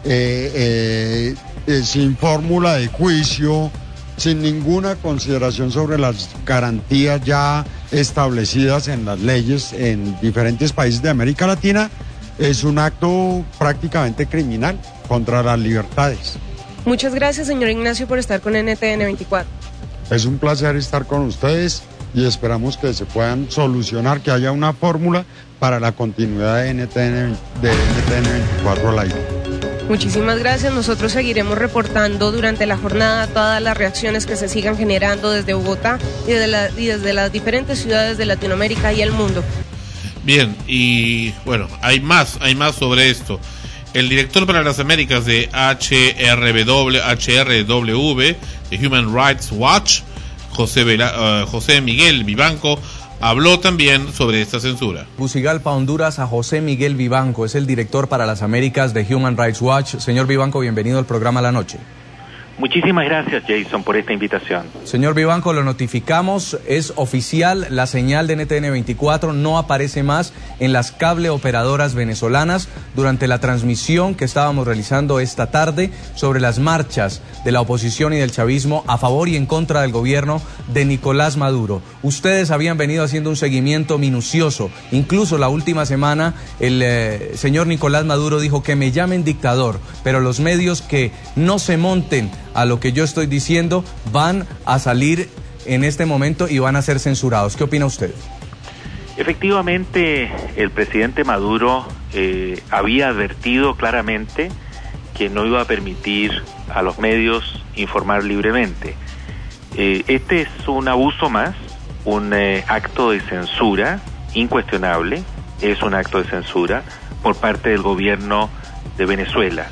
sin fórmula de juicio, sin ninguna consideración sobre las garantías ya establecidas en las leyes en diferentes países de América Latina, es un acto prácticamente criminal contra las libertades. Muchas gracias, señor Ignacio, por estar con NTN24. Es un placer estar con ustedes y esperamos que se puedan solucionar, que haya una fórmula para la continuidad de NTN24 al aire. Muchísimas gracias. Nosotros seguiremos reportando durante la jornada todas las reacciones que se sigan generando desde Bogotá y desde las diferentes ciudades de Latinoamérica y el mundo. Bien, y bueno, hay más sobre esto. El director para las Américas de HRW, de Human Rights Watch, José Miguel Vivanco, habló también sobre esta censura. Tegucigalpa, Honduras, a José Miguel Vivanco, es el director para las Américas de Human Rights Watch. Señor Vivanco, bienvenido al programa La Noche. Muchísimas gracias, Jason, por esta invitación. Señor Vivanco, lo notificamos, es oficial, la señal de NTN 24 no aparece más en las cable operadoras venezolanas durante la transmisión que estábamos realizando esta tarde sobre las marchas de la oposición y del chavismo a favor y en contra del gobierno de Nicolás Maduro. Ustedes habían venido haciendo un seguimiento minucioso, incluso la última semana el señor Nicolás Maduro dijo que me llamen dictador, pero los medios que no se monten a lo que yo estoy diciendo van a salir en este momento y van a ser censurados. ¿Qué opina usted? Efectivamente, el presidente Maduro había advertido claramente que no iba a permitir a los medios informar libremente. Este es un abuso más, un acto de censura incuestionable, es un acto de censura por parte del gobierno de Venezuela.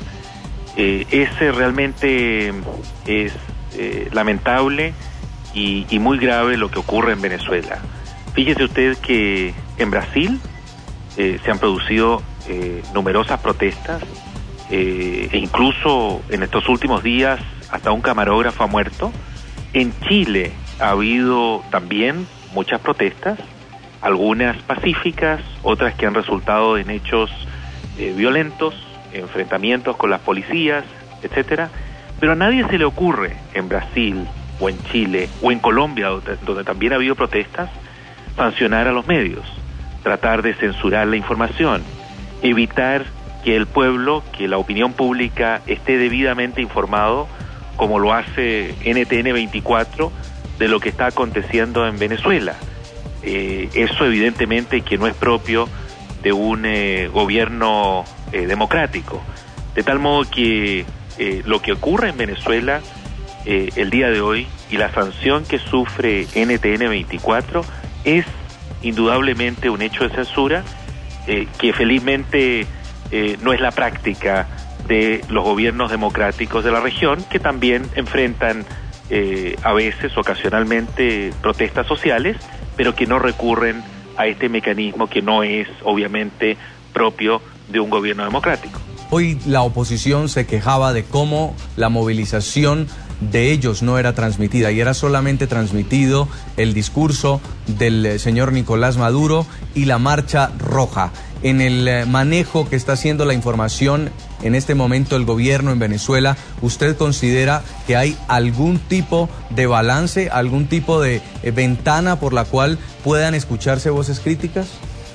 Ese realmente es lamentable y muy grave lo que ocurre en Venezuela. Fíjese usted que en Brasil se han producido numerosas protestas e incluso en estos últimos días hasta un camarógrafo ha muerto. En Chile ha habido también muchas protestas, algunas pacíficas, otras que han resultado en hechos violentos, enfrentamientos con las policías, etcétera, pero a nadie se le ocurre en Brasil o en Chile o en Colombia, donde también ha habido protestas, sancionar a los medios, tratar de censurar la información, evitar que el pueblo, que la opinión pública esté debidamente informado, como lo hace NTN 24, de lo que está aconteciendo en Venezuela. Eso evidentemente que no es propio de un gobierno democrático, de tal modo que lo que ocurre en Venezuela el día de hoy y la sanción que sufre NTN 24 es indudablemente un hecho de censura que felizmente no es la práctica de los gobiernos democráticos de la región, que también enfrentan a veces, ocasionalmente, protestas sociales, pero que no recurren a este mecanismo que no es obviamente propio de un gobierno democrático. Hoy la oposición se quejaba de cómo la movilización de ellos no era transmitida y era solamente transmitido el discurso del señor Nicolás Maduro y la marcha roja. En el manejo que está haciendo la información en este momento el gobierno en Venezuela, ¿usted considera que hay algún tipo de balance, algún tipo de ventana por la cual puedan escucharse voces críticas?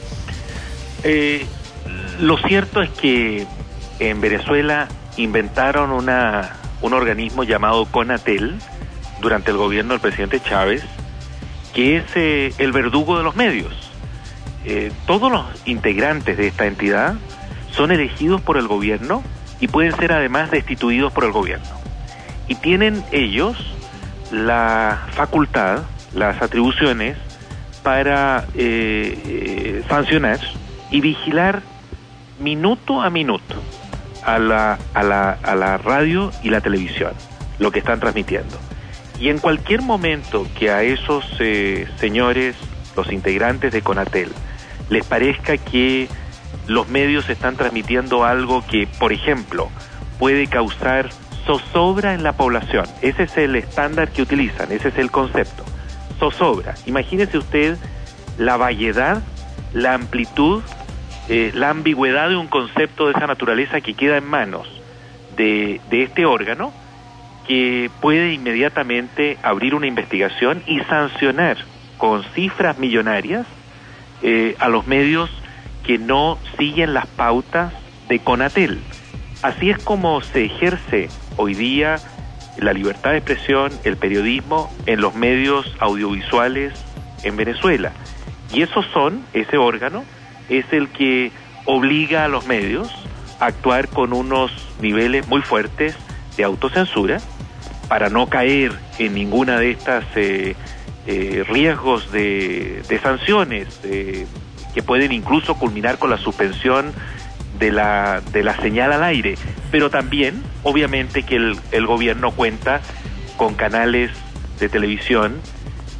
Lo cierto es que en Venezuela inventaron un organismo llamado CONATEL durante el gobierno del presidente Chávez, que es el verdugo de los medios. Todos los integrantes de esta entidad son elegidos por el gobierno y pueden ser además destituidos por el gobierno. Y tienen ellos la facultad, las atribuciones para sancionar y vigilar minuto a minuto a la radio y la televisión, lo que están transmitiendo. Y en cualquier momento que a esos señores, los integrantes de CONATEL, les parezca que los medios están transmitiendo algo que, por ejemplo, puede causar zozobra en la población, ese es el estándar que utilizan, ese es el concepto, zozobra. Imagínese usted la variedad, la amplitud, la ambigüedad de un concepto de esa naturaleza que queda en manos de este órgano, que puede inmediatamente abrir una investigación y sancionar con cifras millonarias a los medios que no siguen las pautas de CONATEL. Así es como se ejerce hoy día la libertad de expresión, el periodismo en los medios audiovisuales en Venezuela. Y ese órgano es el que obliga a los medios a actuar con unos niveles muy fuertes de autocensura para no caer en ninguna de estas riesgos de sanciones que pueden incluso culminar con la suspensión de la señal al aire, pero también obviamente que el gobierno cuenta con canales de televisión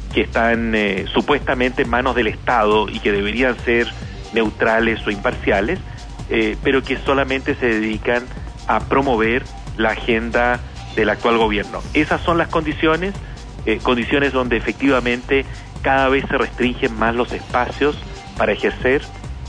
que están supuestamente en manos del Estado y que deberían ser neutrales o imparciales, pero que solamente se dedican a promover la agenda del actual gobierno. Esas son las condiciones donde efectivamente cada vez se restringen más los espacios para ejercer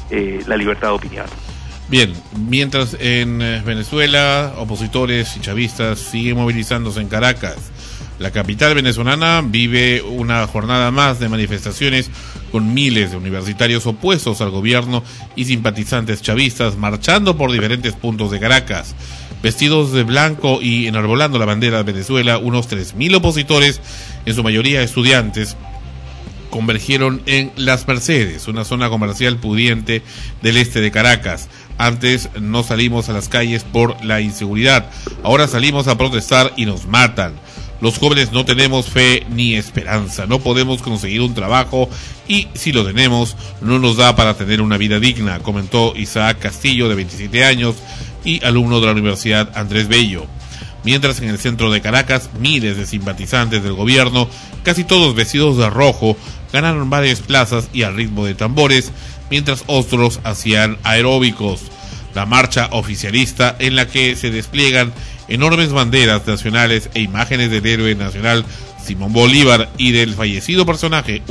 la libertad de opinión. Bien, mientras en Venezuela opositores y chavistas siguen movilizándose en Caracas, la capital venezolana vive una jornada más de manifestaciones con miles de universitarios opuestos al gobierno y simpatizantes chavistas marchando por diferentes puntos de Caracas. Vestidos de blanco y enarbolando la bandera de Venezuela, unos 3.000 opositores, en su mayoría estudiantes, convergieron en Las Mercedes, una zona comercial pudiente del este de Caracas. Antes no salimos a las calles por la inseguridad, ahora salimos a protestar y nos matan. Los jóvenes no tenemos fe ni esperanza, no podemos conseguir un trabajo y si lo tenemos no nos da para tener una vida digna, comentó Isaac Castillo, de 27 años y alumno de la Universidad Andrés Bello. Mientras en el centro de Caracas, miles de simpatizantes del gobierno, casi todos vestidos de rojo, ganaron varias plazas y al ritmo de tambores, mientras otros hacían aeróbicos. La marcha oficialista, en la que se despliegan enormes banderas nacionales e imágenes del héroe nacional Simón Bolívar y del fallecido personaje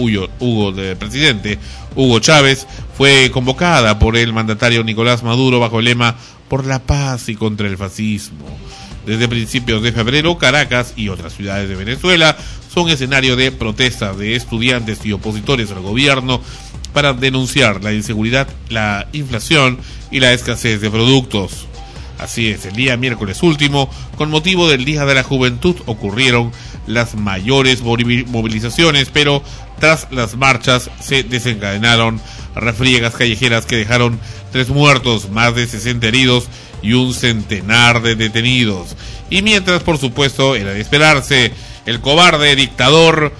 presidente Hugo Chávez, fue convocada por el mandatario Nicolás Maduro bajo el lema "Por la paz y contra el fascismo". Desde principios de febrero, Caracas y otras ciudades de Venezuela son escenario de protestas de estudiantes y opositores al gobierno para denunciar la inseguridad, la inflación y la escasez de productos. Así es, el día miércoles último, con motivo del Día de la Juventud, ocurrieron las mayores movilizaciones, pero tras las marchas se desencadenaron refriegas callejeras que dejaron 3 muertos, más de 60 heridos y un centenar de detenidos. Y mientras, por supuesto, era de esperarse, el cobarde dictador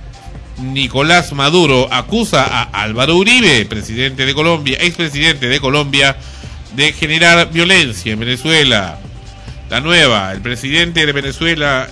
Nicolás Maduro acusa a Álvaro Uribe, presidente de Colombia, expresidente de Colombia, de generar violencia en Venezuela. La nueva, el presidente de Venezuela,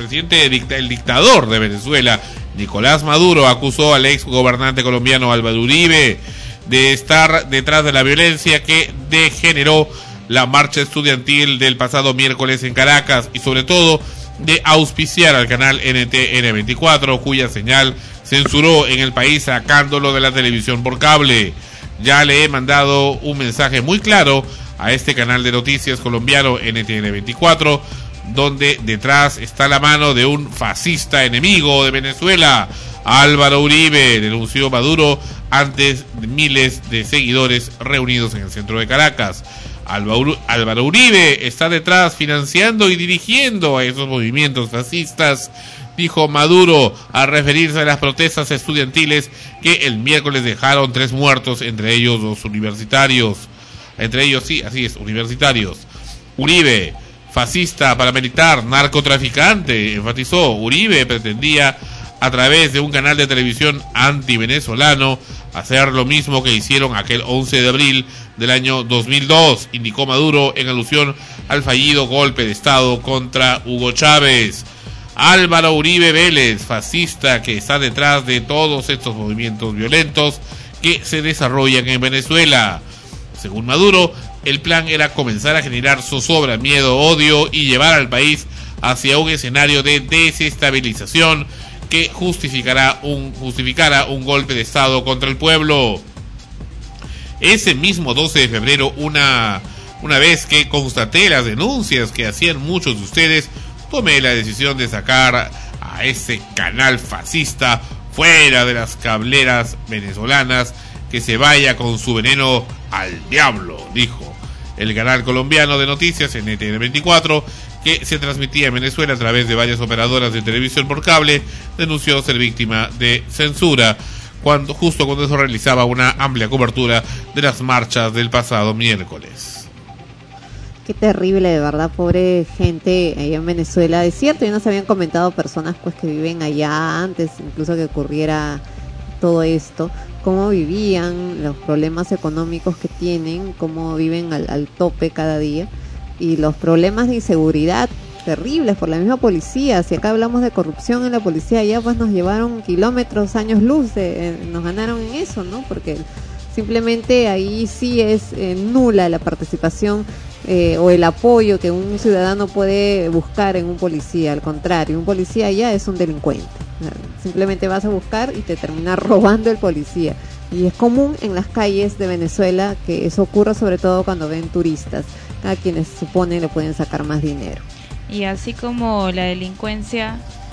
el dictador de Venezuela, Nicolás Maduro, acusó al ex gobernante colombiano Álvaro Uribe de estar detrás de la violencia que degeneró la marcha estudiantil del pasado miércoles en Caracas y sobre todo de auspiciar al canal NTN24, cuya señal censuró en el país sacándolo de la televisión por cable. Ya le he mandado un mensaje muy claro a este canal de noticias colombiano NTN24, donde detrás está la mano de un fascista enemigo de Venezuela, Álvaro Uribe, denunció Maduro ante miles de seguidores reunidos en el centro de Caracas. Álvaro Uribe está detrás financiando y dirigiendo a esos movimientos fascistas, dijo Maduro al referirse a las protestas estudiantiles que el miércoles dejaron 3 muertos, entre ellos 2 universitarios. Entre ellos, sí, así es, universitarios. Uribe, fascista, paramilitar, narcotraficante, enfatizó. Uribe pretendía, a través de un canal de televisión antivenezolano, hacer lo mismo que hicieron aquel 11 de abril del año 2002, indicó Maduro en alusión al fallido golpe de Estado contra Hugo Chávez. Álvaro Uribe Vélez, fascista que está detrás de todos estos movimientos violentos que se desarrollan en Venezuela. Según Maduro, el plan era comenzar a generar zozobra, miedo, odio y llevar al país hacia un escenario de desestabilización que justificara un golpe de Estado contra el pueblo. Ese mismo 12 de febrero, una vez que constaté las denuncias que hacían muchos de ustedes, tomé la decisión de sacar a ese canal fascista fuera de las cableras venezolanas, que se vaya con su veneno al diablo, dijo el canal colombiano de noticias NTN24, que se transmitía en Venezuela a través de varias operadoras de televisión por cable, denunció ser víctima de censura justo cuando se realizaba una amplia cobertura de las marchas del pasado miércoles. Qué terrible, de verdad, pobre gente allá en Venezuela. Es cierto, ya nos habían comentado personas pues que viven allá antes, incluso que ocurriera todo esto, cómo vivían, los problemas económicos que tienen, cómo viven al tope cada día, y los problemas de inseguridad terribles por la misma policía. Si acá hablamos de corrupción en la policía, allá pues nos llevaron kilómetros, años luz, nos ganaron en eso, ¿no? Porque simplemente ahí sí es nula la participación o el apoyo que un ciudadano puede buscar en un policía. Al contrario, un policía ya es un delincuente. Simplemente vas a buscar y te termina robando el policía. Y es común en las calles de Venezuela que eso ocurra, sobre todo cuando ven turistas, a quienes suponen le pueden sacar más dinero. Y así como la delincuencia,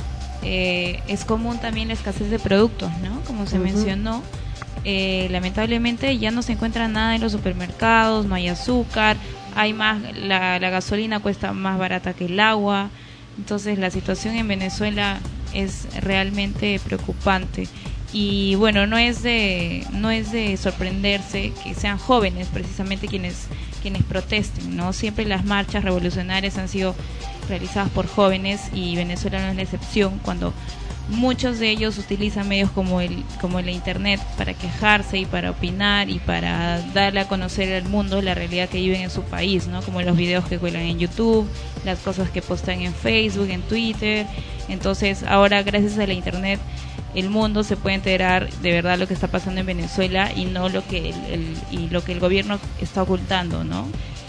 es común también la escasez de productos, ¿no? Como se mencionó. Lamentablemente ya no se encuentra nada en los supermercados, no hay azúcar, hay más, la gasolina cuesta más barata que el agua. Entonces la situación en Venezuela es realmente preocupante. Y bueno, no es de sorprenderse que sean jóvenes precisamente quienes protesten, ¿no? Siempre las marchas revolucionarias han sido realizadas por jóvenes y Venezuela no es la excepción, cuando muchos de ellos utilizan medios como la internet para quejarse y para opinar y para darle a conocer al mundo la realidad que viven en su país, ¿no? Como los videos que cuelgan en YouTube, las cosas que postan en Facebook, en Twitter. Entonces ahora, gracias a la internet, el mundo se puede enterar de verdad lo que está pasando en Venezuela y no lo que el gobierno está ocultando, ¿no?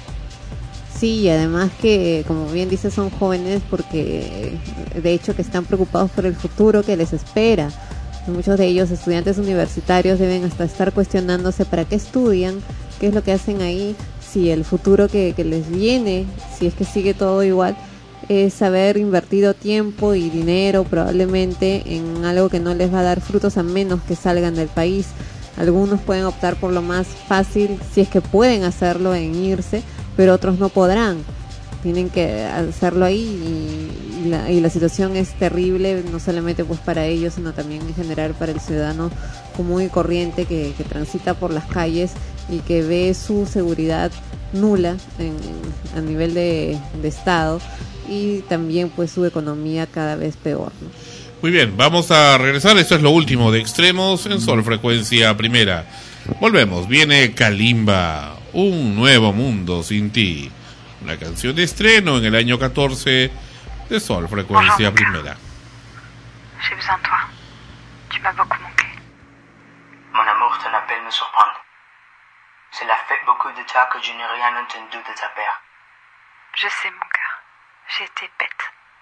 Sí, y además que, como bien dice, son jóvenes porque de hecho que están preocupados por el futuro que les espera. Muchos de ellos, estudiantes universitarios, deben hasta estar cuestionándose para qué estudian, qué es lo que hacen ahí, si el futuro que les viene, si es que sigue todo igual, es haber invertido tiempo y dinero probablemente en algo que no les va a dar frutos a menos que salgan del país. Algunos pueden optar por lo más fácil, si es que pueden hacerlo, en irse, pero otros no podrán. Tienen que hacerlo ahí y la situación es terrible, no solamente pues para ellos, sino también en general para el ciudadano común y corriente que transita por las calles y que ve su seguridad nula a nivel de Estado, y también pues su economía cada vez peor, ¿no? Muy bien, vamos a regresar. Esto es lo último de Extremos en Sol Frecuencia Primera. Volvemos, viene Kalimba, Un Nuevo Mundo Sin Ti, una canción de estreno en el año 14 de Sol Frecuencia Primera. J'ai besoin de toi. Tu m'as beaucoup manqué. Mon amour, ton appel me surprend. Cela fait beaucoup de temps que je n'ai rien entendu de ta part. Je sais, mon cœur. J'ai été bête.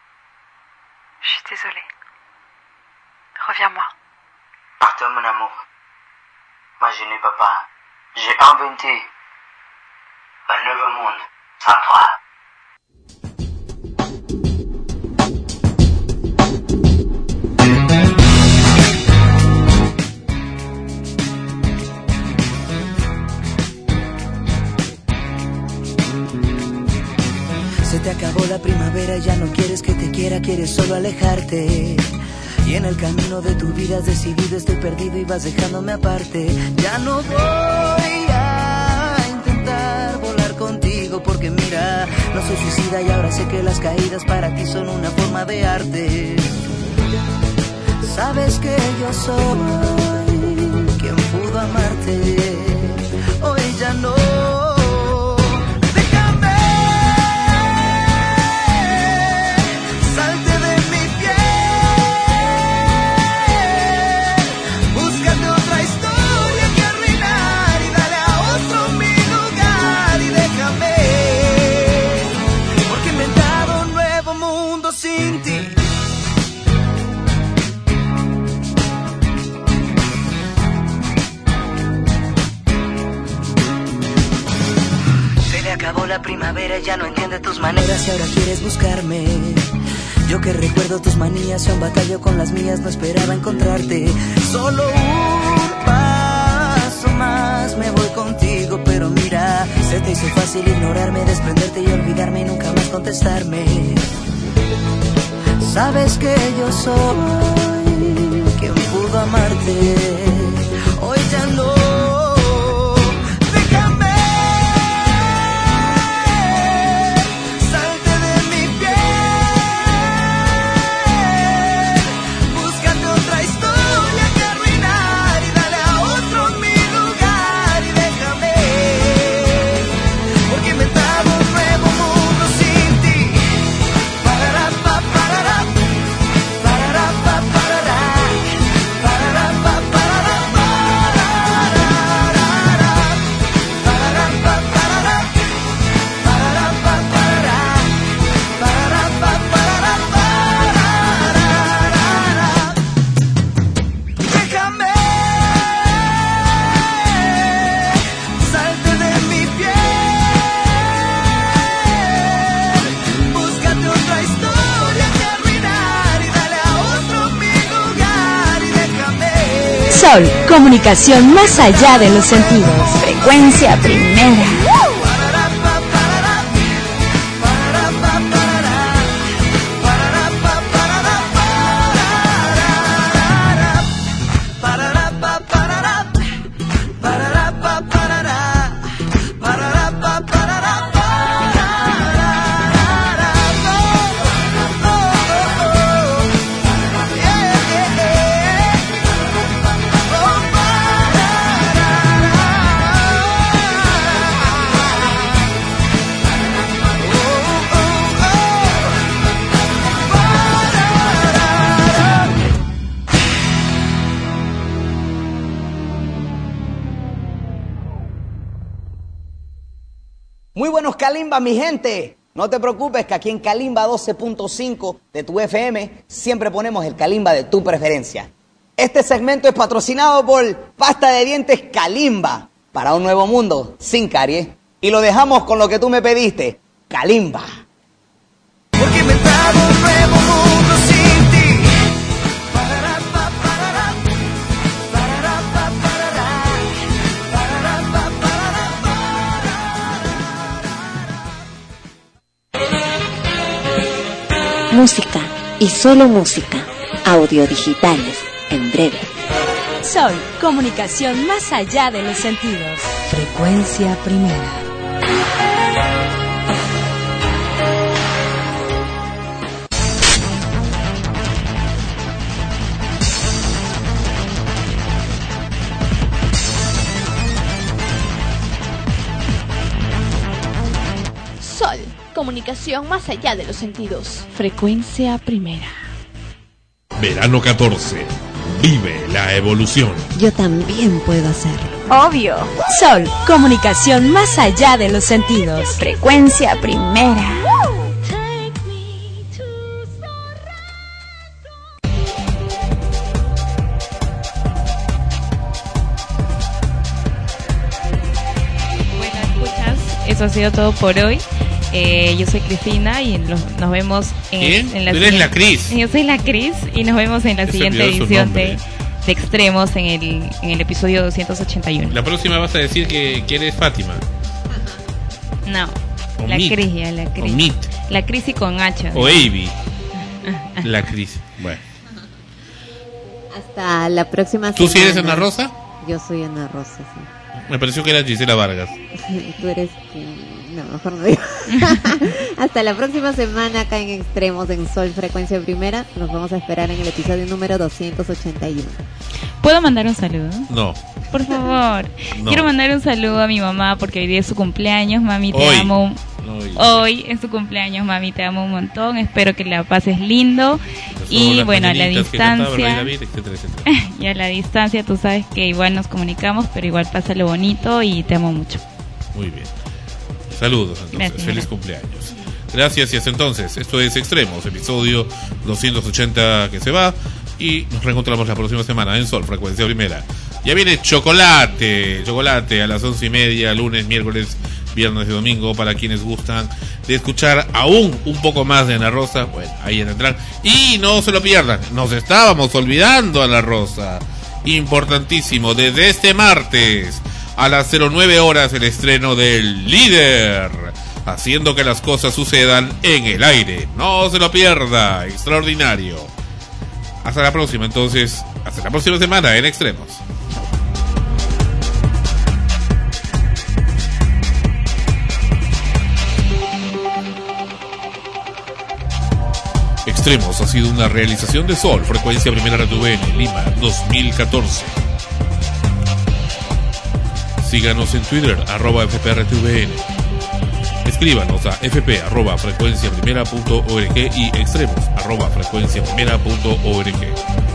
Je suis désolée. Reviens-moi. Pardon, mon amour. Moi, je n'ai pas. J'ai inventé un nouveau monde sans toi. Se te acabó la primavera y ya no quieres que te quiera, quieres solo alejarte. Y en el camino de tu vida has decidido estoy perdido y vas dejándome aparte. Ya no voy a intentar volar contigo porque mira, no soy suicida y ahora sé que las caídas para ti son una forma de arte. Sabes que yo soy quien pudo amarte, hoy ya no. Acabó la primavera, ya no entiende tus maneras y ahora quieres buscarme. Yo que recuerdo tus manías, yo en batalla con las mías, no esperaba encontrarte. Solo un paso más me voy contigo, pero mira, se te hizo fácil ignorarme, desprenderte y olvidarme y nunca más contestarme. Sabes que yo soy quien pudo amarte, hoy ya no. Para Sol, comunicación más allá de los sentidos. Frecuencia primera. Muy buenos Kalimba, mi gente. No te preocupes que aquí en Kalimba 12.5 de tu FM siempre ponemos el Kalimba de tu preferencia. Este segmento es patrocinado por pasta de dientes Kalimba para un nuevo mundo sin caries. Y lo dejamos con lo que tú me pediste, Kalimba. Porque he inventado un nuevo mundo sin ti. Música y solo música. Audio digitales en breve. Sol, comunicación más allá de los sentidos. Frecuencia primera. Sol, comunicación más allá de los sentidos. Frecuencia primera. Verano 14. Vive la evolución. Yo también puedo hacerlo. Obvio. Sol, comunicación más allá de los sentidos. Frecuencia primera. Bueno, escuchas, eso ha sido todo por hoy. Yo soy Cristina y nos vemos en la ¿Tú eres la Cris? Yo soy la Cris y nos vemos en la siguiente edición de Extremos en el episodio 281. La próxima vas a decir que eres Fátima. No, o la Mit. Cris, ya la Cris. O Mit. La Cris y con H. O Avi. La Cris. Bueno. Hasta la próxima semana. ¿Tú sí eres Ana Rosa? Yo soy Ana Rosa, sí. Me pareció que era Gisela Vargas. Tú eres... No, mejor no digo. Hasta la próxima semana acá en Extremos en Sol Frecuencia Primera. Nos vamos a esperar en el episodio número 281. ¿Puedo mandar un saludo? No. Por favor. No. Quiero mandar un saludo a mi mamá porque hoy día es su cumpleaños. Mami, te Hoy. amo. No, Hoy es tu cumpleaños, mami, te amo un montón. Espero que la pases lindo. Y bueno, a la distancia. Y a la distancia, tú sabes que igual nos comunicamos, pero igual pásalo bonito y te amo mucho. Muy bien. Saludos entonces. Gracias. Feliz cumpleaños. Gracias y hasta entonces. Esto es Extremos, episodio 280 que se va. Y nos reencontramos la próxima semana en Sol, Frecuencia Primera. Ya viene chocolate a las 11:30, lunes, miércoles, viernes y domingo, para quienes gustan de escuchar aún un poco más de Ana Rosa. Bueno, ahí entran. Y no se lo pierdan, nos estábamos olvidando Ana Rosa. Importantísimo, desde este martes a las 09 horas el estreno del Líder, haciendo que las cosas sucedan en el aire. No se lo pierda, extraordinario. Hasta la próxima entonces, hasta la próxima semana en Extremos. Extremos ha sido una realización de Sol, Frecuencia Primera RTVN, Lima, 2014. Síganos en Twitter, @FPRTVN. Escríbanos a fp@frecuenciaprimera.org y extremos @frecuenciaprimera.org.